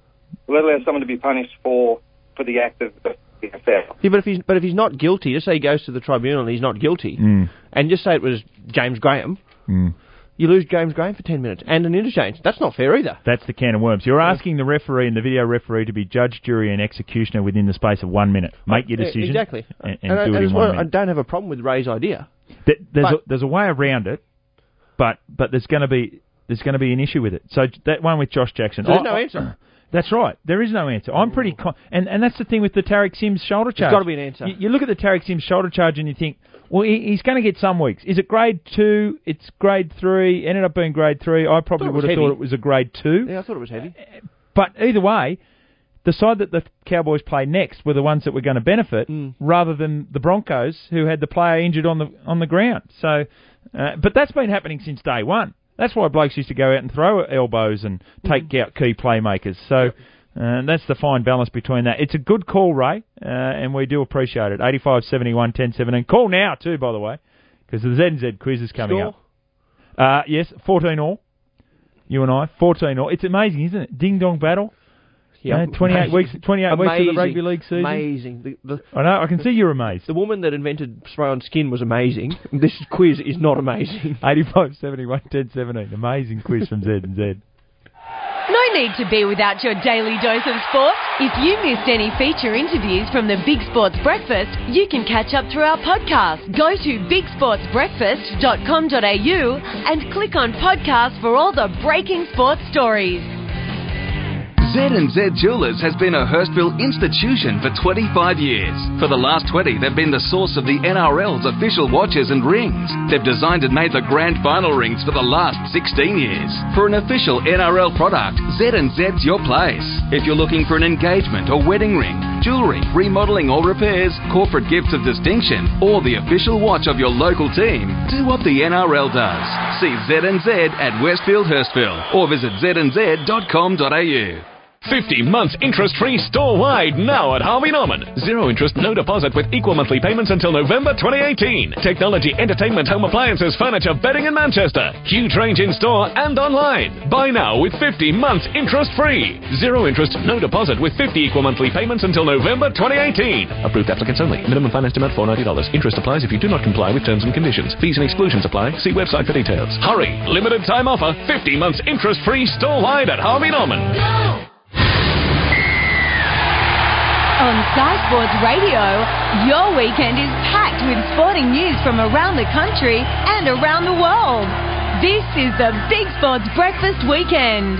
S4: Will that allow someone to be punished for for the act of being a foul?
S14: Yeah, but if he's but if he's not guilty, just say he goes to the tribunal and he's not guilty,
S13: Mm.
S14: and just say it was James Graham,
S13: Mm.
S14: you lose James Graham for ten minutes and an interchange. That's not fair either.
S13: That's the can of worms. You're asking the referee and the video referee to be judge, jury, and executioner within the space of one minute. Make your
S14: Yeah,
S13: decision.
S14: exactly.
S13: And, and
S14: And, I-
S13: do it
S14: and
S13: in
S14: as
S13: one
S14: well,
S13: minute.
S14: I don't have a problem with Ray's idea.
S13: Th- There's
S14: But-
S13: a, there's a way around it, but but there's going to be there's going to be an issue with it. So that one with Josh Jackson,
S14: So there's
S13: I-
S14: no
S13: I-
S14: answer.
S13: That's right. There is no answer. I'm pretty con- and and that's the thing with the Tarek Sims shoulder charge.
S14: gotta be an answer.
S13: You, you look at the Tarek Sims shoulder charge and you think, well, he, he's going to get some weeks. Is it grade two? It's grade three. Ended up being grade three. I probably
S14: Thought it
S13: would
S14: was
S13: have thought
S14: heavy.
S13: it was a grade two.
S14: Yeah, I thought it was heavy.
S13: But either way, the side that the Cowboys play next were the ones that were going to benefit,
S14: Mm.
S13: rather than the Broncos, who had the player injured on the on the ground. So, uh, but that's been happening since day one. That's why blokes used to go out and throw elbows and take
S14: Mm.
S13: out key playmakers. So, uh, that's the fine balance between that. It's a good call, Ray, uh, and we do appreciate it. eighty-five seventy-one ten seventeen. Call now too, by the way, because the Z and Z quiz is coming
S14: Score?
S13: up. Uh, yes, fourteen all. You and I, fourteen all. It's amazing, isn't it? Ding dong battle.
S14: Yeah,
S13: Uh, twenty-eight
S14: amazing.
S13: weeks. Twenty-eight weeks of the
S14: Amazing.
S13: rugby league season.
S14: Amazing. The, the,
S13: I know. I can see you're amazed.
S14: the woman that invented spray on skin was amazing. This quiz is not amazing.
S13: eighty-five seventy-one ten seventeen. Amazing quiz from Z and Z.
S12: No need to be without your daily dose of sport. If you missed any feature interviews from the Big Sports Breakfast, you can catch up through our podcast. Go to big sports breakfast dot com dot a u and click on podcast for all the breaking sports stories.
S6: Z and Z Jewelers has been a Hurstville institution for twenty-five years. For the last twenty, they've been the source of the N R L's official watches and rings. They've designed and made the grand final rings for the last sixteen years. For an official N R L product, Z and Z's your place. If you're looking for an engagement or wedding ring, jewellery, remodelling or repairs, corporate gifts of distinction, or the official watch of your local team, do what the N R L does. See Z and Z at Westfield Hurstville or visit z n z dot com dot a u.
S5: fifty months interest-free store-wide now at Harvey Norman. Zero interest, no deposit with equal monthly payments until November twenty eighteen. Technology, entertainment, home appliances, furniture, bedding in Manchester. Huge range in store and online. Buy now with fifty months interest-free. Zero interest, no deposit with fifty equal monthly payments until November twenty eighteen. Approved applicants only. Minimum finance amount four hundred ninety dollars. Interest applies if you do not comply with terms and conditions. Fees and exclusions apply. See website for details. Hurry! Limited time offer. fifty months interest-free store-wide at Harvey Norman.
S12: On Sky Sports Radio, your weekend is packed with sporting news from around the country and around the world. This is the Big Sports Breakfast Weekend.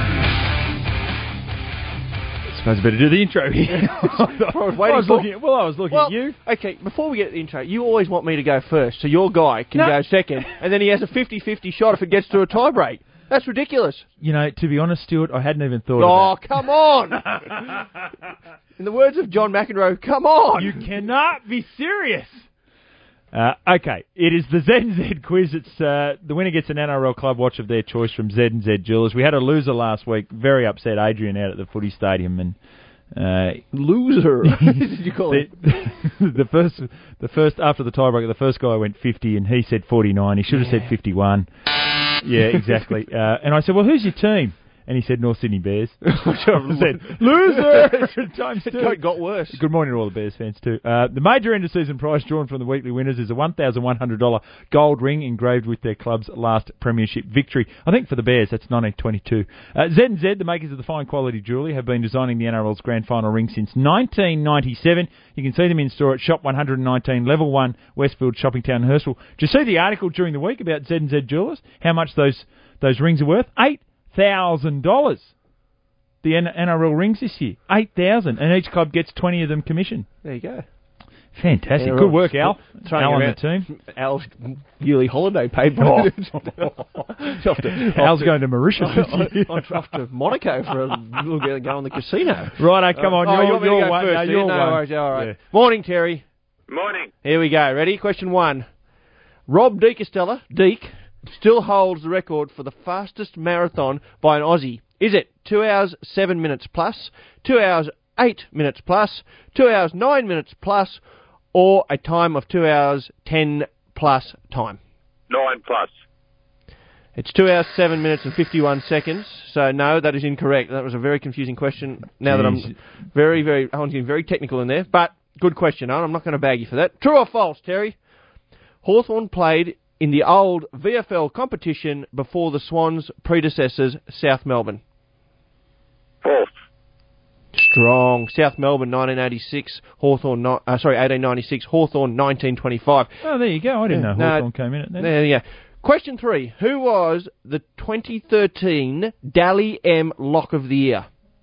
S13: I suppose I better do the intro here.
S14: I was
S13: I
S14: waiting
S13: was
S14: for-
S13: looking at, well, I was looking
S14: Well,
S13: at you.
S14: Okay, before we get to the intro, you always want me to go first, so your guy can
S13: No.
S14: go second, and then he has a fifty-fifty shot if it gets to a tie break. That's ridiculous.
S13: You know, to be honest, Stuart, I hadn't even thought
S14: Oh,
S13: of that.
S14: come on! In the words of John McEnroe, come on!
S13: You cannot be serious. Uh, okay, it is the Z and Z quiz. It's uh, the winner gets an N R L club watch of their choice from Z and Z Jewelers. We had a loser last week. Very upset Adrian out at the footy stadium, and uh,
S14: loser. Did you call
S13: the,
S14: it?
S13: the first, the first after the tiebreaker, the first guy went fifty, and he said forty-nine. He should have said fifty-one. Yeah, exactly. Uh, and I said, well, who's your team? And he said North Sydney Bears. I said, loser! Times two.
S14: It got worse.
S13: Good morning to all the Bears fans too. Uh, the major end of season prize drawn from the weekly winners is a one thousand one hundred dollars gold ring engraved with their club's last premiership victory. I think for the Bears, that's nineteen twenty-two. Uh, Z and Z, the makers of the fine quality jewellery, have been designing the N R L's grand final ring since nineteen ninety-seven. You can see them in store at Shop one nineteen, Level one, Westfield Shopping Town, Hurstville. Did you see the article during the week about Z and Z Jewellers? How much those those rings are worth? Eight thousand dollars. The N- NRL rings this year, eight thousand, and each club gets twenty of them commission.
S14: There you go.
S13: Fantastic,
S14: Yeah,
S13: good
S14: right.
S13: work, Al.
S14: Throwing
S13: Al on
S14: around
S13: the team.
S14: Al's yearly holiday paid.
S13: Oh.
S14: off to,
S13: Al's
S14: off
S13: going to Mauritius this year.
S14: off, off to Monaco for a little bit and go on the casino.
S13: Righto, come on,
S14: oh,
S13: you're-
S14: you want me to
S13: you're
S14: go
S13: one.
S14: first,
S13: No,
S14: do you?
S13: you're
S14: no
S13: one.
S14: worries, all right.
S13: Yeah.
S14: Morning, Terry.
S19: Morning.
S14: Here we go. Ready? Question one. Rob De Castella, Deke, still holds the record for the fastest marathon by an Aussie. Is it two hours, seven minutes plus, two hours, eight minutes plus, two hours, nine minutes plus, or a time of two hours, ten plus time?
S19: Nine plus.
S14: It's two hours, seven minutes and fifty-one seconds. So, no, that is incorrect. That was a very confusing question. Now that
S13: Jeez.
S14: I'm very, very, I'm getting very technical in there. But, good question, Owen. I'm not going to bag you for that. True or false, Terry? Hawthorn played in the old V F L competition before the Swans' predecessors, South Melbourne.
S19: False.
S14: Strong. South Melbourne, nineteen eighty-six. Hawthorn, no, uh, sorry, eighteen ninety-six. Hawthorn, nineteen twenty-five.
S13: Oh, there you go. I didn't
S14: Yeah,
S13: know
S14: no,
S13: Hawthorn came in at that.
S14: There you go. Question three. Who was the twenty thirteen Dally M Lock of the Year?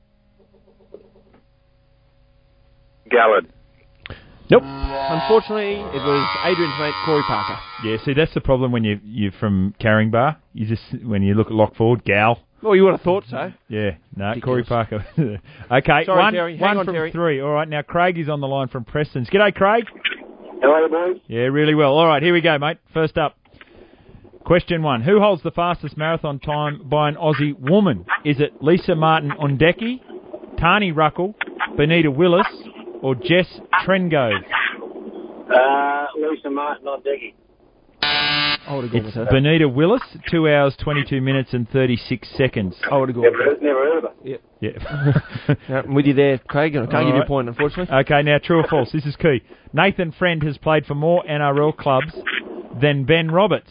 S19: Gallard.
S14: Nope. Unfortunately, it was Adrian's mate, Corey Parker.
S13: Yeah, see, that's the problem when you, you're from Caringbah. You just, when you look at lock forward, Gal.
S14: Well, you would have thought so.
S13: Yeah, no,
S14: Ridiculous.
S13: Corey Parker. Okay,
S14: Sorry,
S13: one,
S14: Terry. Hang
S13: one
S14: on,
S13: from
S14: Terry.
S13: three. All right, now Craig is on the line from Preston's. G'day, Craig.
S19: Hello, boys.
S13: Yeah, really well. All right, here we go, mate. First up. Question one. Who holds the fastest marathon time by an Aussie woman? Is it Lisa Martin Ondeki, Tani Ruckle, Benita Willis, or Jess Trengove?
S19: Uh, Lisa Martin on Decky.
S14: I would have gone with
S13: It's
S14: her.
S13: Benita Willis, two hours, twenty-two minutes and thirty-six seconds.
S14: I would have gone
S19: Never,
S14: with her.
S19: never heard of her.
S14: Yeah.
S13: Yeah.
S14: Yeah, I'm with you there, Craig. I can't
S13: All
S14: give you
S13: right.
S14: a point, unfortunately.
S13: Okay, now true or false? This is key. Nathan Friend has played for more N R L clubs than Ben Roberts.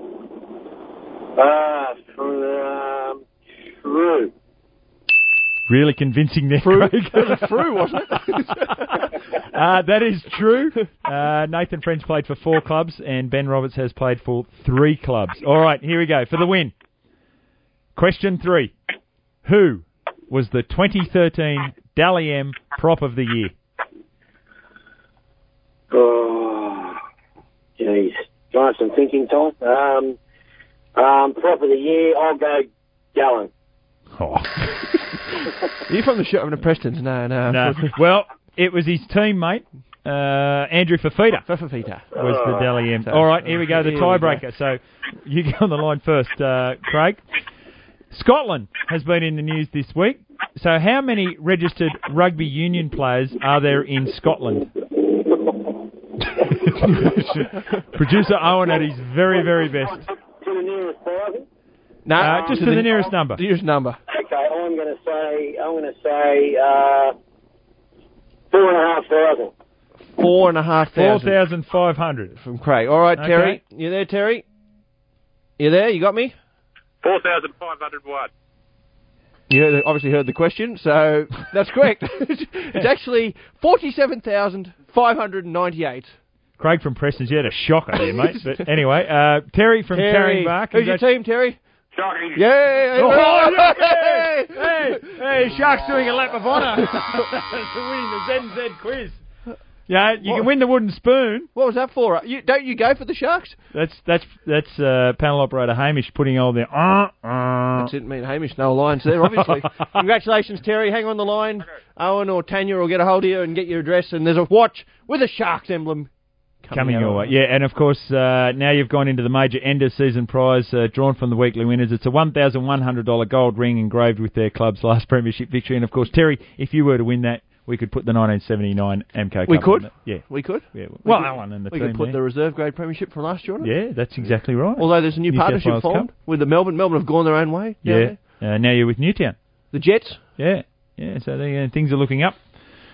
S19: Uh, um, true.
S13: Really convincing there,
S14: Fru.
S13: Craig.
S14: That was a Fru, wasn't it?
S13: uh, that is true. Uh, Nathan French played for four clubs, and Ben Roberts has played for three clubs. All right, here we go for the win. Question three. Who was the twenty thirteen Dally M Prop of the Year?
S19: Oh, jeez. Do I have some thinking time? Um, um, prop of the year, I'll go Gallen.
S13: Oh.
S14: Are you from the Sherman of Preston's? No, no.
S13: No. Well, it was his teammate, uh, Andrew Fafita.
S14: Fafita.
S13: Was the Dally M.
S14: So-
S13: All right, here we go, the
S14: Here we go.
S13: tiebreaker. So you go on the line first, uh, Craig. Scotland has been in the news this week. So how many registered rugby union players are there in Scotland? Producer Owen at his very, very best.
S19: To the nearest thousand?
S14: No,
S13: Uh, just to the nearest number.
S14: Nearest number.
S19: Okay, I'm going to say, I'm going to say, uh, four and a half thousand.
S14: Four and a half
S13: Four
S14: thousand.
S13: thousand five hundred.
S14: From Craig. All right,
S13: Okay.
S14: Terry. You there, Terry? You there? You got me?
S11: four thousand five hundred what?
S14: You heard, obviously heard the question, so that's correct. It's actually forty-seven thousand five hundred ninety-eight.
S13: Craig from Preston's, you had a shocker there, mate. But anyway, uh, Terry from
S14: Terry.
S13: Caringbah.
S14: Who's your team, Terry?
S19: Shocking.
S14: Yay!
S13: Oh, yeah, hey, hey, hey, Shark's doing a lap of honour to winning the Z and Z quiz. Yeah, you
S14: What?
S13: can win the wooden spoon.
S14: What was that for? You, don't you go for the Sharks?
S13: That's that's that's uh, panel operator Hamish putting all the uh, uh.
S14: That's it, me and Hamish, no alliance there, obviously. Congratulations, Terry. Hang on the line. Owen or Tanya will get a hold of you and get your address, and there's a watch with a Sharks emblem coming,
S13: Coming
S14: out
S13: your
S14: of
S13: way.
S14: it.
S13: Yeah, and of course, uh, now you've gone into the major end of season prize uh, drawn from the weekly winners. It's a one thousand one hundred dollars gold ring engraved with their club's last premiership victory. And of course, Terry, if you were to win that, we could put the nineteen seventy-nine A M C O
S14: We
S13: Cup
S14: could?
S13: on it. Yeah.
S14: We could?
S13: Yeah.
S14: We
S13: Well,
S14: could-
S13: Alan and the
S14: We
S13: team
S14: could put
S13: there.
S14: the reserve grade premiership from last year on it.
S13: Yeah, that's exactly right.
S14: Although there's a new,
S13: New South
S14: partnership
S13: Wales
S14: formed
S13: Cup.
S14: with the Melbourne. Melbourne have gone their own way. down
S13: Yeah.
S14: there.
S13: Uh, now you're with Newtown.
S14: The Jets.
S13: Yeah. Yeah, so the, uh, things are looking up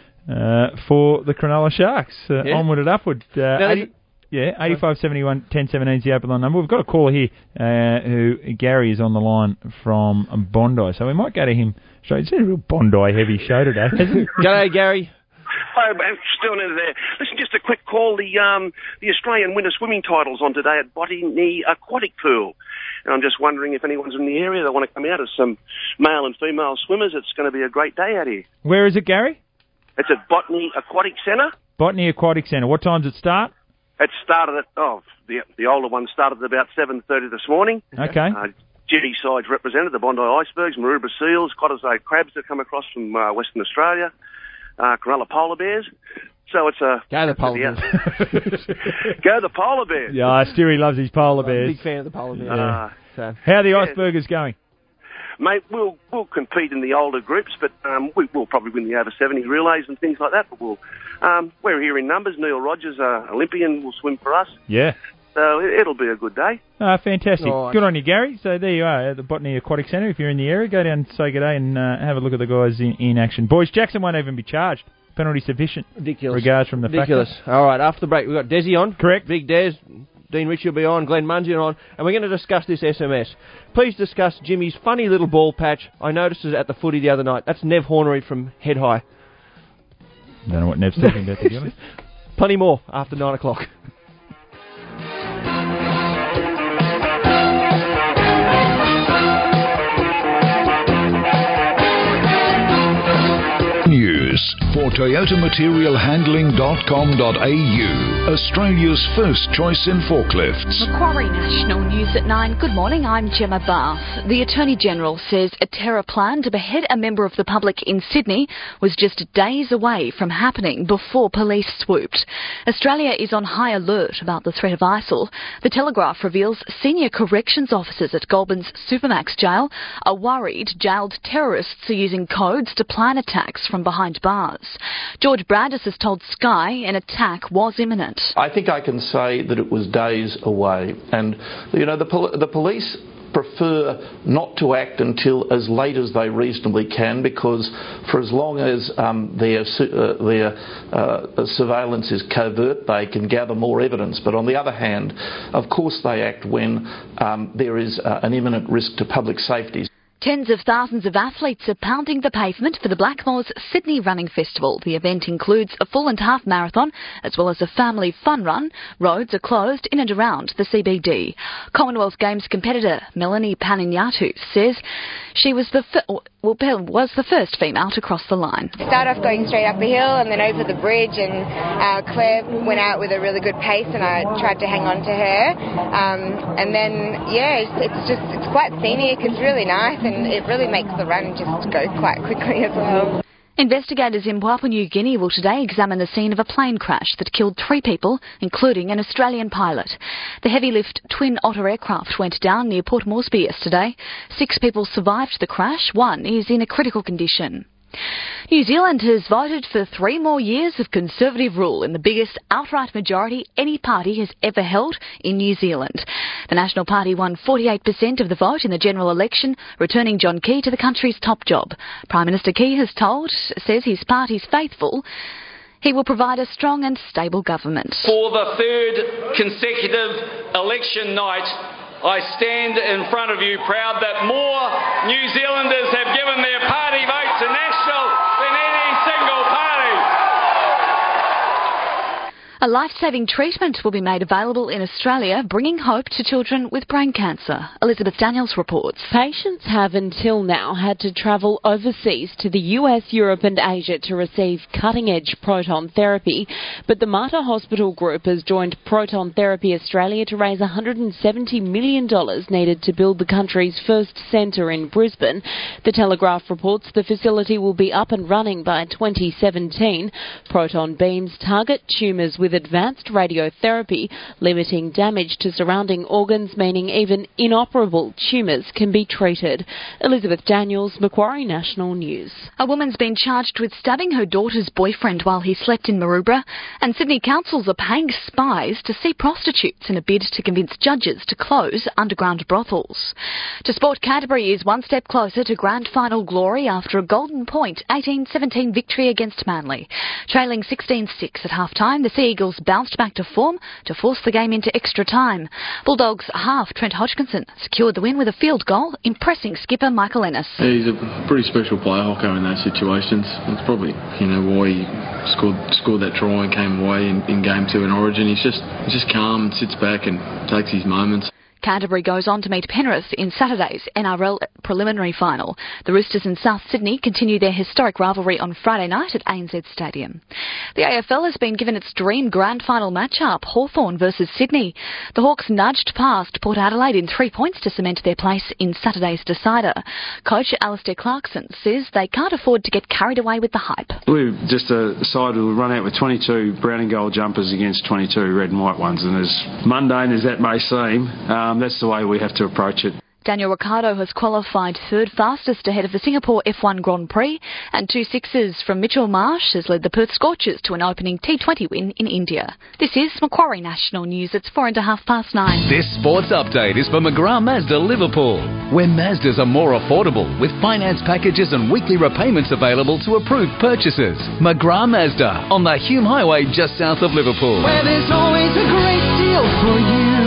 S13: uh, for the Cronulla Sharks. Uh,
S14: Yeah.
S13: Onward and upward. Uh,
S14: Now,
S13: eighty, yeah, eighty-five seventy-one ten seventeen is the open line number. We've got a caller here uh, who, Gary, is on the line from Bondi, so we might go to him straight. It's a real Bondi-heavy show today, hasn't it?
S14: G'day, Gary.
S3: Hi, man. Still in there. Listen, just a quick call. The um, the Australian winter swimming titles on today at Botany Aquatic Pool. And I'm just wondering if anyone's in the area that want to come out as some male and female swimmers. It's going to be a great day out here.
S13: Where is it, Gary?
S3: It's at Botany Aquatic Centre.
S13: Botany Aquatic Centre. What time does it start?
S3: It started at, oh, the the older one started at about seven thirty this morning.
S13: Okay.
S3: Uh, Jetty sides represented, the Bondi Icebergs, Maroubra Seals, Cottesloe Crabs that come across from uh, Western Australia, uh, Cronulla Polar Bears. So it's a...
S14: Go the Polar
S3: yeah.
S14: Bears.
S3: Go the Polar Bears.
S13: Yeah, Stewie loves his polar bears.
S14: Big fan of the Polar Bears.
S3: Uh,
S14: So.
S13: How are the
S3: yeah.
S13: Iceburgers going?
S3: Mate, we'll we'll compete in the older groups, but um, we, we'll probably win the over seventy relays and things like that. But we'll um, we're here in numbers. Neil Rogers, uh, Olympian, will swim for us.
S13: Yeah.
S3: So it, it'll be a good day.
S13: Ah, fantastic.
S14: Nice.
S13: Good on you, Gary. So there you are at the Botany Aquatic Centre. If you're in the area, go down and say good day and uh, have a look at the guys in, in action. Boys, Jackson won't even be charged. Penalty sufficient.
S14: Ridiculous.
S13: Regards from the
S14: Ridiculous.
S13: factor.
S14: All right, after the break, we've got Desi on.
S13: Correct.
S14: Big Des. Dean Ritchie will be on. Glenn Munsey on. And we're going to discuss this S M S. Please discuss Jimmy's funny little ball patch. I noticed it at the footy the other night. That's Nev Hornery from Head High.
S13: Don't know what Nev's talking about, to be honest.
S14: Plenty more after nine o'clock.
S2: News for Toyota Material Handling dot com dot a u, Australia's first choice in forklifts.
S7: Macquarie National News at nine. Good morning, I'm Gemma Bath. The Attorney-General says a terror plan to behead a member of the public in Sydney was just days away from happening before police swooped. Australia is on high alert about the threat of ISIL. The Telegraph reveals senior corrections officers at Goulburn's Supermax jail are worried jailed terrorists are using codes to plan attacks from behind bars. George Brandis has told Sky an attack was imminent.
S23: I think I can say that it was days away. And, you know, the, pol- the police prefer not to act until as late as they reasonably can, because for as long as um, their, su- uh, their uh, surveillance is covert, they can gather more evidence. But on the other hand, of course they act when um, there is uh, an imminent risk to public safety.
S7: Tens of thousands of athletes are pounding the pavement for the Blackmores Sydney Running Festival. The event includes a full and half marathon as well as a family fun run. Roads are closed in and around the C B D. Commonwealth Games competitor Melanie Panignatu says she was the fir- well, was the first female to cross the line.
S24: Start off going straight up the hill and then over the bridge, and uh, Claire went out with a really good pace and I tried to hang on to her. Um, and then, yeah, it's, it's just it's quite scenic, it's really nice, and it really makes the run just go quite quickly as well.
S7: Investigators in Papua New Guinea will today examine the scene of a plane crash that killed three people, including an Australian pilot. The heavy-lift Twin Otter aircraft went down near Port Moresby yesterday. Six people survived the crash. One is in a critical condition. New Zealand has voted for three more years of Conservative rule in the biggest outright majority any party has ever held in New Zealand. The National Party won forty-eight percent of the vote in the general election, returning John Key to the country's top job. Prime Minister Key has told, says his party's faithful. He will provide a strong and stable government.
S25: For the third consecutive election night, I stand in front of you proud that more New Zealanders have given their party vote to National than any single party.
S7: A life-saving treatment will be made available in Australia, bringing hope to children with brain cancer. Elizabeth Daniels reports.
S26: Patients have until now had to travel overseas to the U S, Europe and Asia to receive cutting-edge proton therapy, but the Mater Hospital Group has joined Proton Therapy Australia to raise one hundred seventy million dollars needed to build the country's first centre in Brisbane. The Telegraph reports the facility will be up and running by twenty seventeen. Proton beams target tumours with advanced radiotherapy, limiting damage to surrounding organs, meaning even inoperable tumours can be treated. Elizabeth Daniels, Macquarie National News.
S7: A woman's been charged with stabbing her daughter's boyfriend while he slept in Maroubra, and Sydney councils are paying spies to see prostitutes in a bid to convince judges to close underground brothels. To sport, Canterbury is one step closer to grand final glory after a Golden Point eighteen seventeen victory against Manly. Trailing sixteen six at half-time, the Sea Eagles bounced back to form to force the game into extra time. Bulldogs half Trent Hodgkinson secured the win with a field goal, impressing skipper Michael Ennis.
S27: Yeah, he's a pretty special player, Hocko, in those situations. It's probably, you know, why he scored scored that try and came away in, in game two in Origin. He's just he's just calm and sits back and takes his moments.
S7: Canterbury goes on to meet Penrith in Saturday's N R L preliminary final. The Roosters in South Sydney continue their historic rivalry on Friday night at A N Z Stadium. The A F L has been given its dream grand final matchup, Hawthorn versus Sydney. The Hawks nudged past Port Adelaide in three points to cement their place in Saturday's decider. Coach Alistair Clarkson says they can't afford to get carried away with the hype.
S28: We're just a side who will run out with twenty-two brown and gold jumpers against twenty-two red and white ones, and as mundane as that may seem, um, that's the way we have to approach it.
S7: Daniel Ricciardo has qualified third fastest ahead of the Singapore F one Grand Prix, and two sixes from Mitchell Marsh has led the Perth Scorchers to an opening T twenty win in India. This is Macquarie National News. It's four and a half past nine.
S6: This sports update is for McGrath Mazda Liverpool, where Mazdas are more affordable with finance packages and weekly repayments available to approved purchases. McGrath Mazda on the Hume Highway just south of Liverpool.
S12: Where there's always a great deal for you.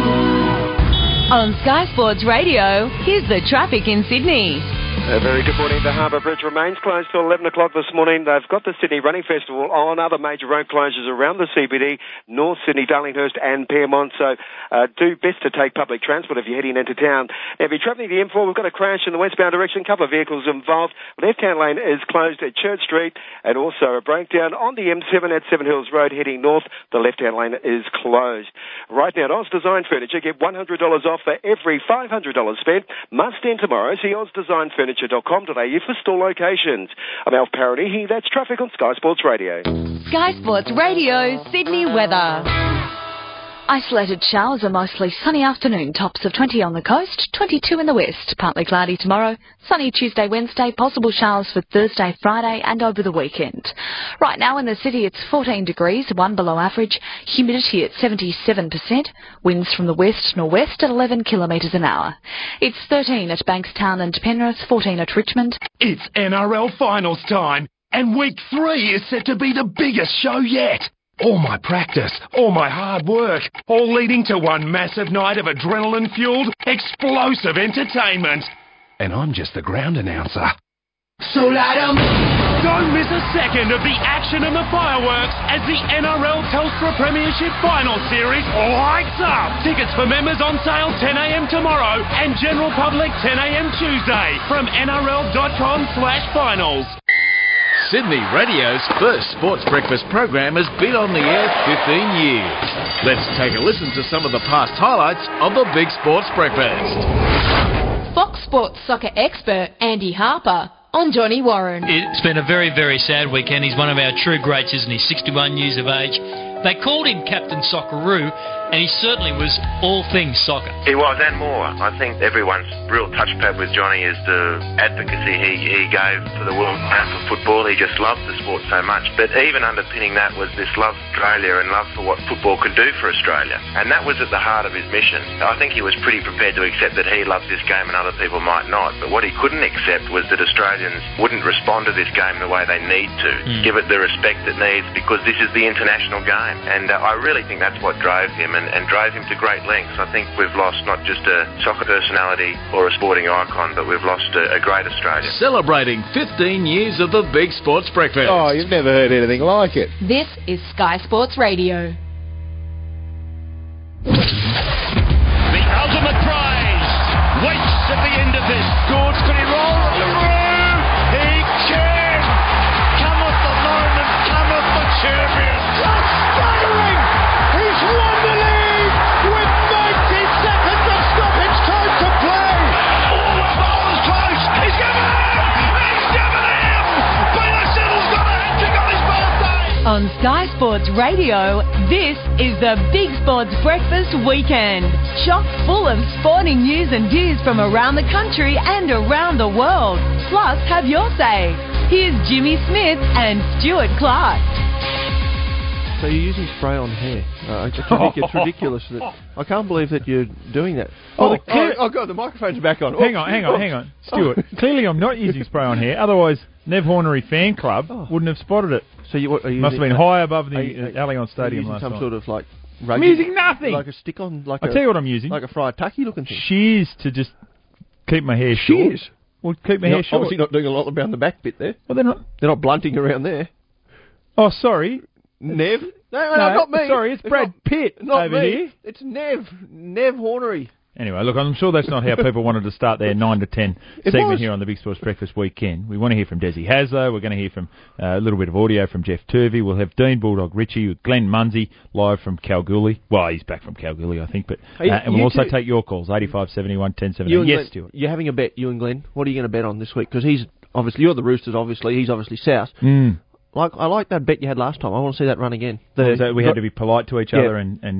S12: On Sky Sports Radio, here's the traffic in Sydney.
S8: A very good morning. The Harbour Bridge remains closed till eleven o'clock this morning. They've got the Sydney Running Festival on, other major road closures around the C B D, North Sydney, Darlinghurst and Pyrmont, so uh, do best to take public transport if you're heading into town. Now, if you're travelling the M four, we've got a crash in the westbound direction, a couple of vehicles involved. Left-hand lane is closed at Church Street, and also a breakdown on the M seven at Seven Hills Road heading north. The left-hand lane is closed. Right now, at Oz Design Furniture, get one hundred dollars off for every five hundred dollars spent. Must end tomorrow. See Oz Design Furniture. dot com dot a u for store locations. I'm Alf Parody. That's traffic on Sky Sports Radio.
S12: Sky Sports Radio, Sydney weather.
S7: Isolated showers, a mostly sunny afternoon, tops of twenty on the coast, twenty-two in the west. Partly cloudy tomorrow, sunny Tuesday, Wednesday, possible showers for Thursday, Friday and over the weekend. Right now in the city it's fourteen degrees, one below average, humidity at seventy-seven percent, winds from the west-northwest at eleven kilometres an hour. It's thirteen at Bankstown and Penrith, fourteen at Richmond.
S9: It's N R L finals time, and week three is set to be the biggest show yet. All my practice, all my hard work, all leading to one massive night of adrenaline-fueled, explosive entertainment. And I'm just the ground announcer. So light 'em. Don't miss a second of the action and the fireworks as the N R L Telstra Premiership Final Series lights up. Tickets for members on sale ten a m tomorrow and general public ten a m Tuesday from N R L dot com slash finals.
S10: Sydney Radio's first sports breakfast program has been on the air fifteen years. Let's take a listen to some of the past highlights of the Big Sports Breakfast.
S22: Fox Sports soccer expert Andy Harper on Johnny Warren.
S15: It's been a very, very sad weekend. He's one of our true greats, isn't he? sixty-one years of age. They called him Captain Socceroo, and he certainly was all things soccer.
S16: He was, and more. I think everyone's real touchpad with Johnny is the advocacy he, he gave for the world and for football. He just loved the sport so much. But even underpinning that was this love for Australia and love for what football could do for Australia. And that was at the heart of his mission. I think he was pretty prepared to accept that he loved this game and other people might not. But what he couldn't accept was that Australians wouldn't respond to this game the way they need to. Mm. Give it the respect it needs, because this is the international game. And uh, I really think that's what drove him and, and drove him to great lengths. I think we've lost not just a soccer personality or a sporting icon, but we've lost a, a great Australian.
S10: Celebrating fifteen years of the Big Sports Breakfast.
S17: Oh, you've never heard anything like it.
S22: This is Sky Sports Radio.
S15: The ultimate prize waits at the end of this. Gorge, could he roll through? He can! Cometh the moment, cometh the champion. Just staggering! He's won the league with ninety seconds of stoppage time to play. Oh, the ball is close. He's given him! He's given him! Peter Siddle's got a hat-trick on his birthday.
S12: On Sky Sports Radio, this is the Big Sports Breakfast Weekend. Chock full of sporting news and views from around the country and around the world. Plus, have your say. Here's Jimmy Smith and Stuart Clark.
S14: So you're using spray on hair. Uh, it's, ridic- it's ridiculous. That I can't believe that you're doing that.
S13: Oh,
S14: Oh,
S13: the clear-
S14: oh, oh God, the microphone's back on.
S13: Hang
S14: Oh,
S13: on, hang on,
S14: oh.
S13: hang on. Stuart, clearly I'm not using spray on hair. Otherwise, Nev Hornery Fan Club wouldn't have spotted it.
S14: So you, what, are you
S13: Must have
S14: using-
S13: been high above the
S14: are you-
S13: uh, Allianz
S14: are you
S13: Stadium
S14: using
S13: last
S14: some
S13: night.
S14: sort of like...
S13: I'm
S14: rugby-
S13: using nothing.
S14: Like a stick on... Like
S13: I'll
S14: a,
S13: tell you what I'm using.
S14: Like a fried tucky looking thing.
S13: Shears to just keep my hair short.
S14: Shears?
S13: Well, keep my
S14: You're
S13: hair
S14: not-
S13: short.
S14: Obviously not doing a lot around the back bit there.
S13: Well, they're not...
S14: They're not blunting around there.
S13: Oh, sorry.
S14: Nev? No, no,
S13: No,
S14: not me.
S13: sorry, it's Brad
S14: not,
S13: Pitt
S14: not
S13: over
S14: me.
S13: here.
S14: It's Nev. Nev Hornery.
S13: Anyway, look, I'm sure that's not how people wanted to start their nine to ten
S14: It
S13: segment
S14: was.
S13: here on the Big Sports Breakfast Weekend. We want to hear from Desi Hasler. We're going to hear from uh, a little bit of audio from Jeff Turvey. We'll have Dean Bulldog Ritchie with Glenn Munsey live from Kalgoorlie. Well, he's back from Kalgoorlie, I think. But uh,
S14: Hey,
S13: and we'll
S14: you
S13: also
S14: two-
S13: take your calls, eighty-five seventy-one ten seventy.
S14: You and
S13: Yes,
S14: Glenn,
S13: Stuart.
S14: You're having a bet, you and Glenn. What are you going to bet on this week? Because he's obviously... You're the Roosters, obviously. He's obviously South.
S13: Mm.
S14: Like I like that bet you had last time. I want to see that run again. The,
S13: So we had to be polite to each
S14: Yeah.
S13: other and, and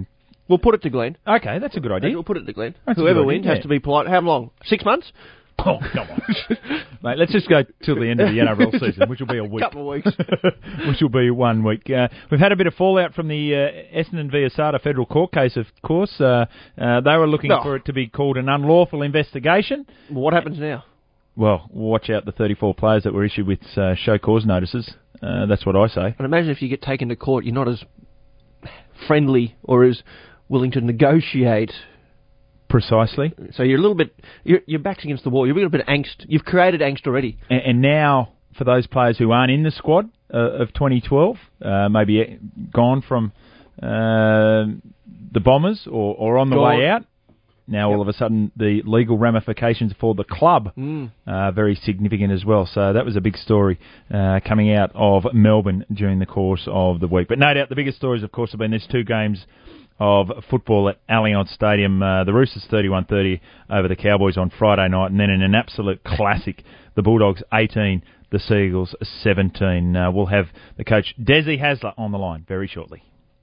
S14: We'll put it to Glenn.
S13: Okay, that's a good idea.
S14: We'll put it to Glenn.
S13: That's
S14: Whoever
S13: idea,
S14: wins
S13: yeah.
S14: has to be polite. How long? Six months?
S13: Oh, come on. Mate, let's just go till the end of the N R L season, which will be a week.
S14: Couple of weeks.
S13: Which will be one week. Uh, we've had a bit of fallout from the uh, Essendon v Asada federal court case, of course. Uh, uh, they were looking
S14: No.
S13: for it to be called an unlawful investigation.
S14: Well, what happens now?
S13: Well, watch out the thirty-four players that were issued with uh, show cause notices. Uh, that's what I say.
S14: And imagine if you get taken to court, you're not as friendly or as willing to negotiate.
S13: Precisely.
S14: So you're a little bit, your, your back's against the wall. You're a little bit angst. You've created angst already.
S13: And, and now, for those players who aren't in the squad uh, of twenty twelve, uh, maybe gone from uh, the Bombers or, or on the
S14: Gone.
S13: way out, now
S14: Yep.
S13: all of a sudden the legal ramifications for the club
S14: Mm.
S13: are very significant as well. So that was a big story uh, coming out of Melbourne during the course of the week. But no doubt the biggest stories, of course, have been these two games of football at Allianz Stadium. Uh, the Roosters thirty-one thirty over the Cowboys on Friday night, and then in an absolute classic, the Bulldogs eighteen, the Seagulls seventeen. Uh, we'll have the coach Desi Hasler on the line very shortly.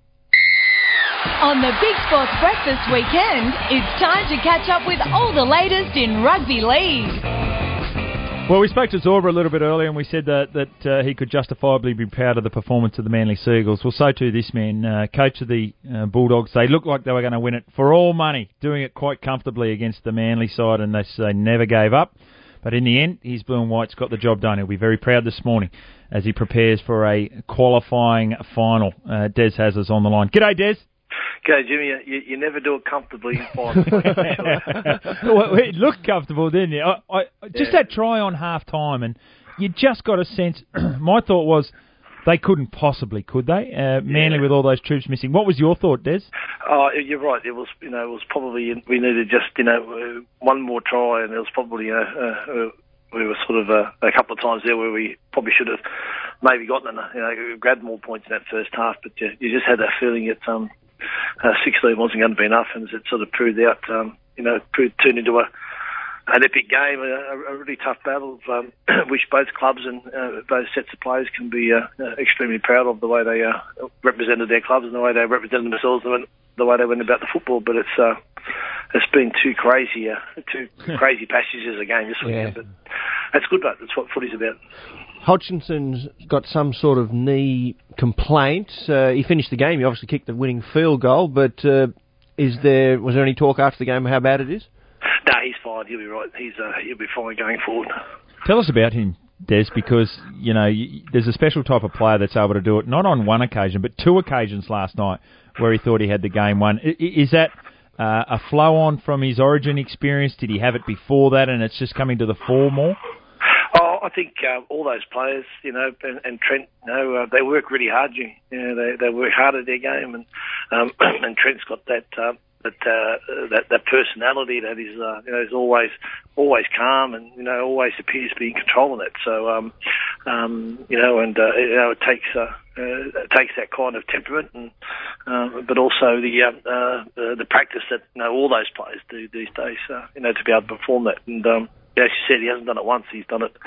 S12: On the Big Sports Breakfast weekend, it's time to catch up with all the latest in rugby league.
S13: Well, we spoke to Zorba a little bit earlier, and we said that that uh, he could justifiably be proud of the performance of the Manly Seagulls. Well, so too this man, uh, coach of the uh, Bulldogs. They looked like they were going to win it for all money, doing it quite comfortably against the Manly side, and they, they never gave up. But in the end, his blue and white's got the job done. He'll be very proud this morning as he prepares for a qualifying final. Uh, Des Hasler's on the line. G'day, Des.
S1: Okay, Jimmy, you, you never do it comfortably in finals.
S13: Well, it looked comfortable, didn't it? I, I, just
S1: Yeah.
S13: that try on half time, and you just got a sense. My thought was they couldn't possibly, could they? Uh, Manly with all those troops missing. What was your thought, Des?
S1: Oh, you're right. It was, you know, it was probably we needed just, you know, uh, one more try, and it was probably, you know, uh, uh, we were sort of uh, a couple of times there where we probably should have maybe gotten, you know, grabbed more points in that first half, but you, you just had that feeling that um, uh, sixteen wasn't going to be enough, and it sort of proved out, um, you know, proved, turned into a an epic game, a, a really tough battle, um, which both clubs and uh, both sets of players can be uh, uh, extremely proud of the way they uh, represented their clubs and the way they represented themselves and the way they went about the football. But it's uh, it's been too crazy, uh, too crazy passages of game this weekend.
S14: Yeah.
S1: But that's good, but that's what footy's about.
S14: Hodgson's got some sort of knee complaint. Uh, he finished the game. He obviously kicked the winning field goal, but uh, is there was there any talk after the game of how bad it is?
S1: No, he's fine. He'll be right. He's uh, he'll be fine going forward.
S13: Tell us about him, Des, because, you know, y- there's a special type of player that's able to do it, not on one occasion, but two occasions last night where he thought he had the game won. I- is that uh, a flow-on from his Origin experience? Did he have it before that and it's just coming to the fore more?
S1: Oh, I think uh, all those players, you know, and, and Trent, you know, uh, they work really hard. You know, they they work hard at their game, and um, and Trent's got that uh, that, uh, that that personality that is, uh, you know, is always always calm, and you know, always appears to be in control of it. So, um, um, you know, and uh, you know, it takes uh, uh, it takes that kind of temperament, and uh, but also the uh, uh, the practice that, you know, all those players do these days, uh, you know, to be able to perform that. And um, as you said, he hasn't done it once; he's done it,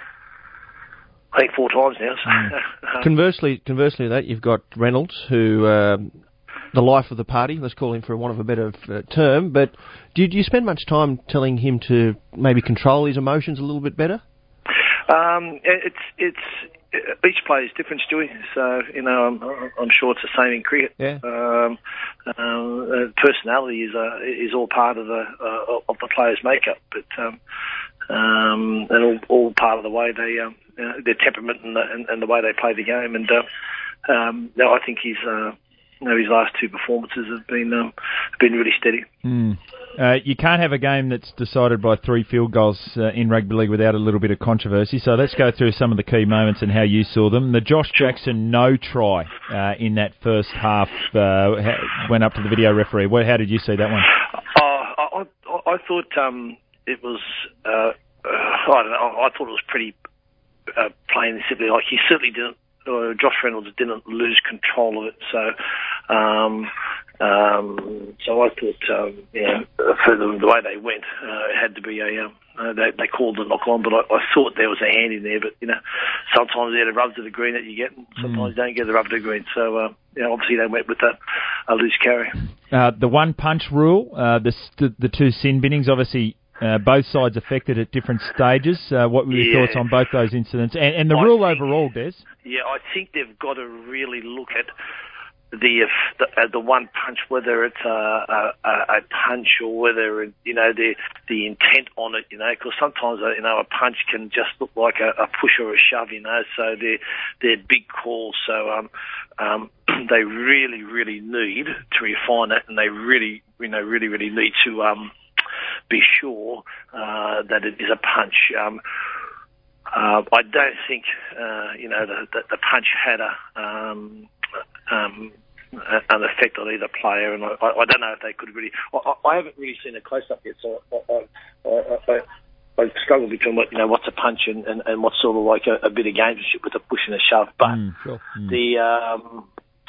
S1: I think, four times now. So,
S14: Mm. Conversely, conversely to that, you've got Reynolds, who um, the life of the party. Let's call him for want of a better uh, term. But did you spend much time telling him to maybe control his emotions a little bit better?
S1: Um, it's it's each player is different, Stewie. So, you know, I'm, I'm sure it's the same in cricket.
S14: Yeah.
S1: Um, um, uh, personality is uh, is all part of the uh, of the player's makeup, but um, um, and all, all part of the way they um, you know, their temperament and the, and, and the way they play the game. And uh, um, no, I think he's uh, you know, his last two performances have been um, have been really steady.
S13: Mm. Uh, you can't have a game that's decided by three field goals uh, in rugby league without a little bit of controversy. So let's go through some of the key moments and how you saw them. The Josh Jackson no try uh, in that first half uh, went up to the video referee. What, how did you see that one?
S1: Uh, I, I, I thought um, it was. Uh, uh, I don't know. I thought it was pretty uh, plain and simply. Like, he certainly didn't. Uh, Josh Reynolds didn't lose control of it. So. Um, Um, so I thought, um, you know, for the, the way they went, uh, it had to be a, um, uh, they, they called the knock on, but I, I thought there was a hand in there, but, you know, sometimes they're the rubs of the green that you get, and sometimes
S13: Mm.
S1: you don't get the rub of the green. So, uh, you know, obviously they went with the, a loose carry.
S13: Uh, the one punch rule, uh, the, st- the two sin binnings, obviously uh, both sides affected at different stages. Uh, what were your
S1: Yeah.
S13: thoughts on both those incidents? And, and the
S1: I
S13: rule
S1: think-
S13: overall, Des?
S1: Yeah, I think they've got to really look at the if the, uh, the one punch, whether it's a, a, a punch or whether it, you know the the intent on it, you know, because sometimes uh, you know a punch can just look like a, a push or a shove, you know. So they're they're big calls. So um um they really really need to refine it, and they really you know really really need to um be sure uh, that it is a punch. Um, Uh, I don't think, uh, you know, the, the, the punch had a, um, um, an effect on either player, and I, I don't know if they could really. I, I haven't really seen a close up yet, so I, I, I, I struggle between what you know what's a punch and, and, and what's sort of like a, a bit of gamesmanship with a push and a shove. But
S13: mm, sure. mm.
S1: the um,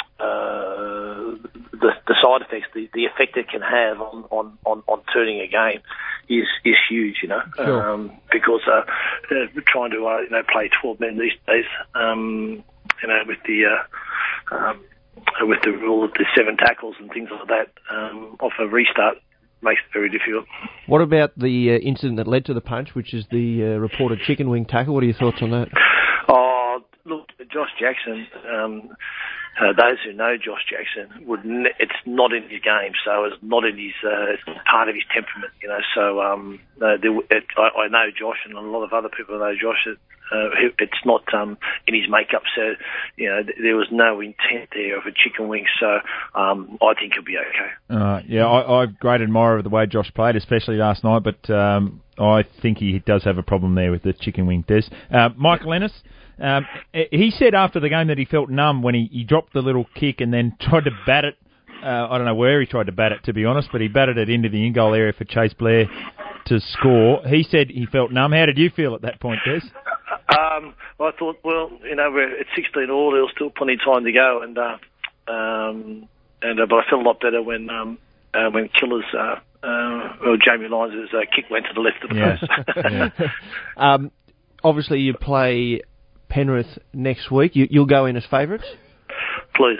S1: uh, the the side effects, the, the effect it can have on, on, on, on turning a game is is huge, you know,
S13: Sure.
S1: um, because uh, uh, trying to uh, you know play twelve men these days, um, you know, with the uh, um, with the rule of the seven tackles and things like that um, off a restart makes it very difficult.
S14: What about the uh, incident that led to the punch, which is the uh, reported chicken wing tackle? What are your thoughts on that?
S1: Oh, look, Josh Jackson. Um, Uh, those who know Josh Jackson would. Ne- it's not in his game, so it's not in his. Uh, it's not part of his temperament, you know. So um, uh, there, it, I, I know Josh, and a lot of other people know Josh. It, uh, it's not um, in his makeup, so you know th- there was no intent there of a chicken wing. So um, I think he'll be okay.
S13: Uh, yeah, I, I'm a great admirer of the way Josh played, especially last night. But um, I think he does have a problem there with the chicken wing. Des, uh, Michael Ennis. Um, he said after the game that he felt numb when he, he dropped the little kick and then tried to bat it. Uh, I don't know where he tried to bat it, to be honest, but he batted it into the in-goal area for Chase Blair to score. He said he felt numb. How did you feel at that point, Des?
S1: Um, I thought, well, you know, we're at sixteen all. There's still plenty of time to go, and uh, um, and uh, but I felt a lot better when um, uh, when Killer's uh, uh, well, Jamie Lyons' uh, kick went to the left of the
S13: Yeah.
S1: post.
S14: yeah. um, obviously, you play Penrith next week. You, you'll go in as favourites?
S1: Please.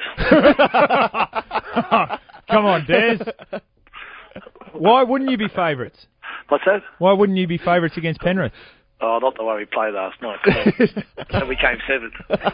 S13: Come on, Des. Why wouldn't you be favourites?
S1: What's that?
S13: Why wouldn't you be favourites against Penrith?
S1: Oh, not the way we played last night. And we came seventh.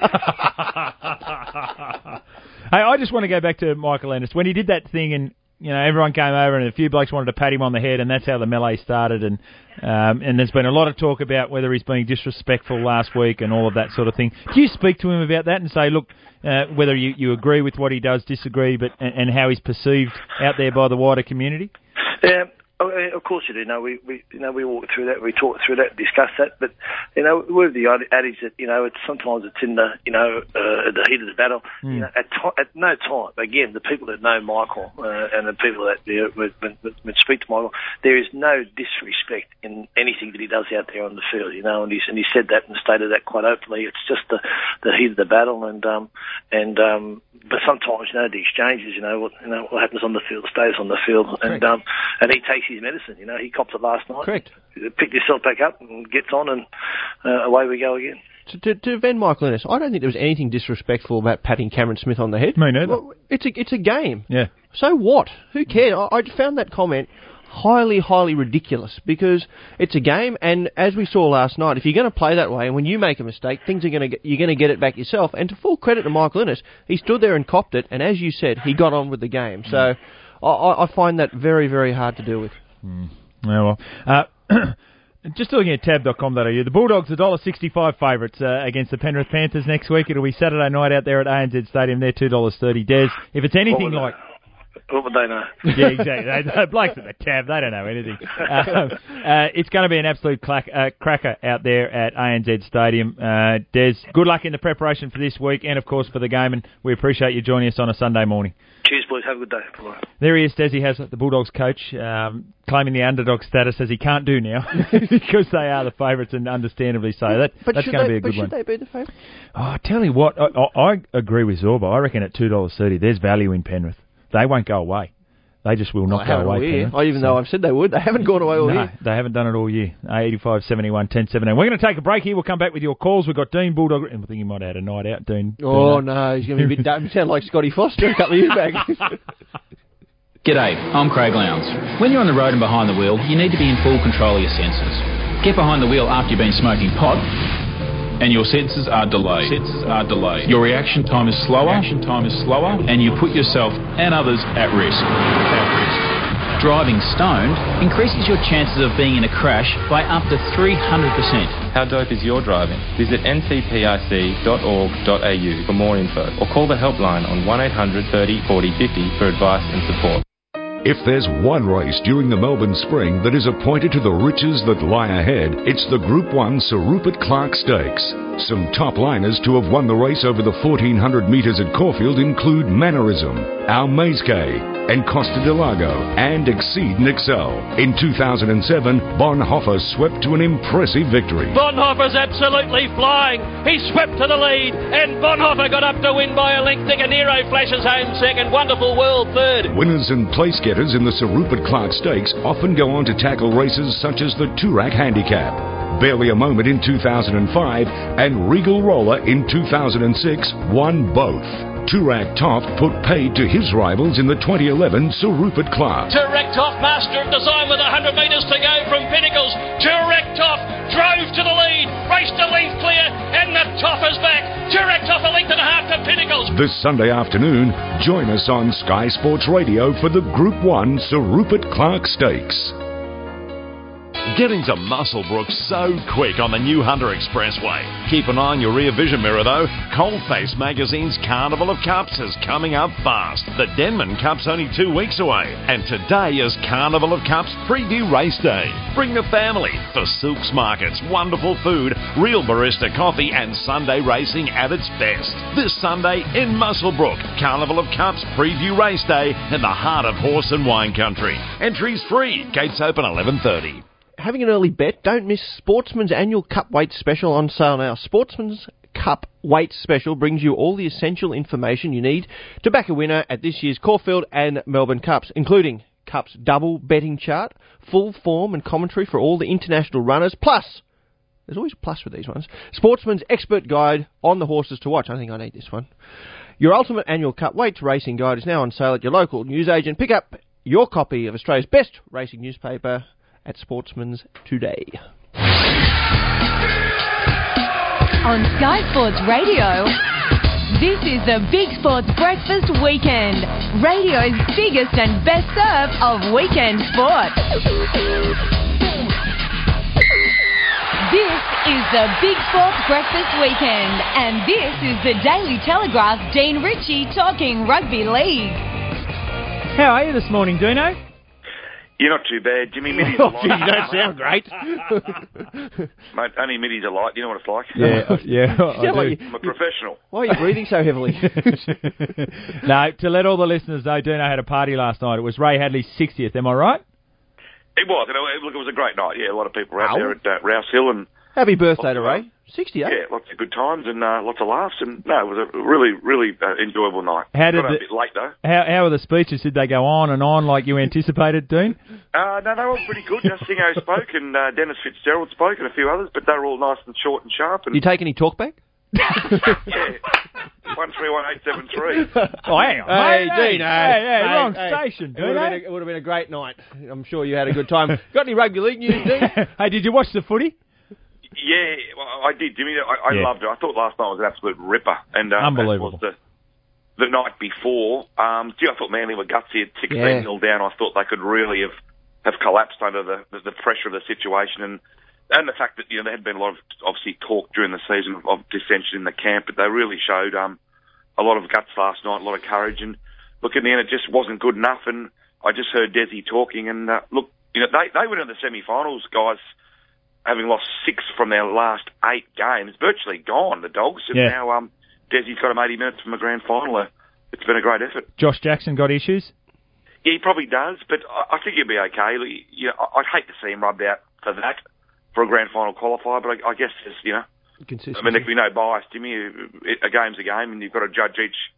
S13: Hey, I just want to go back to Michael Ennis. When he did that thing and, you know, everyone came over and a few blokes wanted to pat him on the head, and that's how the melee started. And um, and there's been a lot of talk about whether he's being disrespectful last week and all of that sort of thing. Do you speak to him about that and say, look, uh, whether you, you agree with what he does, disagree, but and, and how he's perceived out there by the wider community?
S1: Yeah. Of course you do. No, we, we you know we walk through that, we talk through that, discuss that. But you know, with the adage that you know, it's sometimes it's in the you know uh, the heat of the battle.
S13: Mm.
S1: You know, at to- at no time. Again, the people that know Michael uh, and the people that you know, would, would, would speak to Michael, there is no disrespect in anything that he does out there on the field. You know, and he's and he said that and stated that quite openly. It's just the the heat of the battle, and um and um. But sometimes, you know, the exchanges, you know, what you know what happens on the field stays on the field, and
S14: Correct.
S1: um, and he takes his medicine. You know, he copped it last night.
S14: Correct.
S1: Picked himself back up and gets on, and uh, away we go again.
S14: To, to, to defend Michael Ennis, I don't think there was anything disrespectful about patting Cameron Smith on the head.
S13: Me neither.
S14: Well, it's a it's a game.
S13: Yeah.
S14: So what? Who cares? I, I found that comment highly, highly ridiculous because it's a game, and as we saw last night, if you're going to play that way, and when you make a mistake, things are going to you're going to get it back yourself. And to full credit to Michael Ennis, he stood there and copped it, and as you said, he got on with the game. So I, I find that very, very hard to deal with.
S13: Mm. Yeah, well. Uh, Just looking at tab dot com dot a u, the Bulldogs are one dollar sixty-five favourites uh, against the Penrith Panthers next week. It'll be Saturday night out there at A N Z Stadium. They're two dollars thirty. Des, if it's anything like...
S1: What would they know?
S13: Yeah, exactly. The blokes at the tab, they don't know anything. Um, uh, it's going to be an absolute clack, uh, cracker out there at A N Z Stadium. Uh, Des, good luck in the preparation for this week and, of course, for the game, and we appreciate you joining us on a Sunday morning.
S1: Cheers, boys. Have a good day. Bye.
S13: There he is, Desi Haslett, the Bulldogs coach, um, claiming the underdog status as he can't do now because they are the favourites, and understandably so. That,
S14: But
S13: that's
S14: should
S13: going to
S14: they,
S13: be a good
S14: but
S13: one.
S14: should they be the favourite?
S13: Oh, I tell you what, I, I, I agree with Zorba. I reckon at two dollars thirty, there's value in Penrith. They won't go away. They just will not
S14: well,
S13: go away.
S14: All year.
S13: Penrith,
S14: even
S13: so.
S14: though I've said they would, they haven't gone away all
S13: no,
S14: year.
S13: they haven't done it all year. eighty-five seventy-one ten seventeen. We're going to take a break here. We'll come back with your calls. We've got Dean Bulldog. I think he might have had a night out, Dean.
S14: Oh,
S13: Dean,
S14: no, he's going to be a bit dumb. Sound like Scotty Foster a couple of years back.
S3: G'day, I'm Craig Lowndes. When you're on the road and behind the wheel, you need to be in full control of your senses. Get behind the wheel after you've been smoking pot, and your senses are delayed. Senses are delayed. Your reaction time is slower. Reaction time is slower, and you put yourself and others at risk. At risk. Driving stoned increases your chances of being in a crash by up to three hundred percent.
S4: How dope is your driving? Visit n c p r c dot org dot a u for more info, or call the helpline on one eight hundred thirty forty fifty for advice and support.
S2: If there's one race during the Melbourne Spring that is appointed to the riches that lie ahead, it's the Group one Sir Rupert Clarke Stakes. Some top liners to have won the race over the fourteen hundred metres at Caulfield include Mannerism, Our Mazekay, and Costa del Lago, and Exceed and Excel. In two thousand seven, Bonhoeffer swept to an impressive victory.
S5: Bonhoeffer's absolutely flying. He swept to the lead, and Bonhoeffer got up to win by a length. De Niro flashes home second. Wonderful World third.
S2: Winners and place getters in the Sir Rupert Clarke Stakes often go on to tackle races such as the Toorak Handicap. Barely a Moment in two thousand five and Regal Roller in two thousand six won both. Toorak Toft put paid to his rivals in the twenty eleven Sir Rupert Clarke.
S5: Toorak Toft, master of design with one hundred metres to go from Pinnacles. Toorak Toft drove to the lead, raced a length clear, and the Toff is back. Toorak Toft a length and a half to Pinnacles.
S2: This Sunday afternoon, join us on Sky Sports Radio for the Group one Sir Rupert Clarke Stakes.
S11: Get into Muswellbrook so quick on the new Hunter Expressway. Keep an eye on your rear vision mirror though. Coldface Magazine's Carnival of Cups is coming up fast. The Denman Cup's only two weeks away. And today is Carnival of Cups Preview Race Day. Bring the family for Silks Markets, wonderful food, real barista coffee and Sunday racing at its best. This Sunday in Muswellbrook, Carnival of Cups Preview Race Day in the heart of horse and wine country. Entries free. Gates open eleven thirty.
S14: Having an early bet, don't miss Sportsman's annual Cup Weight Special on sale now. Sportsman's Cup Weight Special brings you all the essential information you need to back a winner at this year's Caulfield and Melbourne Cups, including Cups double betting chart, full form and commentary for all the international runners, plus, there's always a plus with these ones, Sportsman's expert guide on the horses to watch. I think I need this one. Your ultimate annual Cup Weights racing guide is now on sale at your local newsagent. Pick up your copy of Australia's best racing newspaper at Sportsman's today.
S12: On Sky Sports Radio, this is the Big Sports Breakfast Weekend, radio's biggest and best serve of weekend sport. This is the Big Sports Breakfast Weekend, and this is the Daily Telegraph's Dean Ritchie talking rugby league.
S13: How are you this morning, Dino?
S18: You're not too bad, Jimmy. Middy's
S14: oh,
S18: a light.
S14: Gee, you don't sound great.
S18: Mate, only Middy's a light. You know what it's like?
S13: Yeah, yeah. I do.
S14: Like
S18: I'm a professional.
S14: Why are you breathing so heavily?
S13: No, to let all the listeners know, Dino had a party last night. It was Ray Hadley's sixtieth, am I right?
S18: It was. You know, look, it was a great night. Yeah, a lot of people were out there at uh, Rouse Hill. and
S14: Happy birthday to Ray. sixty-eight?
S18: Yeah, lots of good times and uh, lots of laughs. And, no, it was a really, really uh, enjoyable night.
S13: How did
S18: Got
S13: the,
S18: a bit late, though.
S13: How, how were the speeches? Did they go on and on like you anticipated, Dean?
S18: Uh, no, they were all pretty good. Just Singo spoke and uh, Dennis Fitzgerald spoke and a few others, but they were all nice and short and sharp. And
S14: you take any talk back?
S18: yeah. one three one eight seven three.
S13: Oh, hang on.
S14: Hey,
S13: hey,
S14: Dino.
S13: Hey, hey,
S14: hey,
S13: wrong
S14: hey.
S13: station,
S14: It would,
S13: Dino.
S14: have been a, it would have been a great night. I'm sure you had a good time. Got any rugby league news, Dean?
S13: Hey, did you watch the footy?
S18: Yeah, well, I did, Jimmy. I, I
S13: Yeah.
S18: loved it. I thought last night was an absolute ripper. And, uh,
S13: Unbelievable.
S18: as was the, the night before. Um, gee, I thought Manly were gutsy at sixteen nil down. I thought they could really have, have collapsed under the, the, the pressure of the situation. And and the fact that, you know, there had been a lot of, obviously, talk during the season of, of dissension in the camp, but they really showed um, a lot of guts last night, a lot of courage. And, look, in the end, it just wasn't good enough. And I just heard Desi talking. And, uh, look, you know, they, they went into the semi-finals, guys, having lost six from their last eight games, virtually gone, the Dogs. And
S13: Yeah.
S18: now um, Desi's got them eighty minutes from a grand final. Uh, It's been a great effort.
S13: Josh Jackson got issues?
S18: Yeah, he probably does, but I, I think he'll be okay. You know, I'd hate to see him rubbed out for that, for a grand final qualifier, but I, I guess there's, you know, I mean, there can be no bias, Jimmy. A game's a game, and you've got to judge each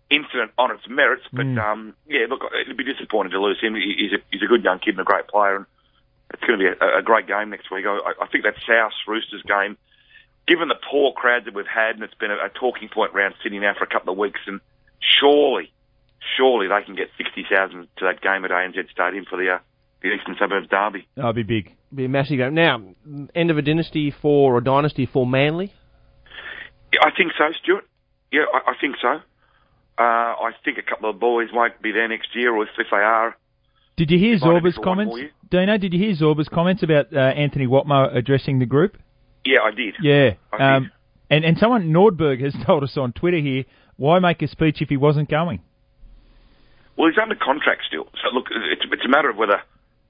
S18: incident on its merits, but
S13: Mm.
S18: um, yeah, look, it'd be disappointing to lose him. He- He's a, he's a good young kid and a great player, and it's going to be a, a great game next week. I, I think that South Roosters game, given the poor crowds that we've had, and it's been a, a talking point around Sydney now for a couple of weeks, and surely, surely they can get sixty thousand to that game at A N Z Stadium for the, uh, the Eastern Suburbs Derby.
S13: That'll be big.
S14: Be a massive game. Now, end of a dynasty for, or dynasty for Manly?
S18: Yeah, I think so, Stuart. Yeah, I, I think so. Uh, I think a couple of boys won't be there next year, or if, if they are...
S13: Did you hear
S18: they might be
S13: Zorba's
S18: for one
S13: comments,
S18: more year.
S13: Dino? Did you hear Zorba's comments about uh, Anthony Watmo addressing the group?
S18: Yeah, I did.
S13: Yeah.
S18: I
S13: Um,
S18: did.
S13: and, and someone, Nordberg, has told us on Twitter here, why make a speech if he wasn't going?
S18: Well, he's under contract still. So, look, it's, it's a matter of whether...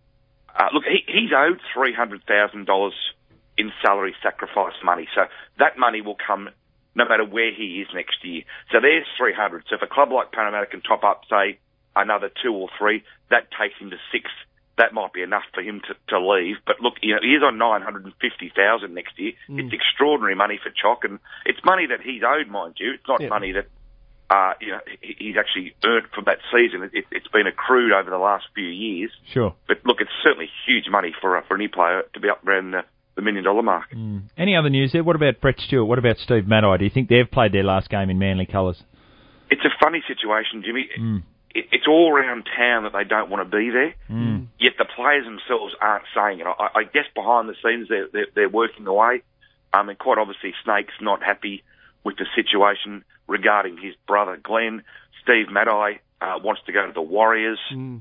S18: Uh, look, he, he's owed three hundred thousand dollars in salary sacrifice money. So that money will come no matter where he is next year. So there's three hundred. So if a club like Parramatta can top up, say, another two or three, that takes him to six. That might be enough for him to, to leave. But look, you know, he is on nine hundred fifty thousand next year.
S14: Mm.
S18: It's extraordinary money for Chock, and it's money that he's owed, mind you. It's not
S14: Yeah.
S18: money that uh, you know he- he's actually earned from that season. It, it, it's been accrued over the last few years.
S13: Sure.
S18: But look, it's certainly huge money for uh, for any player to be up around the, the million dollar mark.
S13: Mm. Any other news there? What about Brett Stewart? What about Steve Maddai? Do you think they've played their last game in Manly colours?
S18: It's a funny situation, Jimmy.
S13: Mm.
S18: It, it's all around town that they don't want to be there.
S13: Mm.
S18: Yet the players themselves aren't saying it. I, I guess behind the scenes they're, they're, they're working away. Um, and quite obviously Snake's not happy with the situation regarding his brother Glenn. Steve Maddai uh, wants to go to the Warriors.
S14: Mm.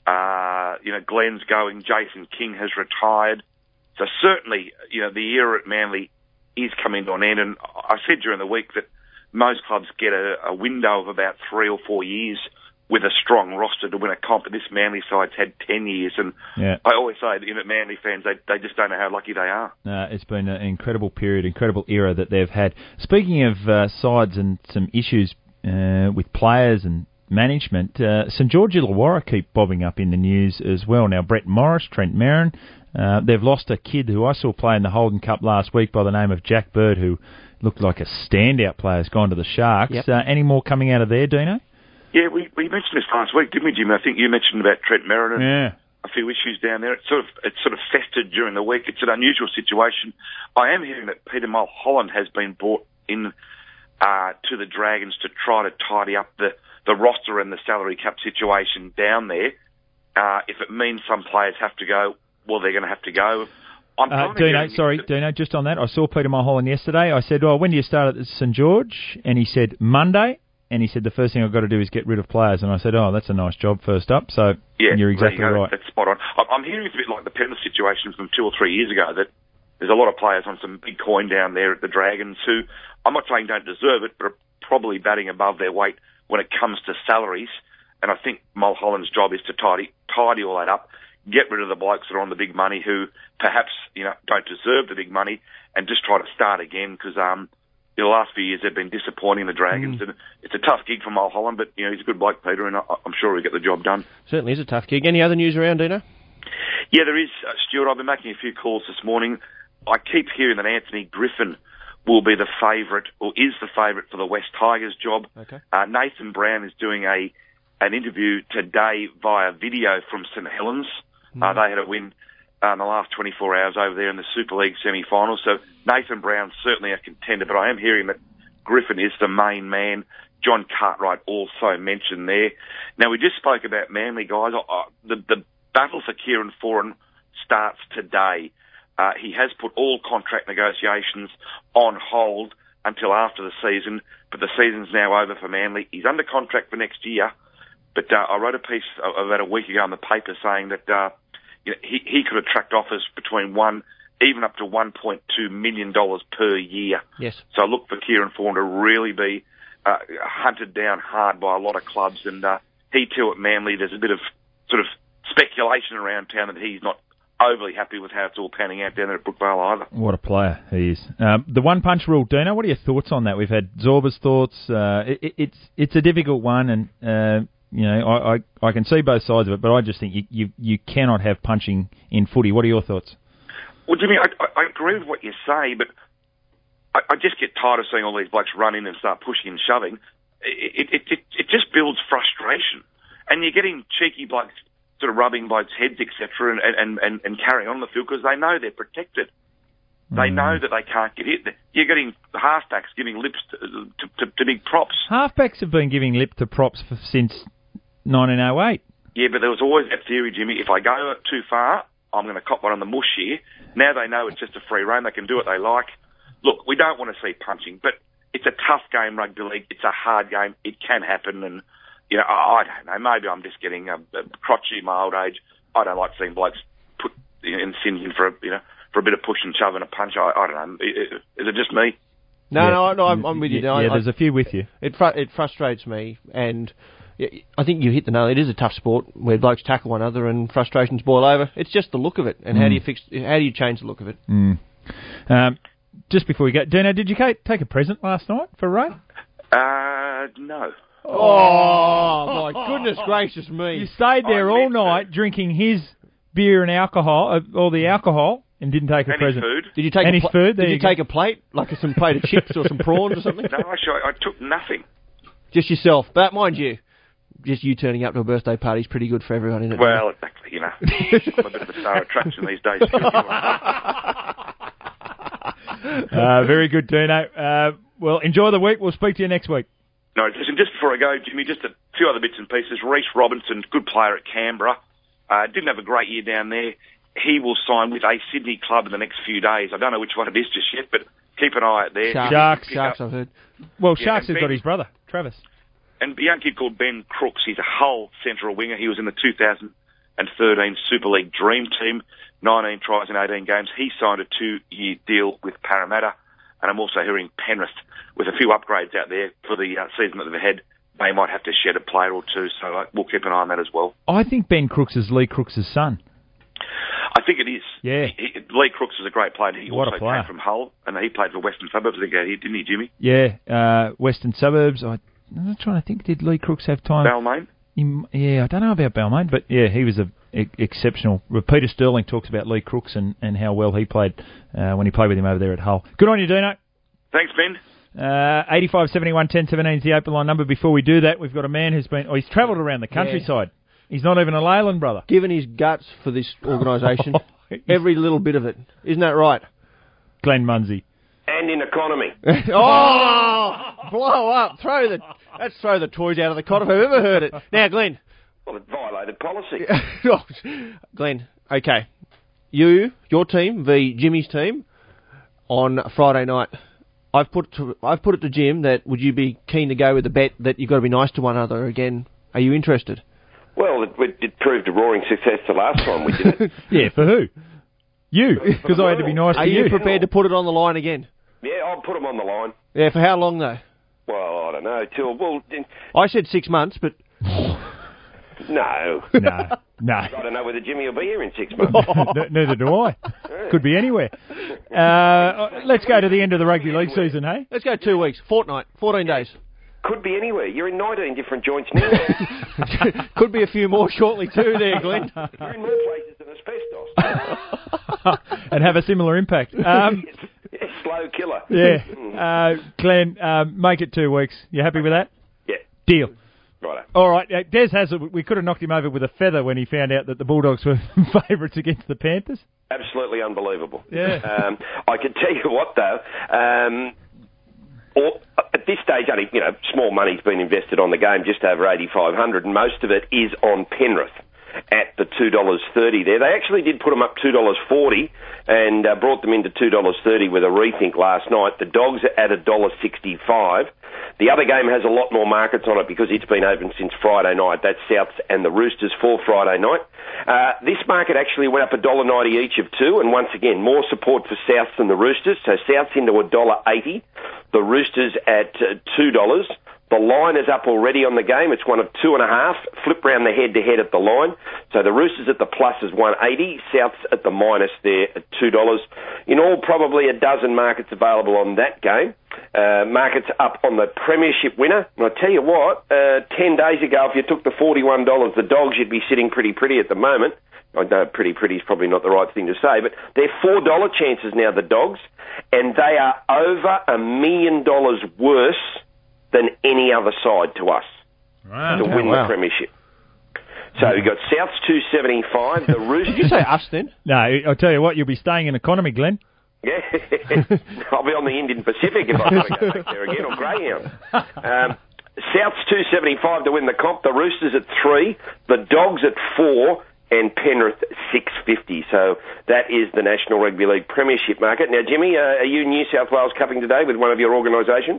S18: Uh, you know, Glenn's going. Jason King has retired. So certainly, you know, the era at Manly is coming to an end. And I said during the week that most clubs get a, a window of about three or four years with a strong roster to win a comp. This Manly side's had ten years. And
S13: Yeah.
S18: I always say, you know, Manly fans, they, they just don't know how lucky they are.
S13: Uh, it's been an incredible period, incredible era that they've had. Speaking of uh, sides and some issues uh, with players and management, uh, St George Illawarra keep bobbing up in the news as well. Now, Brett Morris, Trent Merrin, uh, they've lost a kid who I saw play in the Holden Cup last week by the name of Jack Bird, who looked like a standout player, has gone to the Sharks.
S14: Yep.
S13: Uh, any more coming out of there, Dino?
S18: Yeah, we, we mentioned this last week, didn't we, Jim? I think you mentioned about Trent Merrin and
S13: Yeah.
S18: a few issues down there. It sort of it sort of festered during the week. It's an unusual situation. I am hearing that Peter Mulholland has been brought in uh, to the Dragons to try to tidy up the, the roster and the salary cap situation down there. Uh, if it means some players have to go, well, they're going to have to go. I'm
S13: Uh,
S18: kind of
S13: Dino,
S18: hearing-
S13: sorry, Dino, just on that, I saw Peter Mulholland yesterday. I said, oh, when do you start at St George? And he said, Monday. And he said, the first thing I've got to do is get rid of players. And I said, oh, that's a nice job first up. So
S18: Yeah,
S13: you're
S18: there
S13: exactly
S18: you go.
S13: right.
S18: That's spot on. I- I'm hearing it's a bit like the Penrith situation from two or three years ago, that there's a lot of players on some big coin down there at the Dragons who, I'm not saying don't deserve it, but are probably batting above their weight when it comes to salaries. And I think Mulholland's job is to tidy tidy all that up, get rid of the blokes that are on the big money who perhaps, you know, don't deserve the big money, and just try to start again, because um, the last few years they've been disappointing, the Dragons.
S14: Mm.
S18: And it's a tough gig for Mulholland, but, you know, he's a good bloke, Peter, and I, I'm sure he'll get the job done.
S14: Certainly is a tough gig. Any other news around, Dino?
S18: Yeah, there is, uh, Stuart. I've been making a few calls this morning. I keep hearing that Anthony Griffin will be the favourite, or is the favourite for the West Tigers job.
S14: Okay.
S18: Uh, Nathan Brown is doing a an interview today via video from St Helens. Uh, they had a win uh, in the last twenty-four hours over there in the Super League semi-final. So Nathan Brown's certainly a contender, but I am hearing that Griffin is the main man. John Cartwright also mentioned there. Now, we just spoke about Manly, guys. Uh, the, the battle for Kieran Foran starts today. Uh, he has put all contract negotiations on hold until after the season, but the season's now over for Manly. He's under contract for next year, but uh, I wrote a piece about a week ago in the paper saying that uh, you know, he, he could attract offers between one, even up to one point two million dollars per year.
S14: Yes.
S18: So look for Kieran Foran to really be uh, hunted down hard by a lot of clubs, and uh, he too at Manly, there's a bit of sort of speculation around town that he's not overly happy with how it's all panning out down there at Brookvale either.
S13: What a player he is. Um, the one-punch rule, Dino, what are your thoughts on that? We've had Zorba's thoughts. Uh, it, it's it's a difficult one, and uh, you know I, I, I can see both sides of it, but I just think you, you, you cannot have punching in footy. What are your thoughts?
S18: Well, Jimmy, I, I, I agree with what you say, but I, I just get tired of seeing all these blokes run in and start pushing and shoving. it, it, it, it just builds frustration. And you're getting cheeky blokes sort of rubbing blokes' heads, et cetera, and, and, and, and carrying on the field because they know they're protected. They know that they can't get hit. You're getting halfbacks giving lips to, to, to, to big props.
S13: Halfbacks have been giving lip to props for, since nineteen oh eight.
S18: Yeah, but there was always that theory, Jimmy, if I go too far, I'm going to cop one on the mush here. Now they know it's just a free rein. They can do what they like. Look, we don't want to see punching, but it's a tough game, rugby league. It's a hard game. It can happen, and, you know, I, I don't know. Maybe I'm just getting a, a crotchety in my old age. I don't like seeing blokes put in sins in for a, you know, for a bit of push and shove and a punch. I, I don't know. Is it just me?
S14: No,
S13: yeah.
S14: no, no, I'm, I'm with you.
S13: Yeah,
S14: no,
S13: yeah
S14: I,
S13: there's a few with you.
S14: It fr- it frustrates me, and I think you hit the nail. It is a tough sport where blokes tackle one another and frustrations boil over. It's just the look of it, and mm. how do you fix? How do you change the look of it?
S13: Mm. Um, just before we go, Dino, did you take a present last night for Ray?
S18: Uh, no.
S14: Oh, my goodness gracious me!
S13: You stayed there all night drinking his beer and alcohol, uh, all the alcohol. And didn't take a
S18: and
S13: present.
S18: Food.
S14: Did you take
S13: and
S14: a
S13: his
S14: pl-
S13: food? There
S14: Did you,
S13: you
S14: take a plate, like some plate of chips or some prawns or something?
S18: No, actually, I, I took nothing.
S14: Just yourself. But mind you, just you turning up to a birthday party is pretty good for everyone, isn't it?
S18: Well, exactly. You know, I'm a bit of a star attraction these days.
S13: uh, very good, Dino. Uh, well, enjoy the week. We'll speak to you next week.
S18: No, listen, just before I go, Jimmy, just a few other bits and pieces. Reece Robinson, good player at Canberra. Uh, didn't have a great year down there. He will sign with a Sydney club in the next few days. I don't know which one it is just yet, but keep an eye out there.
S14: Sharks,
S13: Sharks,
S14: Sharks I've heard.
S13: Well,
S18: Yeah,
S13: Sharks has
S18: Ben,
S13: got his brother, Travis.
S18: And a young kid called Ben Crooks. He's a Hull central winger. He was in the two thousand thirteen Super League Dream Team, nineteen tries in eighteen games. He signed a two-year deal with Parramatta. And I'm also hearing Penrith, with a few upgrades out there for the uh, season that they've ahead, they might have to shed a player or two. So uh, we'll keep an eye on that as well.
S13: I think Ben Crooks is Lee Crooks' son.
S18: I think it is.
S13: Yeah.
S18: He, he, Lee Crooks is a great player. He
S13: What a
S18: also
S13: player.
S18: came from Hull, and he played for Western Suburbs, I think, out here, didn't he, Jimmy?
S13: Yeah, uh, Western Suburbs. I, I'm trying to think, did Lee Crooks have time?
S18: Balmain?
S13: He, yeah, I don't know about Balmain, but yeah, he was a, e- exceptional. Peter Sterling talks about Lee Crooks and, and how well he played uh, when he played with him over there at Hull. Good on you, Dino.
S18: Thanks, Ben.
S13: Uh, eighty-five seventy-one ten seventeen is the open line number. Before we do that, we've got a man who's been, oh, he's travelled around the countryside. Yeah. He's not even a Leyland brother.
S14: Given his guts for this organisation, every little bit of it. Isn't that right?
S13: Glenn Munsey.
S19: And in economy.
S14: Oh, blow up. Throw the, let's throw the toys out of the cot if I've ever heard it. Now, Glenn.
S19: Well, it violated policy.
S14: Glenn, okay. You, your team, v Jimmy's team, on Friday night. I've put to, I've put it to Jim that would you be keen to go with the bet that you've got to be nice to one another again? Are you interested?
S19: Well, it, it proved a roaring success the last time we did it.
S13: Yeah, for who? You, because I had to be nice
S14: Are
S13: to you.
S14: you prepared to put it on the line again?
S19: Yeah, I'll put them on the line.
S14: Yeah, for how long though?
S19: Well, I don't know. Till well,
S14: I said six months, but
S19: no,
S13: no, no.
S19: I don't know whether Jimmy will be here in six months.
S13: N- neither do I. Could be anywhere. Uh, let's go to the end of the rugby league season, hey?
S14: Let's go two weeks, fortnight, fourteen days.
S19: Could be anywhere. You're in nineteen different joints now.
S14: Could be a few more shortly too there, Glenn.
S19: You're in more places than asbestos.
S13: And have a similar impact. Um,
S19: yeah, slow killer.
S13: Yeah. Uh, Glenn, um, make it two weeks. You happy with that?
S19: Yeah.
S13: Deal.
S19: Right.
S13: All right. Uh, Des has it. We could have knocked him over with a feather when he found out that the Bulldogs were favourites against the Panthers.
S19: Absolutely unbelievable.
S13: Yeah.
S19: Um, I can tell you what, though. Um, or, at this stage, only you know, small money's been invested on the game, just over eighty-five hundred, and most of it is on Penrith at the two dollars thirty there. They actually did put them up two dollars forty and uh, brought them into two dollars thirty with a rethink last night. The Dogs are at one dollar sixty-five. The other game has a lot more markets on it because it's been open since Friday night. That's Souths and the Roosters for Friday night. Uh, this market actually went up one dollar ninety each of two, and once again, more support for Souths than the Roosters. So Souths into one dollar eighty, the Roosters at uh, two dollars. The line is up already on the game. It's one of two and a half. Flip round the head-to-head at the line. So the Roosters at the plus is one eighty. Souths at the minus there at two dollars. In all, probably a dozen markets available on that game. Uh, markets up on the premiership winner. And I tell you what, uh, ten days ago, if you took the forty-one dollars, the Dogs, you'd be sitting pretty pretty at the moment. I know pretty pretty is probably not the right thing to say, but they're four dollar chances now, the Dogs, and they are over a million dollars worse than any other side to us
S13: Wow.
S19: to
S13: Okay,
S19: win
S13: wow.
S19: the premiership. So you've got South's two seventy-five, the Roosters...
S14: Did you say us then?
S13: No, I'll tell you what, you'll be staying in economy, Glenn.
S19: Yeah, I'll be on the Indian Pacific if I want to go back there again, or Greyhound. Um, South's two seventy-five to win the comp, the Roosters at three, the Dogs at four, and Penrith six fifty. So that is the National Rugby League Premiership market. Now, Jimmy, uh, are you New South Wales cupping today with one of your organisations?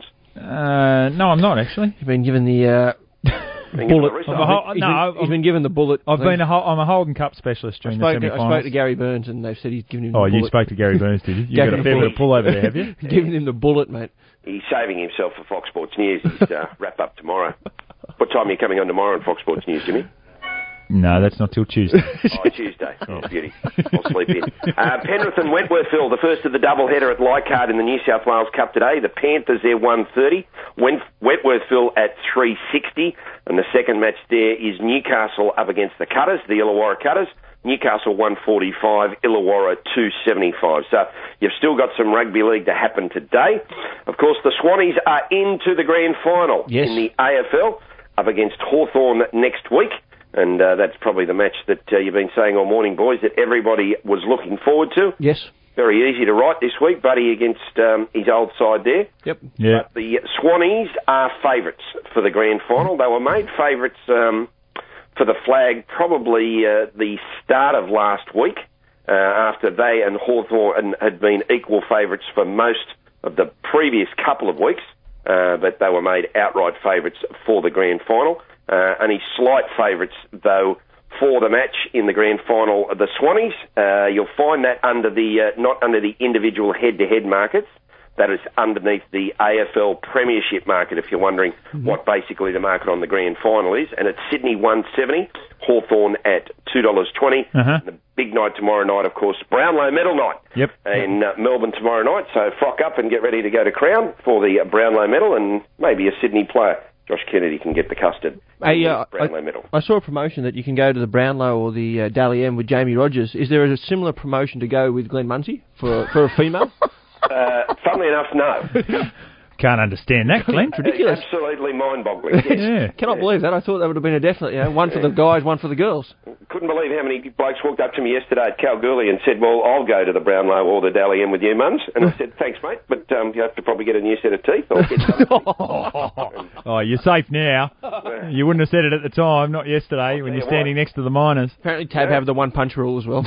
S13: Uh, no, I'm not actually.
S14: You've been given the uh, bullet.
S19: the
S13: I'm a ho-
S14: He's
S13: no,
S14: been-
S13: I've-
S14: he's been given the bullet.
S13: I've been a ho- I'm a Holden Cup specialist
S14: I
S13: during the
S14: spoke, to, I
S13: semi-finals.
S14: spoke to Gary Burns, and they've said he's given him
S13: Oh,
S14: the
S13: you
S14: bullet.
S13: spoke to Gary Burns, did you? You
S14: Gave
S13: got
S14: him
S13: a fair bit of pull over there, have you?
S14: Giving him the bullet, mate.
S19: He's saving himself for Fox Sports News. He's uh, wrap up tomorrow. What time are you coming on tomorrow on Fox Sports News, Jimmy?
S13: No, that's not till Tuesday.
S19: Oh, Tuesday. Oh, beauty. I'll sleep in. Uh, Penrith and Wentworthville, the first of the doubleheader at Leichhardt in the New South Wales Cup today. The Panthers there one thirty, Went- Wentworthville at three sixty, and the second match there is Newcastle up against the Cutters, the Illawarra Cutters. Newcastle one forty-five, Illawarra two seventy-five. So you've still got some rugby league to happen today. Of course, the Swannies are into the grand final
S14: Yes.
S19: in the A F L up against Hawthorn next week. And uh, that's probably the match that uh, you've been saying all morning, boys, that everybody was looking forward to.
S14: Yes.
S19: Very easy to write this week. Buddy against um, his old side there.
S14: Yep.
S13: Yeah.
S19: But the Swannies are favourites for the grand final. They were made favourites um, for the flag probably uh, the start of last week uh, after they and Hawthorn had been equal favourites for most of the previous couple of weeks. Uh, but they were made outright favourites for the grand final. Uh, only slight favourites, though, for the match in the grand final of the Swannies. Uh, you'll find that under the uh, not under the individual head-to-head markets. That is underneath the A F L Premiership market, if you're wondering mm-hmm. what basically the market on the grand final is. And it's Sydney one seventy, Hawthorn at two dollars twenty.
S13: Uh-huh.
S19: The big night tomorrow night, of course, Brownlow Medal night.
S13: Yep.
S19: In uh, Melbourne tomorrow night. So frock up and get ready to go to Crown for the uh, Brownlow Medal, and maybe a Sydney player, Josh Kennedy, can get the custard.
S14: Hey, uh,
S19: Brownlow
S14: I,
S19: Medal.
S14: I saw a promotion that you can go to the Brownlow or the uh, Dally M with Jamie Rogers. Is there a similar promotion to go with Glenn Munsey for for a female?
S19: uh, funnily enough, no.
S13: Can't understand that, Glenn.
S14: It's ridiculous.
S19: Absolutely mind-boggling. Yes.
S13: Yeah.
S14: Cannot believe that. I thought that would have been a definite, you know, one for the guys, one for the girls.
S19: Couldn't believe how many blokes walked up to me yesterday at Kalgoorlie and said, well, I'll go to the Brownlow or the Dally M with you, Mums. And I said, thanks, mate, but um, you have to probably get a new set of teeth. Or get some
S13: Oh, you're safe now. You wouldn't have said it at the time, not yesterday, when you're standing next to the miners.
S14: Apparently Tab
S19: Yeah.
S14: have the one-punch rule as well.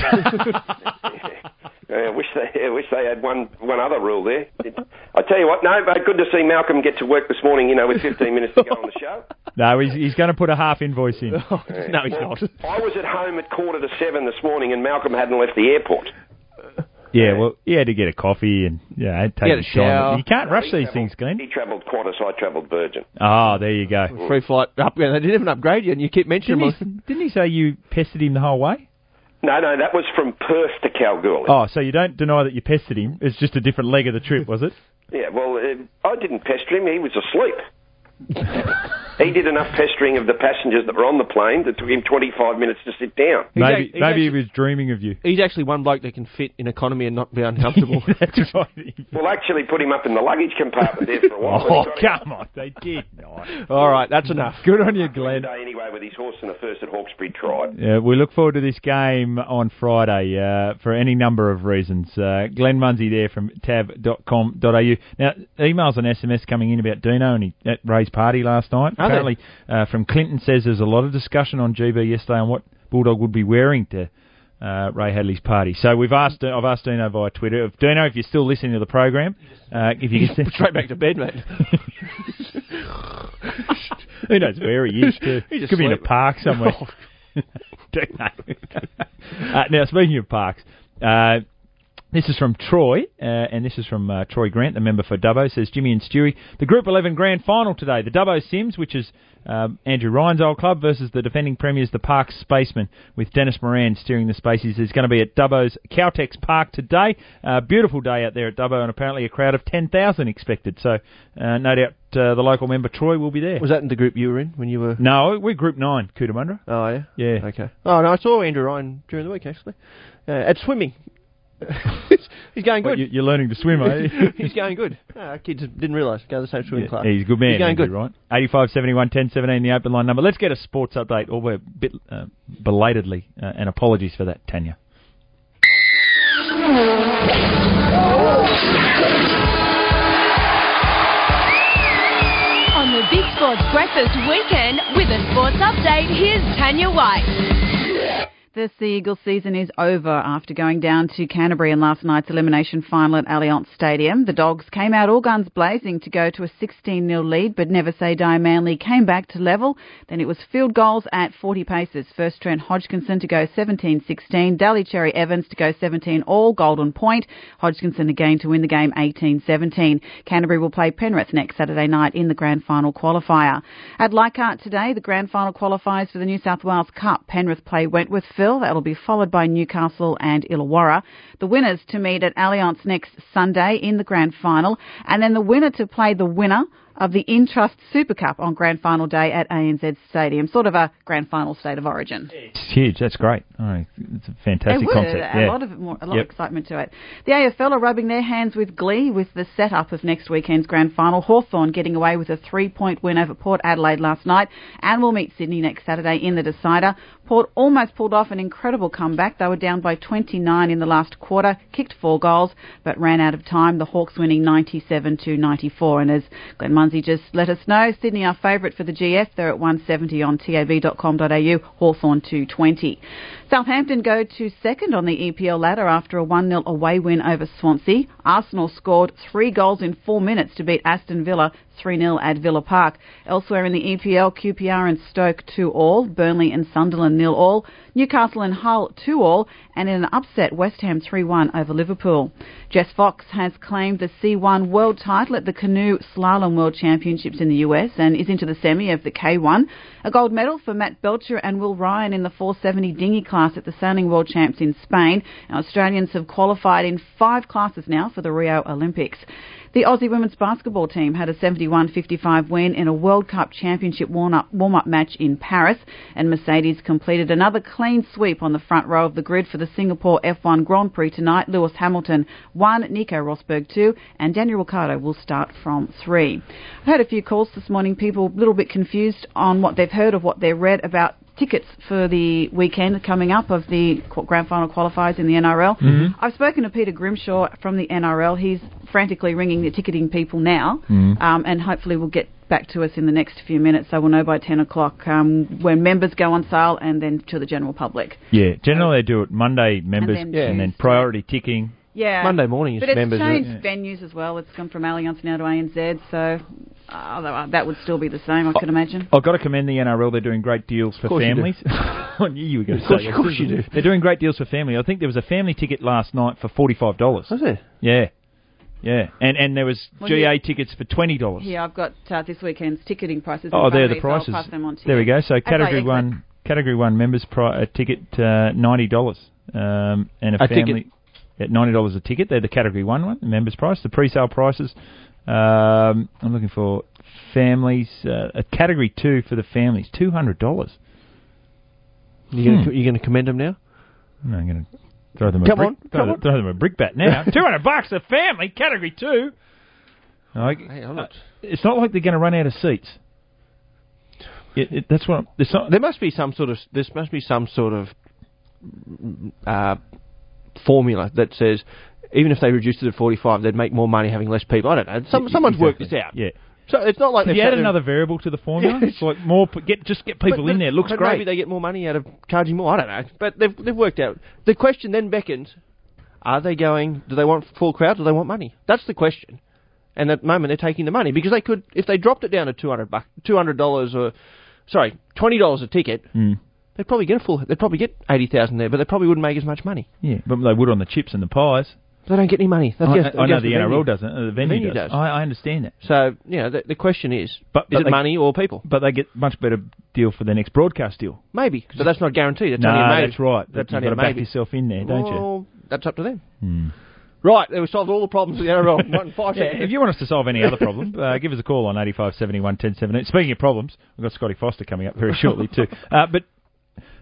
S19: I wish they, I wish they had one one other rule there. I tell you what, no, but good to see Malcolm get to work this morning, you know, with fifteen minutes to go on the show.
S13: No, he's, he's going to put a half invoice in.
S14: No, he's not.
S19: I was at home at quarter to seven this morning and Malcolm hadn't left the airport.
S13: Yeah, well, he had to get a coffee and, yeah, take
S14: He had
S13: a
S14: a shower.
S13: shower. You can't
S19: No,
S13: rush
S19: he
S13: these
S19: travelled-
S13: things, Glenn.
S19: He travelled Qantas, I travelled Virgin.
S13: Oh, there you go.
S14: Free flight up. They didn't even upgrade you, and you keep mentioning
S13: Didn't
S14: them.
S13: he, didn't he say you pestered him the whole way?
S19: No, no, that was from Perth to Kalgoorlie.
S13: Oh, so you don't deny that you pestered him. It's just a different leg of the trip, was it?
S19: Yeah, well, uh, I didn't pester him. He was asleep. He did enough pestering of the passengers that were on the plane that took him twenty-five minutes to sit down.
S14: He's
S13: Maybe
S14: act- he's
S13: maybe
S14: actually-
S13: he was dreaming of you.
S14: He's actually one bloke that can fit in economy and not be uncomfortable.
S13: That's right.
S19: We'll actually put him up in the luggage compartment there for a while.
S13: Oh,
S19: But he got
S13: come on. They did. Nice.
S14: All right, that's enough.
S13: Good on you, Glenn.
S19: day anyway with his horse in the first at Hawkesbury Tribe.
S13: Yeah, we look forward to this game on Friday uh, for any number of reasons. Uh, Glenn Munsey there from tab dot com dot a u. Now, emails and S M S coming in about Dino and he, at Ray's party last night.
S14: Are
S13: Apparently, uh, from Clinton says there's a lot of discussion on G B yesterday on what Bulldog would be wearing to uh, Ray Hadley's party. So we've asked, I've asked Dino via Twitter. If, Dino, if you're still listening to the program, uh, if you can send
S14: Straight back to bed, mate.
S13: Who knows where he is? To,
S14: He's
S13: could be in a
S14: asleep.
S13: park somewhere. Don't know. uh, now, speaking of parks, uh, this is from Troy, uh, and this is from uh, Troy Grant, the member for Dubbo, says, Jimmy and Stewie, the Group eleven Grand Final today. The Dubbo Sims, which is um, Andrew Ryan's old club, versus the defending premiers, the Parks Spacemen, with Dennis Moran steering the Spaceys. It's going to be at Dubbo's Caltex Park today. Uh, beautiful day out there at Dubbo, and apparently a crowd of ten thousand expected. So, uh, no doubt uh, the local member, Troy, will be there.
S14: Was that in the group you were in when you were...
S13: No, we're Group nine, Cootamundra.
S14: Oh, yeah?
S13: Yeah.
S14: Okay. Oh, no, I saw Andrew Ryan during the week, actually. Uh, at swimming. He's going good.
S13: Well, you, you're learning to swim, are you?
S14: He's going good. No, our kids didn't realise. Go to the same swimming
S13: Yeah,
S14: club.
S13: he's a good man.
S14: He's going
S13: Andrew,
S14: good.
S13: right? eighty-five seventy-one ten seventeen, the open line number. Let's get a sports update, or we're a bit uh, belatedly, uh, and apologies for that, Tanya.
S22: On the Big Sports Breakfast Weekend with a sports update, here's Tanya White.
S20: The Sea Eagles season is over after going down to Canterbury in last night's elimination final at Allianz Stadium. The Dogs came out all guns blazing to go to a sixteen nil lead, but Never Say Die Manly came back to level. Then it was field goals at forty paces. First Trent Hodgkinson to go seventeen sixteen, Daly Cherry Evans to go seventeen all, golden point. Hodgkinson again to win the game eighteen seventeen. Canterbury will play Penrith next Saturday night in the grand final qualifier. At Leichhardt today, the grand final qualifiers for the New South Wales Cup. Penrith play Wentworthville. That'll be followed by Newcastle and Illawarra. The winners to meet at Allianz next Sunday in the grand final, and then the winner to play the winner of the Intrust Super Cup on grand final day at A N Z Stadium. Sort of a grand final state of origin.
S13: It's huge. That's great. Oh, it's a fantastic
S20: It would.
S13: concept.
S20: A
S13: yeah.
S20: lot of more, a lot
S13: Yep.
S20: of excitement to it. The A F L are rubbing their hands with glee with the setup of next weekend's grand final. Hawthorn getting away with a three-point win over Port Adelaide last night, and will meet Sydney next Saturday in the decider. Port almost pulled off an incredible comeback. They were down by twenty-nine in the last quarter, kicked four goals, but ran out of time. The Hawks winning ninety-seven to ninety-four. And as Glenn Munsey just let us know, Sydney are favourite for the G F. They're at one seventy on tab dot com dot a u. Hawthorn two twenty. Southampton go to second on the E P L ladder after a one nil away win over Swansea. Arsenal scored three goals in four minutes to beat Aston Villa three nil at Villa Park. Elsewhere in the E P L, Q P R and Stoke two all, Burnley and Sunderland nil all, Newcastle and Hull two all, and in an upset, West Ham three one over Liverpool. Jess Fox has claimed the C one world title at the Canoe Slalom World Championships in the U S and is into the semi of the K one. A gold medal for Matt Belcher and Will Ryan in the four seventy dinghy class at the Sailing World Champs in Spain. Now, Australians have qualified in five classes now for the Rio Olympics. The Aussie women's basketball team had a seventy-one fifty-five win in a World Cup Championship warm-up, warm-up match in Paris, and Mercedes completed another clean sweep on the front row of the grid for the Singapore F one Grand Prix tonight. Lewis Hamilton won, Nico Rosberg two, and Daniel Ricciardo will start from three. I've had a few calls this morning, people a little bit confused on what they've heard of what they've read about tickets for the weekend coming up of the grand final qualifiers in the N R L.
S13: Mm-hmm.
S20: I've spoken to Peter Grimshaw from the N R L. He's frantically ringing the ticketing people now,
S13: Mm.
S20: um, and hopefully we'll get back to us in the next few minutes, so we'll know by ten o'clock um, when members go on sale and then to the general public.
S13: Yeah, generally they do it Monday members
S20: And
S13: and
S20: then
S13: then,
S20: Tuesday.
S13: priority ticking.
S20: Yeah.
S14: Monday morning is
S20: but it's
S14: members.
S20: changed
S14: Yeah.
S20: venues as well. It's gone from Allianz now to A N Z, so uh, that would still be the same, I can imagine.
S13: I've got to commend the N R L. They're doing great deals for
S14: course you do.
S13: families. I knew you were going to
S14: Of course-
S13: say
S14: of
S13: that.
S14: course you do.
S13: They're doing great deals for family. I think there was a family ticket last night for forty-five dollars.
S14: Was it?
S13: Yeah. Yeah. And and there was
S20: Well,
S13: G A
S20: yeah.
S13: tickets for twenty dollars.
S20: Here, I've got uh, this weekend's ticketing prices.
S13: Oh,
S20: in front
S13: there are
S20: of
S13: the
S20: me, so I'll
S13: prices.
S20: pass them on to
S13: There
S20: you.
S13: we go. So
S20: As I
S13: category
S20: exit.
S13: one, category one members pri- uh, ticket uh, ninety dollars, um, and a,
S14: A
S13: family
S14: ticket.
S13: at ninety dollars a ticket. They're the category one one, the members price. The pre-sale prices. Um, I'm looking for families. Uh, a category two for the families, two hundred dollars.
S14: You going
S13: Hmm.
S14: to you going to commend them now?
S13: No, I'm going to throw them a
S14: Come
S13: brick,
S14: on,
S13: throw,
S14: come
S13: them-
S14: on.
S13: throw them a brick bat now. two hundred bucks a family, category two. Like,
S14: Hey, I'm not-
S13: uh, it's not like they're going to run out of seats. It, it, that's what. It's not,
S14: There must be some sort of this must be some sort of uh, formula that says even if they reduced it to forty-five, they'd make more money having less people. I don't know. Some,
S13: Yeah,
S14: someone's worked
S13: exactly.
S14: this out.
S13: Yeah.
S14: So it's not like
S13: If
S14: they've
S13: you
S14: sat
S13: add
S14: there-
S13: another variable to the formula, it's like more. p- Get just get people
S14: But-
S13: in
S14: but-
S13: there. Looks
S14: but
S13: great.
S14: Maybe they get more money out of charging more. I don't know. But they've they've worked out. The question then beckons: are they going? Do they want full crowd? Do they want money? That's the question. And at the moment, they're taking the money because they could, if they dropped it down to two hundred bucks, two hundred dollars, or sorry, twenty dollars a ticket.
S13: Mm.
S14: They'd probably get a full. They'd probably get eighty thousand there, but they probably wouldn't make as much money.
S13: Yeah, but they would on the chips and the pies.
S14: They don't get any money. That's
S13: I,
S14: just-
S13: I know
S14: just
S13: the N R L
S14: venue.
S13: doesn't. Uh, the venue,
S14: venue
S13: does.
S14: does.
S13: I, I understand that.
S14: So you know, the, the question is:
S13: But,
S14: is
S13: but
S14: it
S13: they,
S14: money or people?
S13: But they get much better deal for the next broadcast deal.
S14: Maybe, but that's not guaranteed. That's
S13: no,
S14: only a maybe.
S13: that's right.
S14: That's
S13: You've
S14: only
S13: got
S14: a
S13: to back
S14: maybe.
S13: yourself in there, don't you?
S14: Well, that's up to them.
S13: Hmm.
S14: Right, we solved all the problems with the N R L. One, five
S13: Yeah,
S14: seconds.
S13: if you want us to solve any other problem, uh, give us a call on eighty-five seventy-one ten seventeen. Speaking of problems, we've got Scotty Foster coming up very shortly too. Uh, but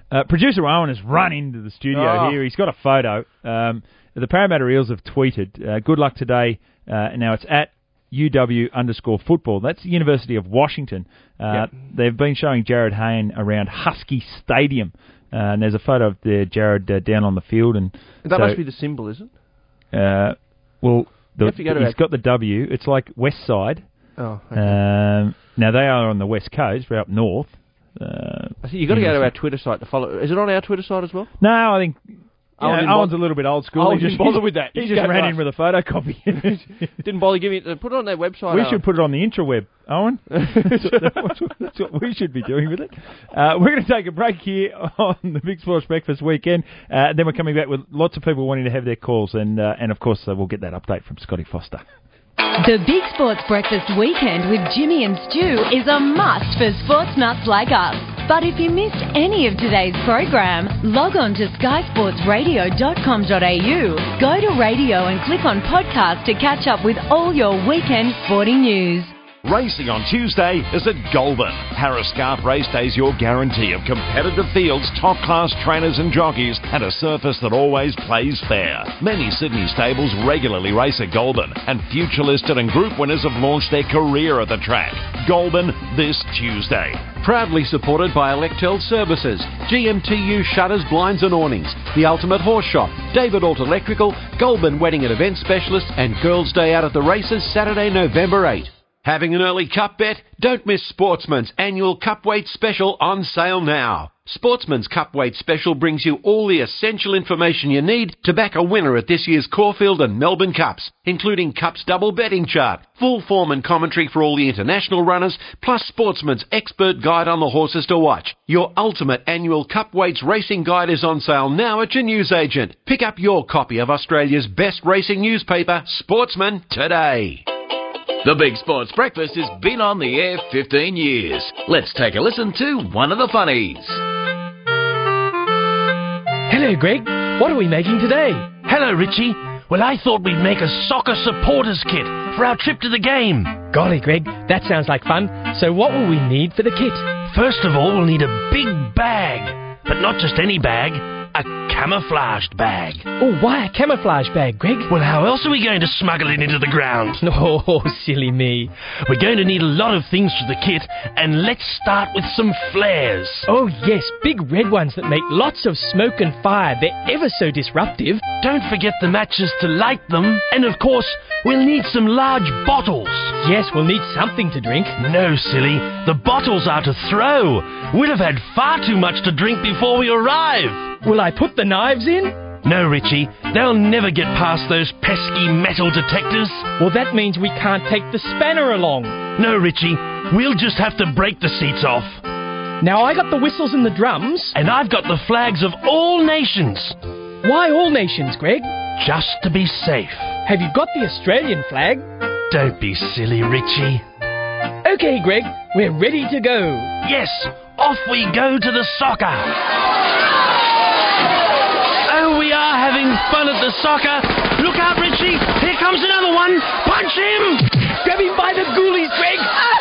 S13: Uh, producer Owen has run into the studio
S14: Oh.
S13: here. He's got a photo. Um, the Parramatta Eels have tweeted, uh, good luck today. Uh, now it's at U W underscore football. That's the University of Washington. Uh,
S14: Yep.
S13: They've been showing Jared Hayne around Husky Stadium. Uh, and there's a photo of the Jared uh, down on the field. And
S14: That
S13: so,
S14: must be the symbol, is it?
S13: Uh, well, the,
S14: You have to go to
S13: he's
S14: our-
S13: got the W. It's like West Side.
S14: Oh, okay.
S13: Um, now they are on the West Coast. We're up north. Uh,
S14: I think you've got to go to our Twitter site to follow. Is it on our Twitter site as well?
S13: No, I think
S14: Owen
S13: yeah,
S14: didn't
S13: Owen's
S14: bother-
S13: a little bit old school.
S14: Owen
S13: He
S14: didn't bother with that.
S13: He
S14: He
S13: just
S14: just
S13: ran
S14: gave
S13: in
S14: us.
S13: with a photocopy.
S14: Didn't bother giving it. Put it on their website.
S13: We
S14: Owen.
S13: should put it on the intraweb, Owen. that's, what, that's what we should be doing with it. Uh, we're going to take a break here on the Big Sports Breakfast weekend. Uh, then we're coming back with lots of people wanting to have their calls, and uh, and of course uh, we'll get that update from Scotty Foster.
S12: The Big Sports Breakfast Weekend with Jimmy and Stu is a must for sports nuts like us. But if you missed any of today's program, log on to sky sports radio dot com dot a u, go to radio and click on podcast to catch up with all your weekend sporting news.
S11: Racing on Tuesday is at Goulburn. Harris Scarf Race Day is your guarantee of competitive fields, top-class trainers and jockeys, and a surface that always plays fair. Many Sydney stables regularly race at Goulburn, and future-listed and group winners have launched their career at the track. Goulburn this Tuesday.
S6: Proudly supported by Electel Services, G M T U Shutters, Blinds and Awnings, The Ultimate Horse Shop, David Alt Electrical, Goulburn Wedding and Event Specialists, and Girls' Day Out at the Races, Saturday, November eighth. Having an early cup bet? Don't miss Sportsman's annual Cup Weight Special on sale now. Sportsman's Cup Weight Special brings you all the essential information you need to back a winner at this year's Caulfield and Melbourne Cups, including Cups double betting chart, full form and commentary for all the international runners, plus Sportsman's expert guide on the horses to watch. Your ultimate annual Cup Weights racing guide is on sale now at your newsagent. Pick up your copy of Australia's best racing newspaper, Sportsman, today.
S10: The Big Sports Breakfast has been on the air fifteen years. Let's take a listen to one of the funnies.
S21: Hello, Greg. What are we making today? Hello, Richie. Well, I thought we'd make a soccer supporters kit for our trip to the game. Golly, Greg, that sounds like fun. So what will we need for the kit? First of all, we'll need a big bag. But not just any bag. A camouflaged bag. Oh, why a camouflage bag, Greg? Well, how else are we going to smuggle it into the ground? Oh, silly me. We're going to need a lot of things for the kit, and let's start with some flares. Oh, yes, big red ones that make lots of smoke and fire. They're ever so disruptive. Don't forget the matches to light them. And, of course, we'll need some large bottles. Yes, we'll need something to drink. No, silly. The bottles are to throw. We'll have had far too much to drink before we arrive. Will I put the knives in? No, Richie. They'll never get past those pesky metal detectors. Well, that means we can't take the spanner along. No, Richie. We'll just have to break the seats off. Now, I got the whistles and the drums. And I've got the flags of all nations. Why all nations, Greg? Just to be safe. Have you got the Australian flag? Don't be silly, Richie. Okay, Greg. We're ready to go. Yes. Off we go to the soccer. Oh, we are having fun at the soccer. Look out, Richie. Here comes another one. Punch him. Grab him by the ghoulies, Greg.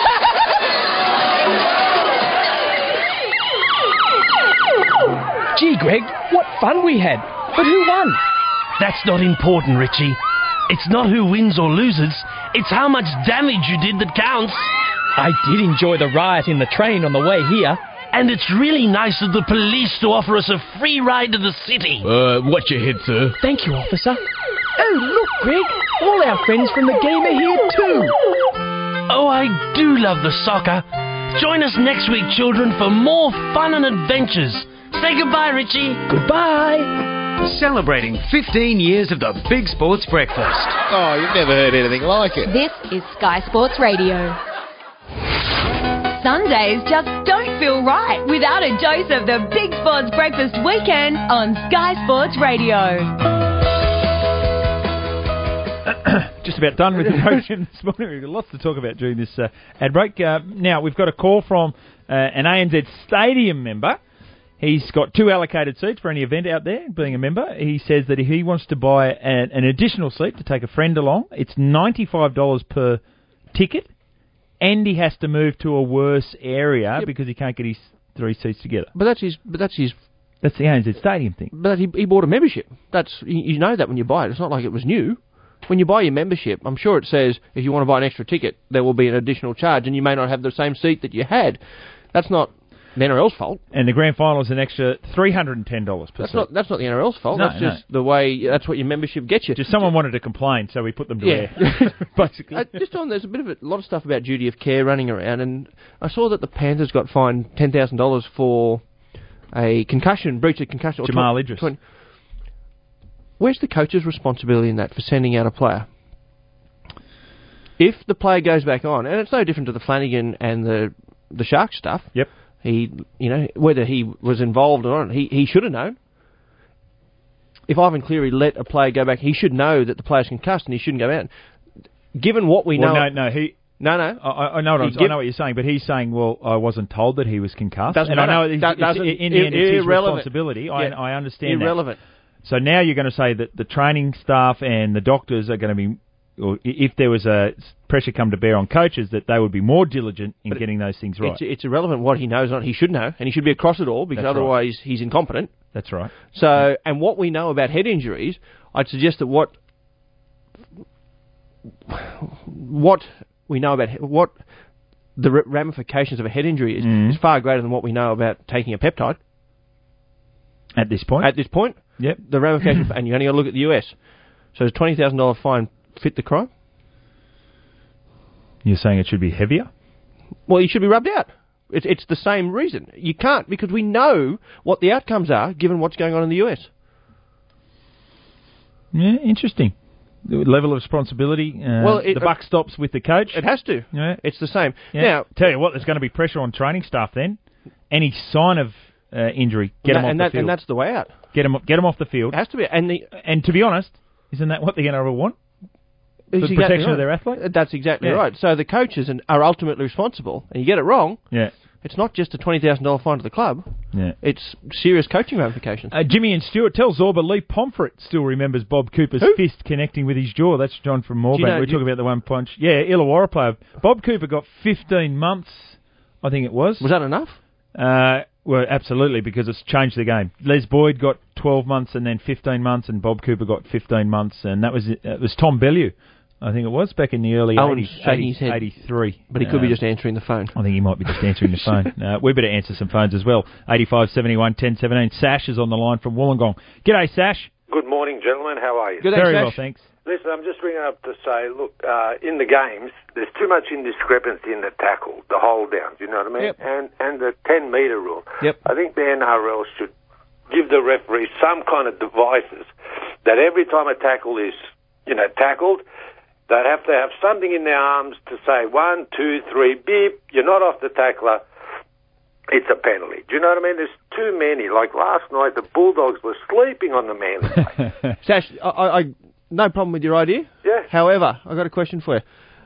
S21: Gee, Greg, what fun we had. But who won? That's not important, Richie. It's not who wins or loses. It's how much damage you did that counts. I did enjoy the riot in the train on the way here. And it's really nice of the police to offer us a free ride to the city.
S10: Uh, watch your head, sir.
S21: Thank you, officer. Oh, look, Greg. All our friends from the game are here too. Oh, I do love the soccer. Join us next week, children, for more fun and adventures. Say goodbye, Richie. Goodbye.
S23: Celebrating fifteen years of the Big Sports Breakfast.
S17: Oh, you've never heard anything like it.
S22: This is Sky Sports Radio. Sundays just don't feel right without a dose of the Big Sports Breakfast Weekend on Sky Sports Radio.
S13: Just about done with the program this morning. We've got lots to talk about during this uh, ad break. Uh, now, we've got a call from uh, an A N Z Stadium member. He's got two allocated seats for any event out there, being a member. He says that if he wants to buy an, an additional seat to take a friend along, it's ninety-five dollars per ticket, and he has to move to a worse area
S14: Yep.
S13: because he can't get his three seats together.
S14: But that's his. But that's his
S13: That's the A N Z Stadium thing.
S14: But he, he bought a membership. That's you, you know that when you buy it. It's not like it was new. When you buy your membership, I'm sure it says if you want to buy an extra ticket, there will be an additional charge, and you may not have the same seat that you had. That's not the N R L's fault.
S13: And the grand final is an extra three hundred and ten dollars per
S14: That's
S13: seat.
S14: not that's not the N R L's fault.
S13: No,
S14: that's
S13: no.
S14: just the way. That's what your membership gets you.
S13: Just someone wanted to complain, so we put them to
S14: Yeah.
S13: air. Basically.
S14: Uh, just on, there's a bit of a, a lot of stuff about duty of care running around, and I saw that the Panthers got fined ten thousand dollars for a concussion, breach of concussion. or
S13: Jamal
S14: tw-
S13: Idris.
S14: twenty Where's the coach's responsibility in that for sending out a player? If the player goes back on, and it's no different to the Flanagan and the the Sharks stuff.
S13: Yep.
S14: He, you know, whether he was involved or not, he he should have known. If Ivan Cleary let a player go back, he should know that the player's concussed and he shouldn't go out. Given what we
S13: well,
S14: know,
S13: no, no, he.
S14: No, no.
S13: I, I know what I'm,
S14: He give-
S13: I know what you're saying, but he's saying, well, I wasn't told that he was concussed.
S14: Doesn't
S13: and I
S14: matter.
S13: know it's,
S14: That
S13: it's,
S14: doesn't-
S13: in the end it's his
S14: irrelevant.
S13: responsibility.
S14: Yeah.
S13: I, I understand
S14: Irrelevant.
S13: that. So now you're going to say that the training staff and the doctors are going to be, or i- if there was a pressure come to bear on coaches, that they would be more diligent in
S14: But
S13: getting those things right.
S14: It's, it's irrelevant what he knows or not. He should know, and he should be across it all, because
S13: That's right.
S14: otherwise he's incompetent.
S13: That's right.
S14: So, and what we know about head injuries, I'd suggest that what what we know about he- what the r- ramifications of a head injury is,
S13: Mhm.
S14: is far greater than what we know about taking a peptide.
S13: At this point?
S14: At this point,
S13: yep.
S14: The ramifications, and you only got to look at the U S. So, does twenty thousand dollar fine fit the crime?
S13: You're saying it should be heavier?
S14: Well, he should be rubbed out. It's it's the same reason. You can't, because we know what the outcomes are given what's going on in the U S.
S13: Yeah, interesting. The level of responsibility. Uh,
S14: Well, it-
S13: the buck stops with the coach.
S14: It has to.
S13: Yeah.
S14: It's the same.
S13: Yeah.
S14: Now,
S13: tell you what, there's going to be pressure on training staff then. Any sign of uh, injury, get
S14: and
S13: them
S14: that-
S13: off
S14: and
S13: the
S14: that-
S13: field.
S14: and that's the way out.
S13: Get them, get them off the field.
S14: It has to be. And the
S13: and to be honest, isn't that what the N R L want? The
S14: It's exactly
S13: protection
S14: right.
S13: of their athlete?
S14: Uh, That's exactly
S13: Yeah.
S14: right. So the coaches and are ultimately responsible, and you get it wrong.
S13: Yeah.
S14: It's not just a twenty thousand dollar fine to the club.
S13: Yeah.
S14: It's serious coaching ramifications.
S13: Uh, Jimmy and Stuart, tell Zorba Lee Pomfret still remembers Bob Cooper's
S14: Who?
S13: fist connecting with his jaw. That's John from Moorebank.
S14: Do you know-
S13: We're
S14: do-
S13: talking about the one punch. Yeah, Illawarra player. Bob Cooper got fifteen months, I think it was.
S14: Was that enough?
S13: Uh, well, absolutely, because it's changed the game. Les Boyd got twelve months and then fifteen months, and Bob Cooper got fifteen months, and that was it. It was Tom Bellew, I think it was, back in the early
S14: Owen's
S13: eighties,
S14: shaking his head.
S13: eighty-three.
S14: But he could be
S13: Um,
S14: just answering the phone.
S13: I think he might be just answering the phone. Uh, we better answer some phones as well. eighty-five seventy-one ten seventeen. Sash is on the line from Wollongong. G'day, Sash.
S7: Good morning, gentlemen. How are you?
S13: Very well, thanks.
S7: Listen, I'm just ringing up to say, look, uh, in the games, there's too much indiscrepancy in the tackle, the hold downs, you know what I mean?
S14: Yep.
S7: And and the ten metre rule.
S14: Yep.
S7: I think the N R L should give the referee some kind of devices that every time a tackle is, you know, tackled, they'd have to have something in their arms to say one, two, three, beep, you're not off the tackler. It's a penalty. Do you know what I mean? There's too many. Like last night, the Bulldogs were sleeping on the Manly.
S14: Sash, I, I, I no problem with your idea.
S7: Yeah.
S14: However, I've got a question for you.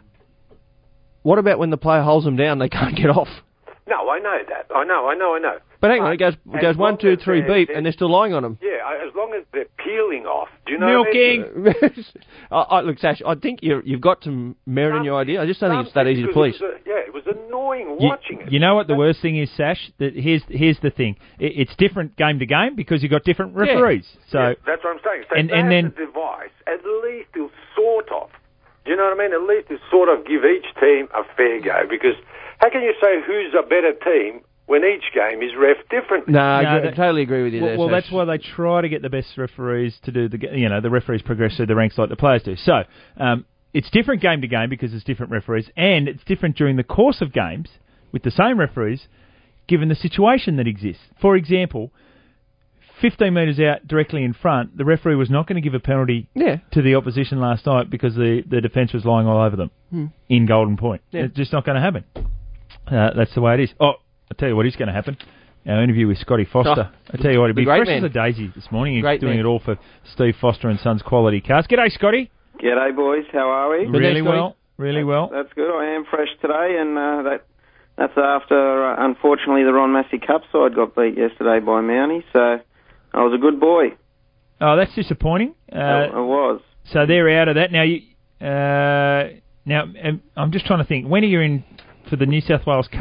S14: What about when the player holds them down, they can't get off?
S7: No, I know that. I know, I know, I know.
S14: But hang on, it goes it
S7: as
S14: goes one,
S7: long
S14: two,
S7: as
S14: three,
S7: they're-
S14: beep,
S7: they're-
S14: and they're still lying on them.
S7: Yeah, I- as long as they're peeling off. Do you know
S14: Milking.
S7: what I mean?
S14: I, I, look, Sash, I think you're, you've got some merit in your idea. I just don't think it's that easy to
S7: Because
S14: police.
S7: it was, uh, yeah, it was annoying
S13: You,
S7: watching it.
S13: you know what the worst thing is, Sash? That here's here's the thing. It, it's different game to game because you've got different referees. So
S7: Yeah, that's what I'm saying. So
S13: and
S7: if they
S13: and
S7: have
S13: then
S7: the device, at least they'll sort of. Do you know what I mean? At least they'll sort of give each team a fair go. Because how can you say who's a better team when each game is ref different?
S14: No, I,
S13: No,
S14: agree-
S13: that-
S14: totally agree with you
S13: well,
S14: there,
S13: well
S14: Sash.
S13: that's why they try to get the best referees to do the ga- you know the referees progress through the ranks like the players do. So um, it's different game to game because it's different referees, and it's different during the course of games with the same referees, given the situation that exists. For example, fifteen metres out directly in front, the referee was not going to give a penalty
S14: Yeah.
S13: to the opposition last night because the, the defence was lying all over them
S14: Hmm.
S13: in Golden Point.
S14: Yeah.
S13: It's just not going to happen. Uh, that's the way it is. Oh, I'll tell you what is going to happen. Our interview with Scotty Foster.
S14: Oh,
S13: I tell you what, he'd
S14: the
S13: be
S14: great
S13: fresh as
S14: man.
S13: a daisy this morning. He's
S14: Great
S13: doing
S14: man.
S13: it all for Steve Foster and Sons Quality Cars. G'day, Scotty.
S8: G'day, boys. How are we?
S13: Really well. Really well.
S8: That's good. I am fresh today, and uh, that that's after, uh, unfortunately, the Ron Massey Cup side got beat yesterday by Mountie, so I was a good boy.
S13: Oh, that's disappointing. Uh,
S8: it was.
S13: So they're out of that. Now, you, uh, now um, I'm just trying to think. When are you in for the New South Wales Cup?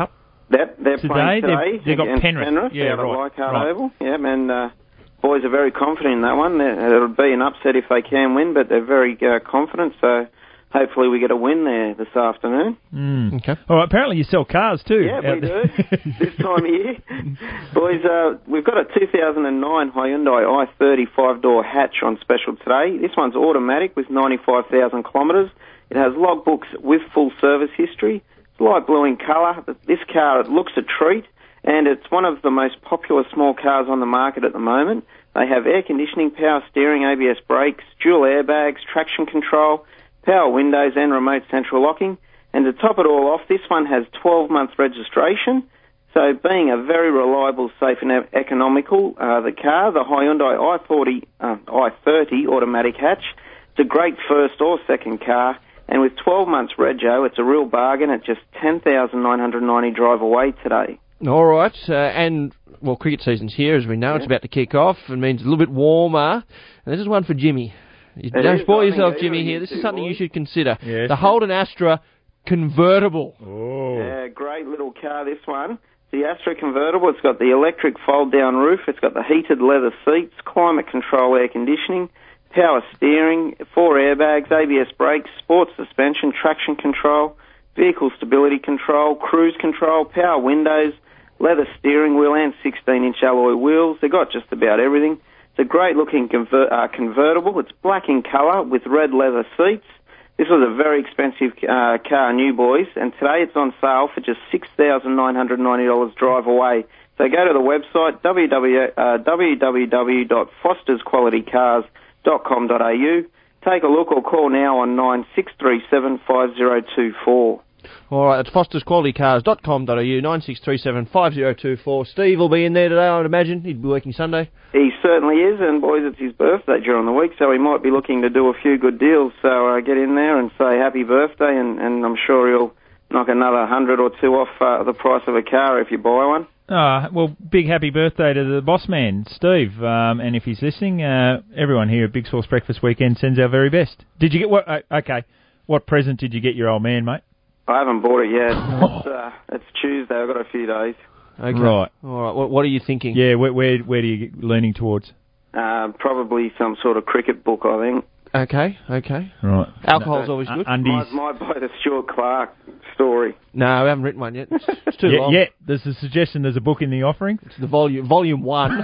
S8: They're, they're
S13: Today?
S8: playing today.
S13: They've, they've got
S8: against
S13: Penrith.
S8: Penrith
S13: Yeah,
S8: out
S13: right.
S8: at Leichhardt
S13: right.
S8: Oval. Yeah, and uh, boys are very confident in that one. They're, it'll be an upset if they can win, but they're very uh, confident, so hopefully we get a win there this afternoon.
S13: Mm. Okay. All right, apparently you sell cars too.
S8: Yeah, we
S13: out
S8: do.
S13: there.
S8: This time of year. Boys, uh, we've got a two thousand nine Hyundai i thirty five-door hatch on special today. This one's automatic with ninety-five thousand kilometres. It has logbooks with full service history. It's light blue in colour. This car, it looks a treat, and it's one of the most popular small cars on the market at the moment. They have air conditioning, power steering, A B S brakes, dual airbags, traction control, power windows and remote central locking. And to top it all off, this one has twelve month registration. So being a very reliable, safe and e- economical, uh, the car, the Hyundai i forty, uh, i thirty automatic hatch, it's a great first or second car. And with twelve months rego, it's a real bargain at just ten thousand nine hundred ninety drive away today.
S14: All right, uh, and, well, cricket season's here, as we know. Yeah. It's about to kick off. It means a little bit warmer. And this is one for Jimmy. You
S8: It
S14: don't
S8: is,
S14: spoil
S8: I
S14: yourself,
S8: think
S14: Jimmy,
S8: it
S14: here.
S8: is
S14: This is
S8: too,
S14: something you
S8: boys.
S14: should consider.
S13: Yes.
S14: The Holden Astra convertible.
S13: Oh.
S8: Yeah, great little car, this one. The Astra convertible, it's got the electric fold-down roof, it's got the heated leather seats, climate control air conditioning, power steering, four airbags, A B S brakes, sports suspension, traction control, vehicle stability control, cruise control, power windows, leather steering wheel and sixteen inch alloy wheels. They've got just about everything. It's a great-looking conver- uh, convertible. It's black in colour with red leather seats. This was a very expensive uh, car, new boys, and today it's on sale for just six thousand nine hundred ninety dollars drive away. So go to the website, w w w dot fosters quality cars dot com dot a u. Take a look or call now on nine six three seven five zero two four.
S14: All right, it's fosters quality cars dot com dot a u, nine six three seven five zero two four. Steve will be in there today, I would imagine. He'd be working Sunday.
S8: He certainly is, and boys, it's his birthday during the week, so he might be looking to do a few good deals. So uh, get in there and say happy birthday, and, and I'm sure he'll knock another hundred or two off uh, the price of a car if you buy one.
S13: Ah, well, big happy birthday to the boss man, Steve. Um, and if he's listening, uh, everyone here at Big Sports Breakfast Weekend sends our very best. Did you get what? Uh, okay, what present did you get your old man, mate?
S8: I haven't bought it yet. It's, uh, it's Tuesday. I've got a few days.
S14: Okay.
S13: Right.
S14: All right. What, what are you thinking?
S13: Yeah, where where, where do you get leaning towards?
S8: Uh, probably some sort of cricket book, I think.
S14: Okay, okay.
S13: Right.
S14: Alcohol's
S8: No,
S14: always good.
S13: Uh, undies.
S8: Might, might buy the Stuart Clark story.
S14: No, we haven't written one yet. It's, it's too
S13: yeah,
S14: long.
S13: yeah, there's a suggestion there's a book in the offering.
S14: It's the volume, volume one.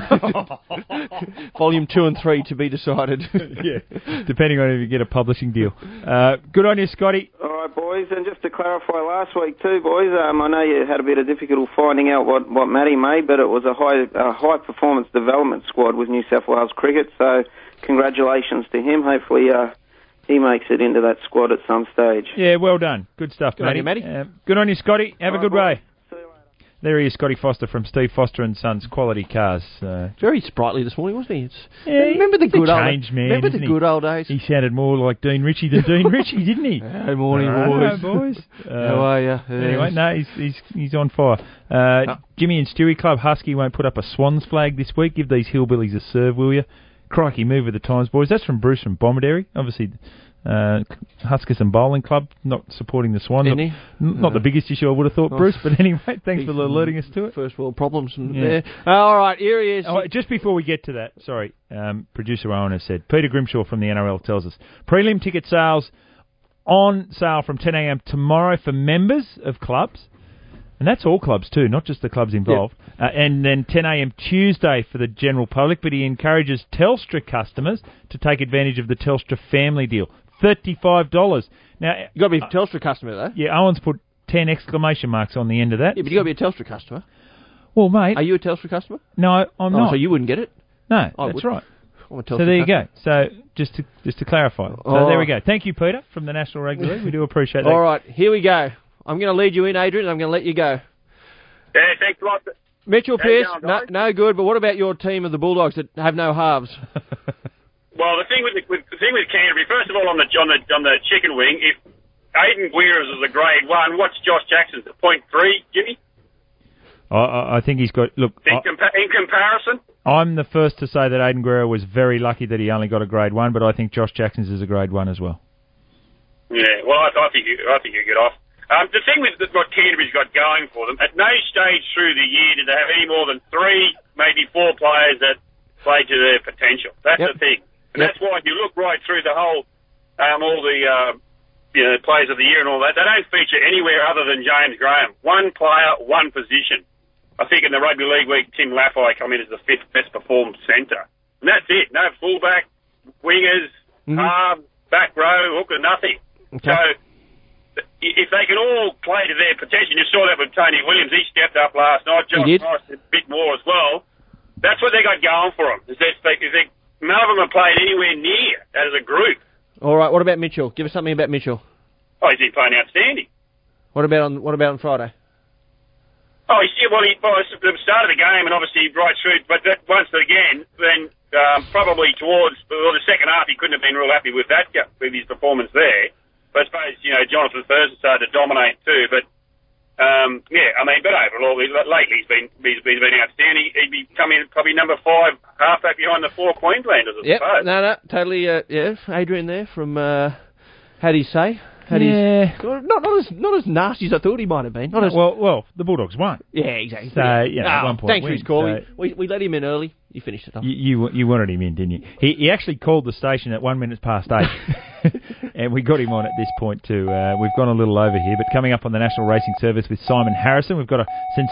S14: Volume two and three to be decided.
S13: Yeah, depending on if you get a publishing deal. Uh, good on you, Scotty.
S8: All right, boys, and just to clarify last week too, boys, um, I know you had a bit of difficulty finding out what, what Matty made, but it was a high a high performance development squad with New South Wales Cricket, so congratulations to him. Hopefully uh, he makes it into that squad at some stage.
S13: Yeah, well done. Good stuff,
S14: Good on
S13: Matty.
S14: you, Matty.
S13: Uh, good on you, Scotty. Have
S8: All
S13: a good
S8: right,
S13: day. There he is, Scotty Foster from Steve Foster and Sons Quality Cars. Uh,
S14: Very sprightly this morning, wasn't he? It's,
S13: yeah,
S14: remember the
S13: he's a
S14: good old
S13: changed man,
S14: Remember
S13: isn't
S14: the
S13: he?
S14: good old days.
S13: He sounded more like Dean Ritchie than Dean Ritchie, didn't he?
S14: Good morning,
S13: Hello,
S14: boys.
S13: boys. Uh,
S14: How are you?
S13: Anyway, no, he's he's he's on fire. Uh,
S14: Oh.
S13: Jimmy and Stewie Club Husky won't put up a Swans flag this week. Give these hillbillies a serve, will you? Crikey, move with the times, boys. That's from Bruce from Bomaderry. Obviously, uh, Huskers and Bowling Club not supporting the Swans.
S14: Isn't
S13: Not,
S14: he?
S13: n- not
S14: No.
S13: the biggest issue I would have thought,
S14: Oh.
S13: Bruce. But anyway, thanks
S14: He's
S13: for alerting us to it.
S14: First world problems. And
S13: Yeah.
S14: there. Uh, all right, here he is.
S13: Oh, just before we get to that, sorry, um, producer Owen has said, Peter Grimshaw from the N R L tells us, prelim ticket sales on sale from ten a.m. tomorrow for members of clubs, and that's all clubs too, not just the clubs involved, uh, and then ten a.m. Tuesday for the general public, but he encourages Telstra customers to take advantage of the Telstra family deal, thirty-five dollars. Now,
S14: you got to be a Telstra customer, though.
S13: Yeah, Owen's put ten exclamation marks on the end of that.
S14: Yeah, but you got to be a Telstra customer.
S13: Well, mate.
S14: Are you a Telstra customer?
S13: No, I'm
S14: oh,
S13: not.
S14: So you wouldn't get it?
S13: No,
S14: I
S13: that's
S14: would.
S13: right.
S14: I'm a Telstra
S13: So there you
S14: customer.
S13: go. So just to just to clarify. So
S14: Oh.
S13: there we go. Thank you, Peter, from the National Rugby League. We do appreciate that.
S14: All right, here we go. I'm going to lead you in, Adrian, and I'm going to let you go.
S9: Yeah, thanks a lot.
S14: Mitchell
S9: How you
S14: Pearce,
S9: going,
S14: no,
S9: guys?
S14: no good, but what about your team of the Bulldogs that have no halves?
S9: Well, the thing with the, with, the thing with Canterbury, first of all, on the on the on the chicken wing, if Aiden Guerra's is a grade one, what's Josh Jackson's at point three, Jimmy?
S13: I, I, I think he's got. Look,
S9: In,
S13: I,
S9: compa- in comparison,
S13: I'm the first to say that Aiden Guerra was very lucky that he only got a grade one, but I think Josh Jackson's is a grade one as well.
S9: yeah. Well, I, I think you, I think you get off. Um, the thing with what Canterbury's got going for them, at no stage through the year did they have any more than three, maybe four players that play to their potential. That's
S14: Yep.
S9: the thing. And
S14: Yep.
S9: that's why if you look right through the whole, um, all the, uh, you know, players of the year and all that, they don't feature anywhere other than James Graham. One player, one position. I think in the Rugby League week, Tim Laffey come in as the fifth best performed centre. And that's it. No fullback, wingers,
S14: Mm-hmm.
S9: half, back row, hooker, nothing.
S14: Okay.
S9: So if they can all play to their potential, you saw that with Tony Williams. He stepped up last night. Josh
S14: He did.
S9: Morris a bit more as well. That's what they got going for them. Is that they, they, none of them have played anywhere near as a group.
S14: All right. What about Mitchell? Give us something about Mitchell.
S9: Oh, he's been playing outstanding.
S14: What about on What about on Friday?
S9: Oh, he's, yeah, well, he, well, at the start of the game and obviously right through, but that, once again, then um, probably towards well, the second half, he couldn't have been real happy with that, yeah, with his performance there. But I suppose, you know, Jonathan Thurston started to dominate too. But, um, yeah, I mean, but overall, he, lately he's been he's, he's been outstanding. He'd be coming probably number five, halfback behind the four Queenslanders, I
S14: Yep.
S9: suppose.
S14: No, no, totally. Uh, yeah, Adrian there from. Uh, how do you say? How do
S13: Yeah.
S14: you, not not as not as nasty as I thought he might have been. Not as
S13: well, well, the Bulldogs won.
S14: Yeah, exactly.
S13: So, you know,
S14: Ah,
S13: at one point
S14: thanks for
S13: win,
S14: his call.
S13: so-
S14: We, we let him in early. He finished it off.
S13: You, you you wanted him in, didn't you? He he actually called the station at one minute past eight, and we got him on at this point too. Uh, we've gone a little over here, but coming up on the National Racing Service with Simon Harrison, we've got a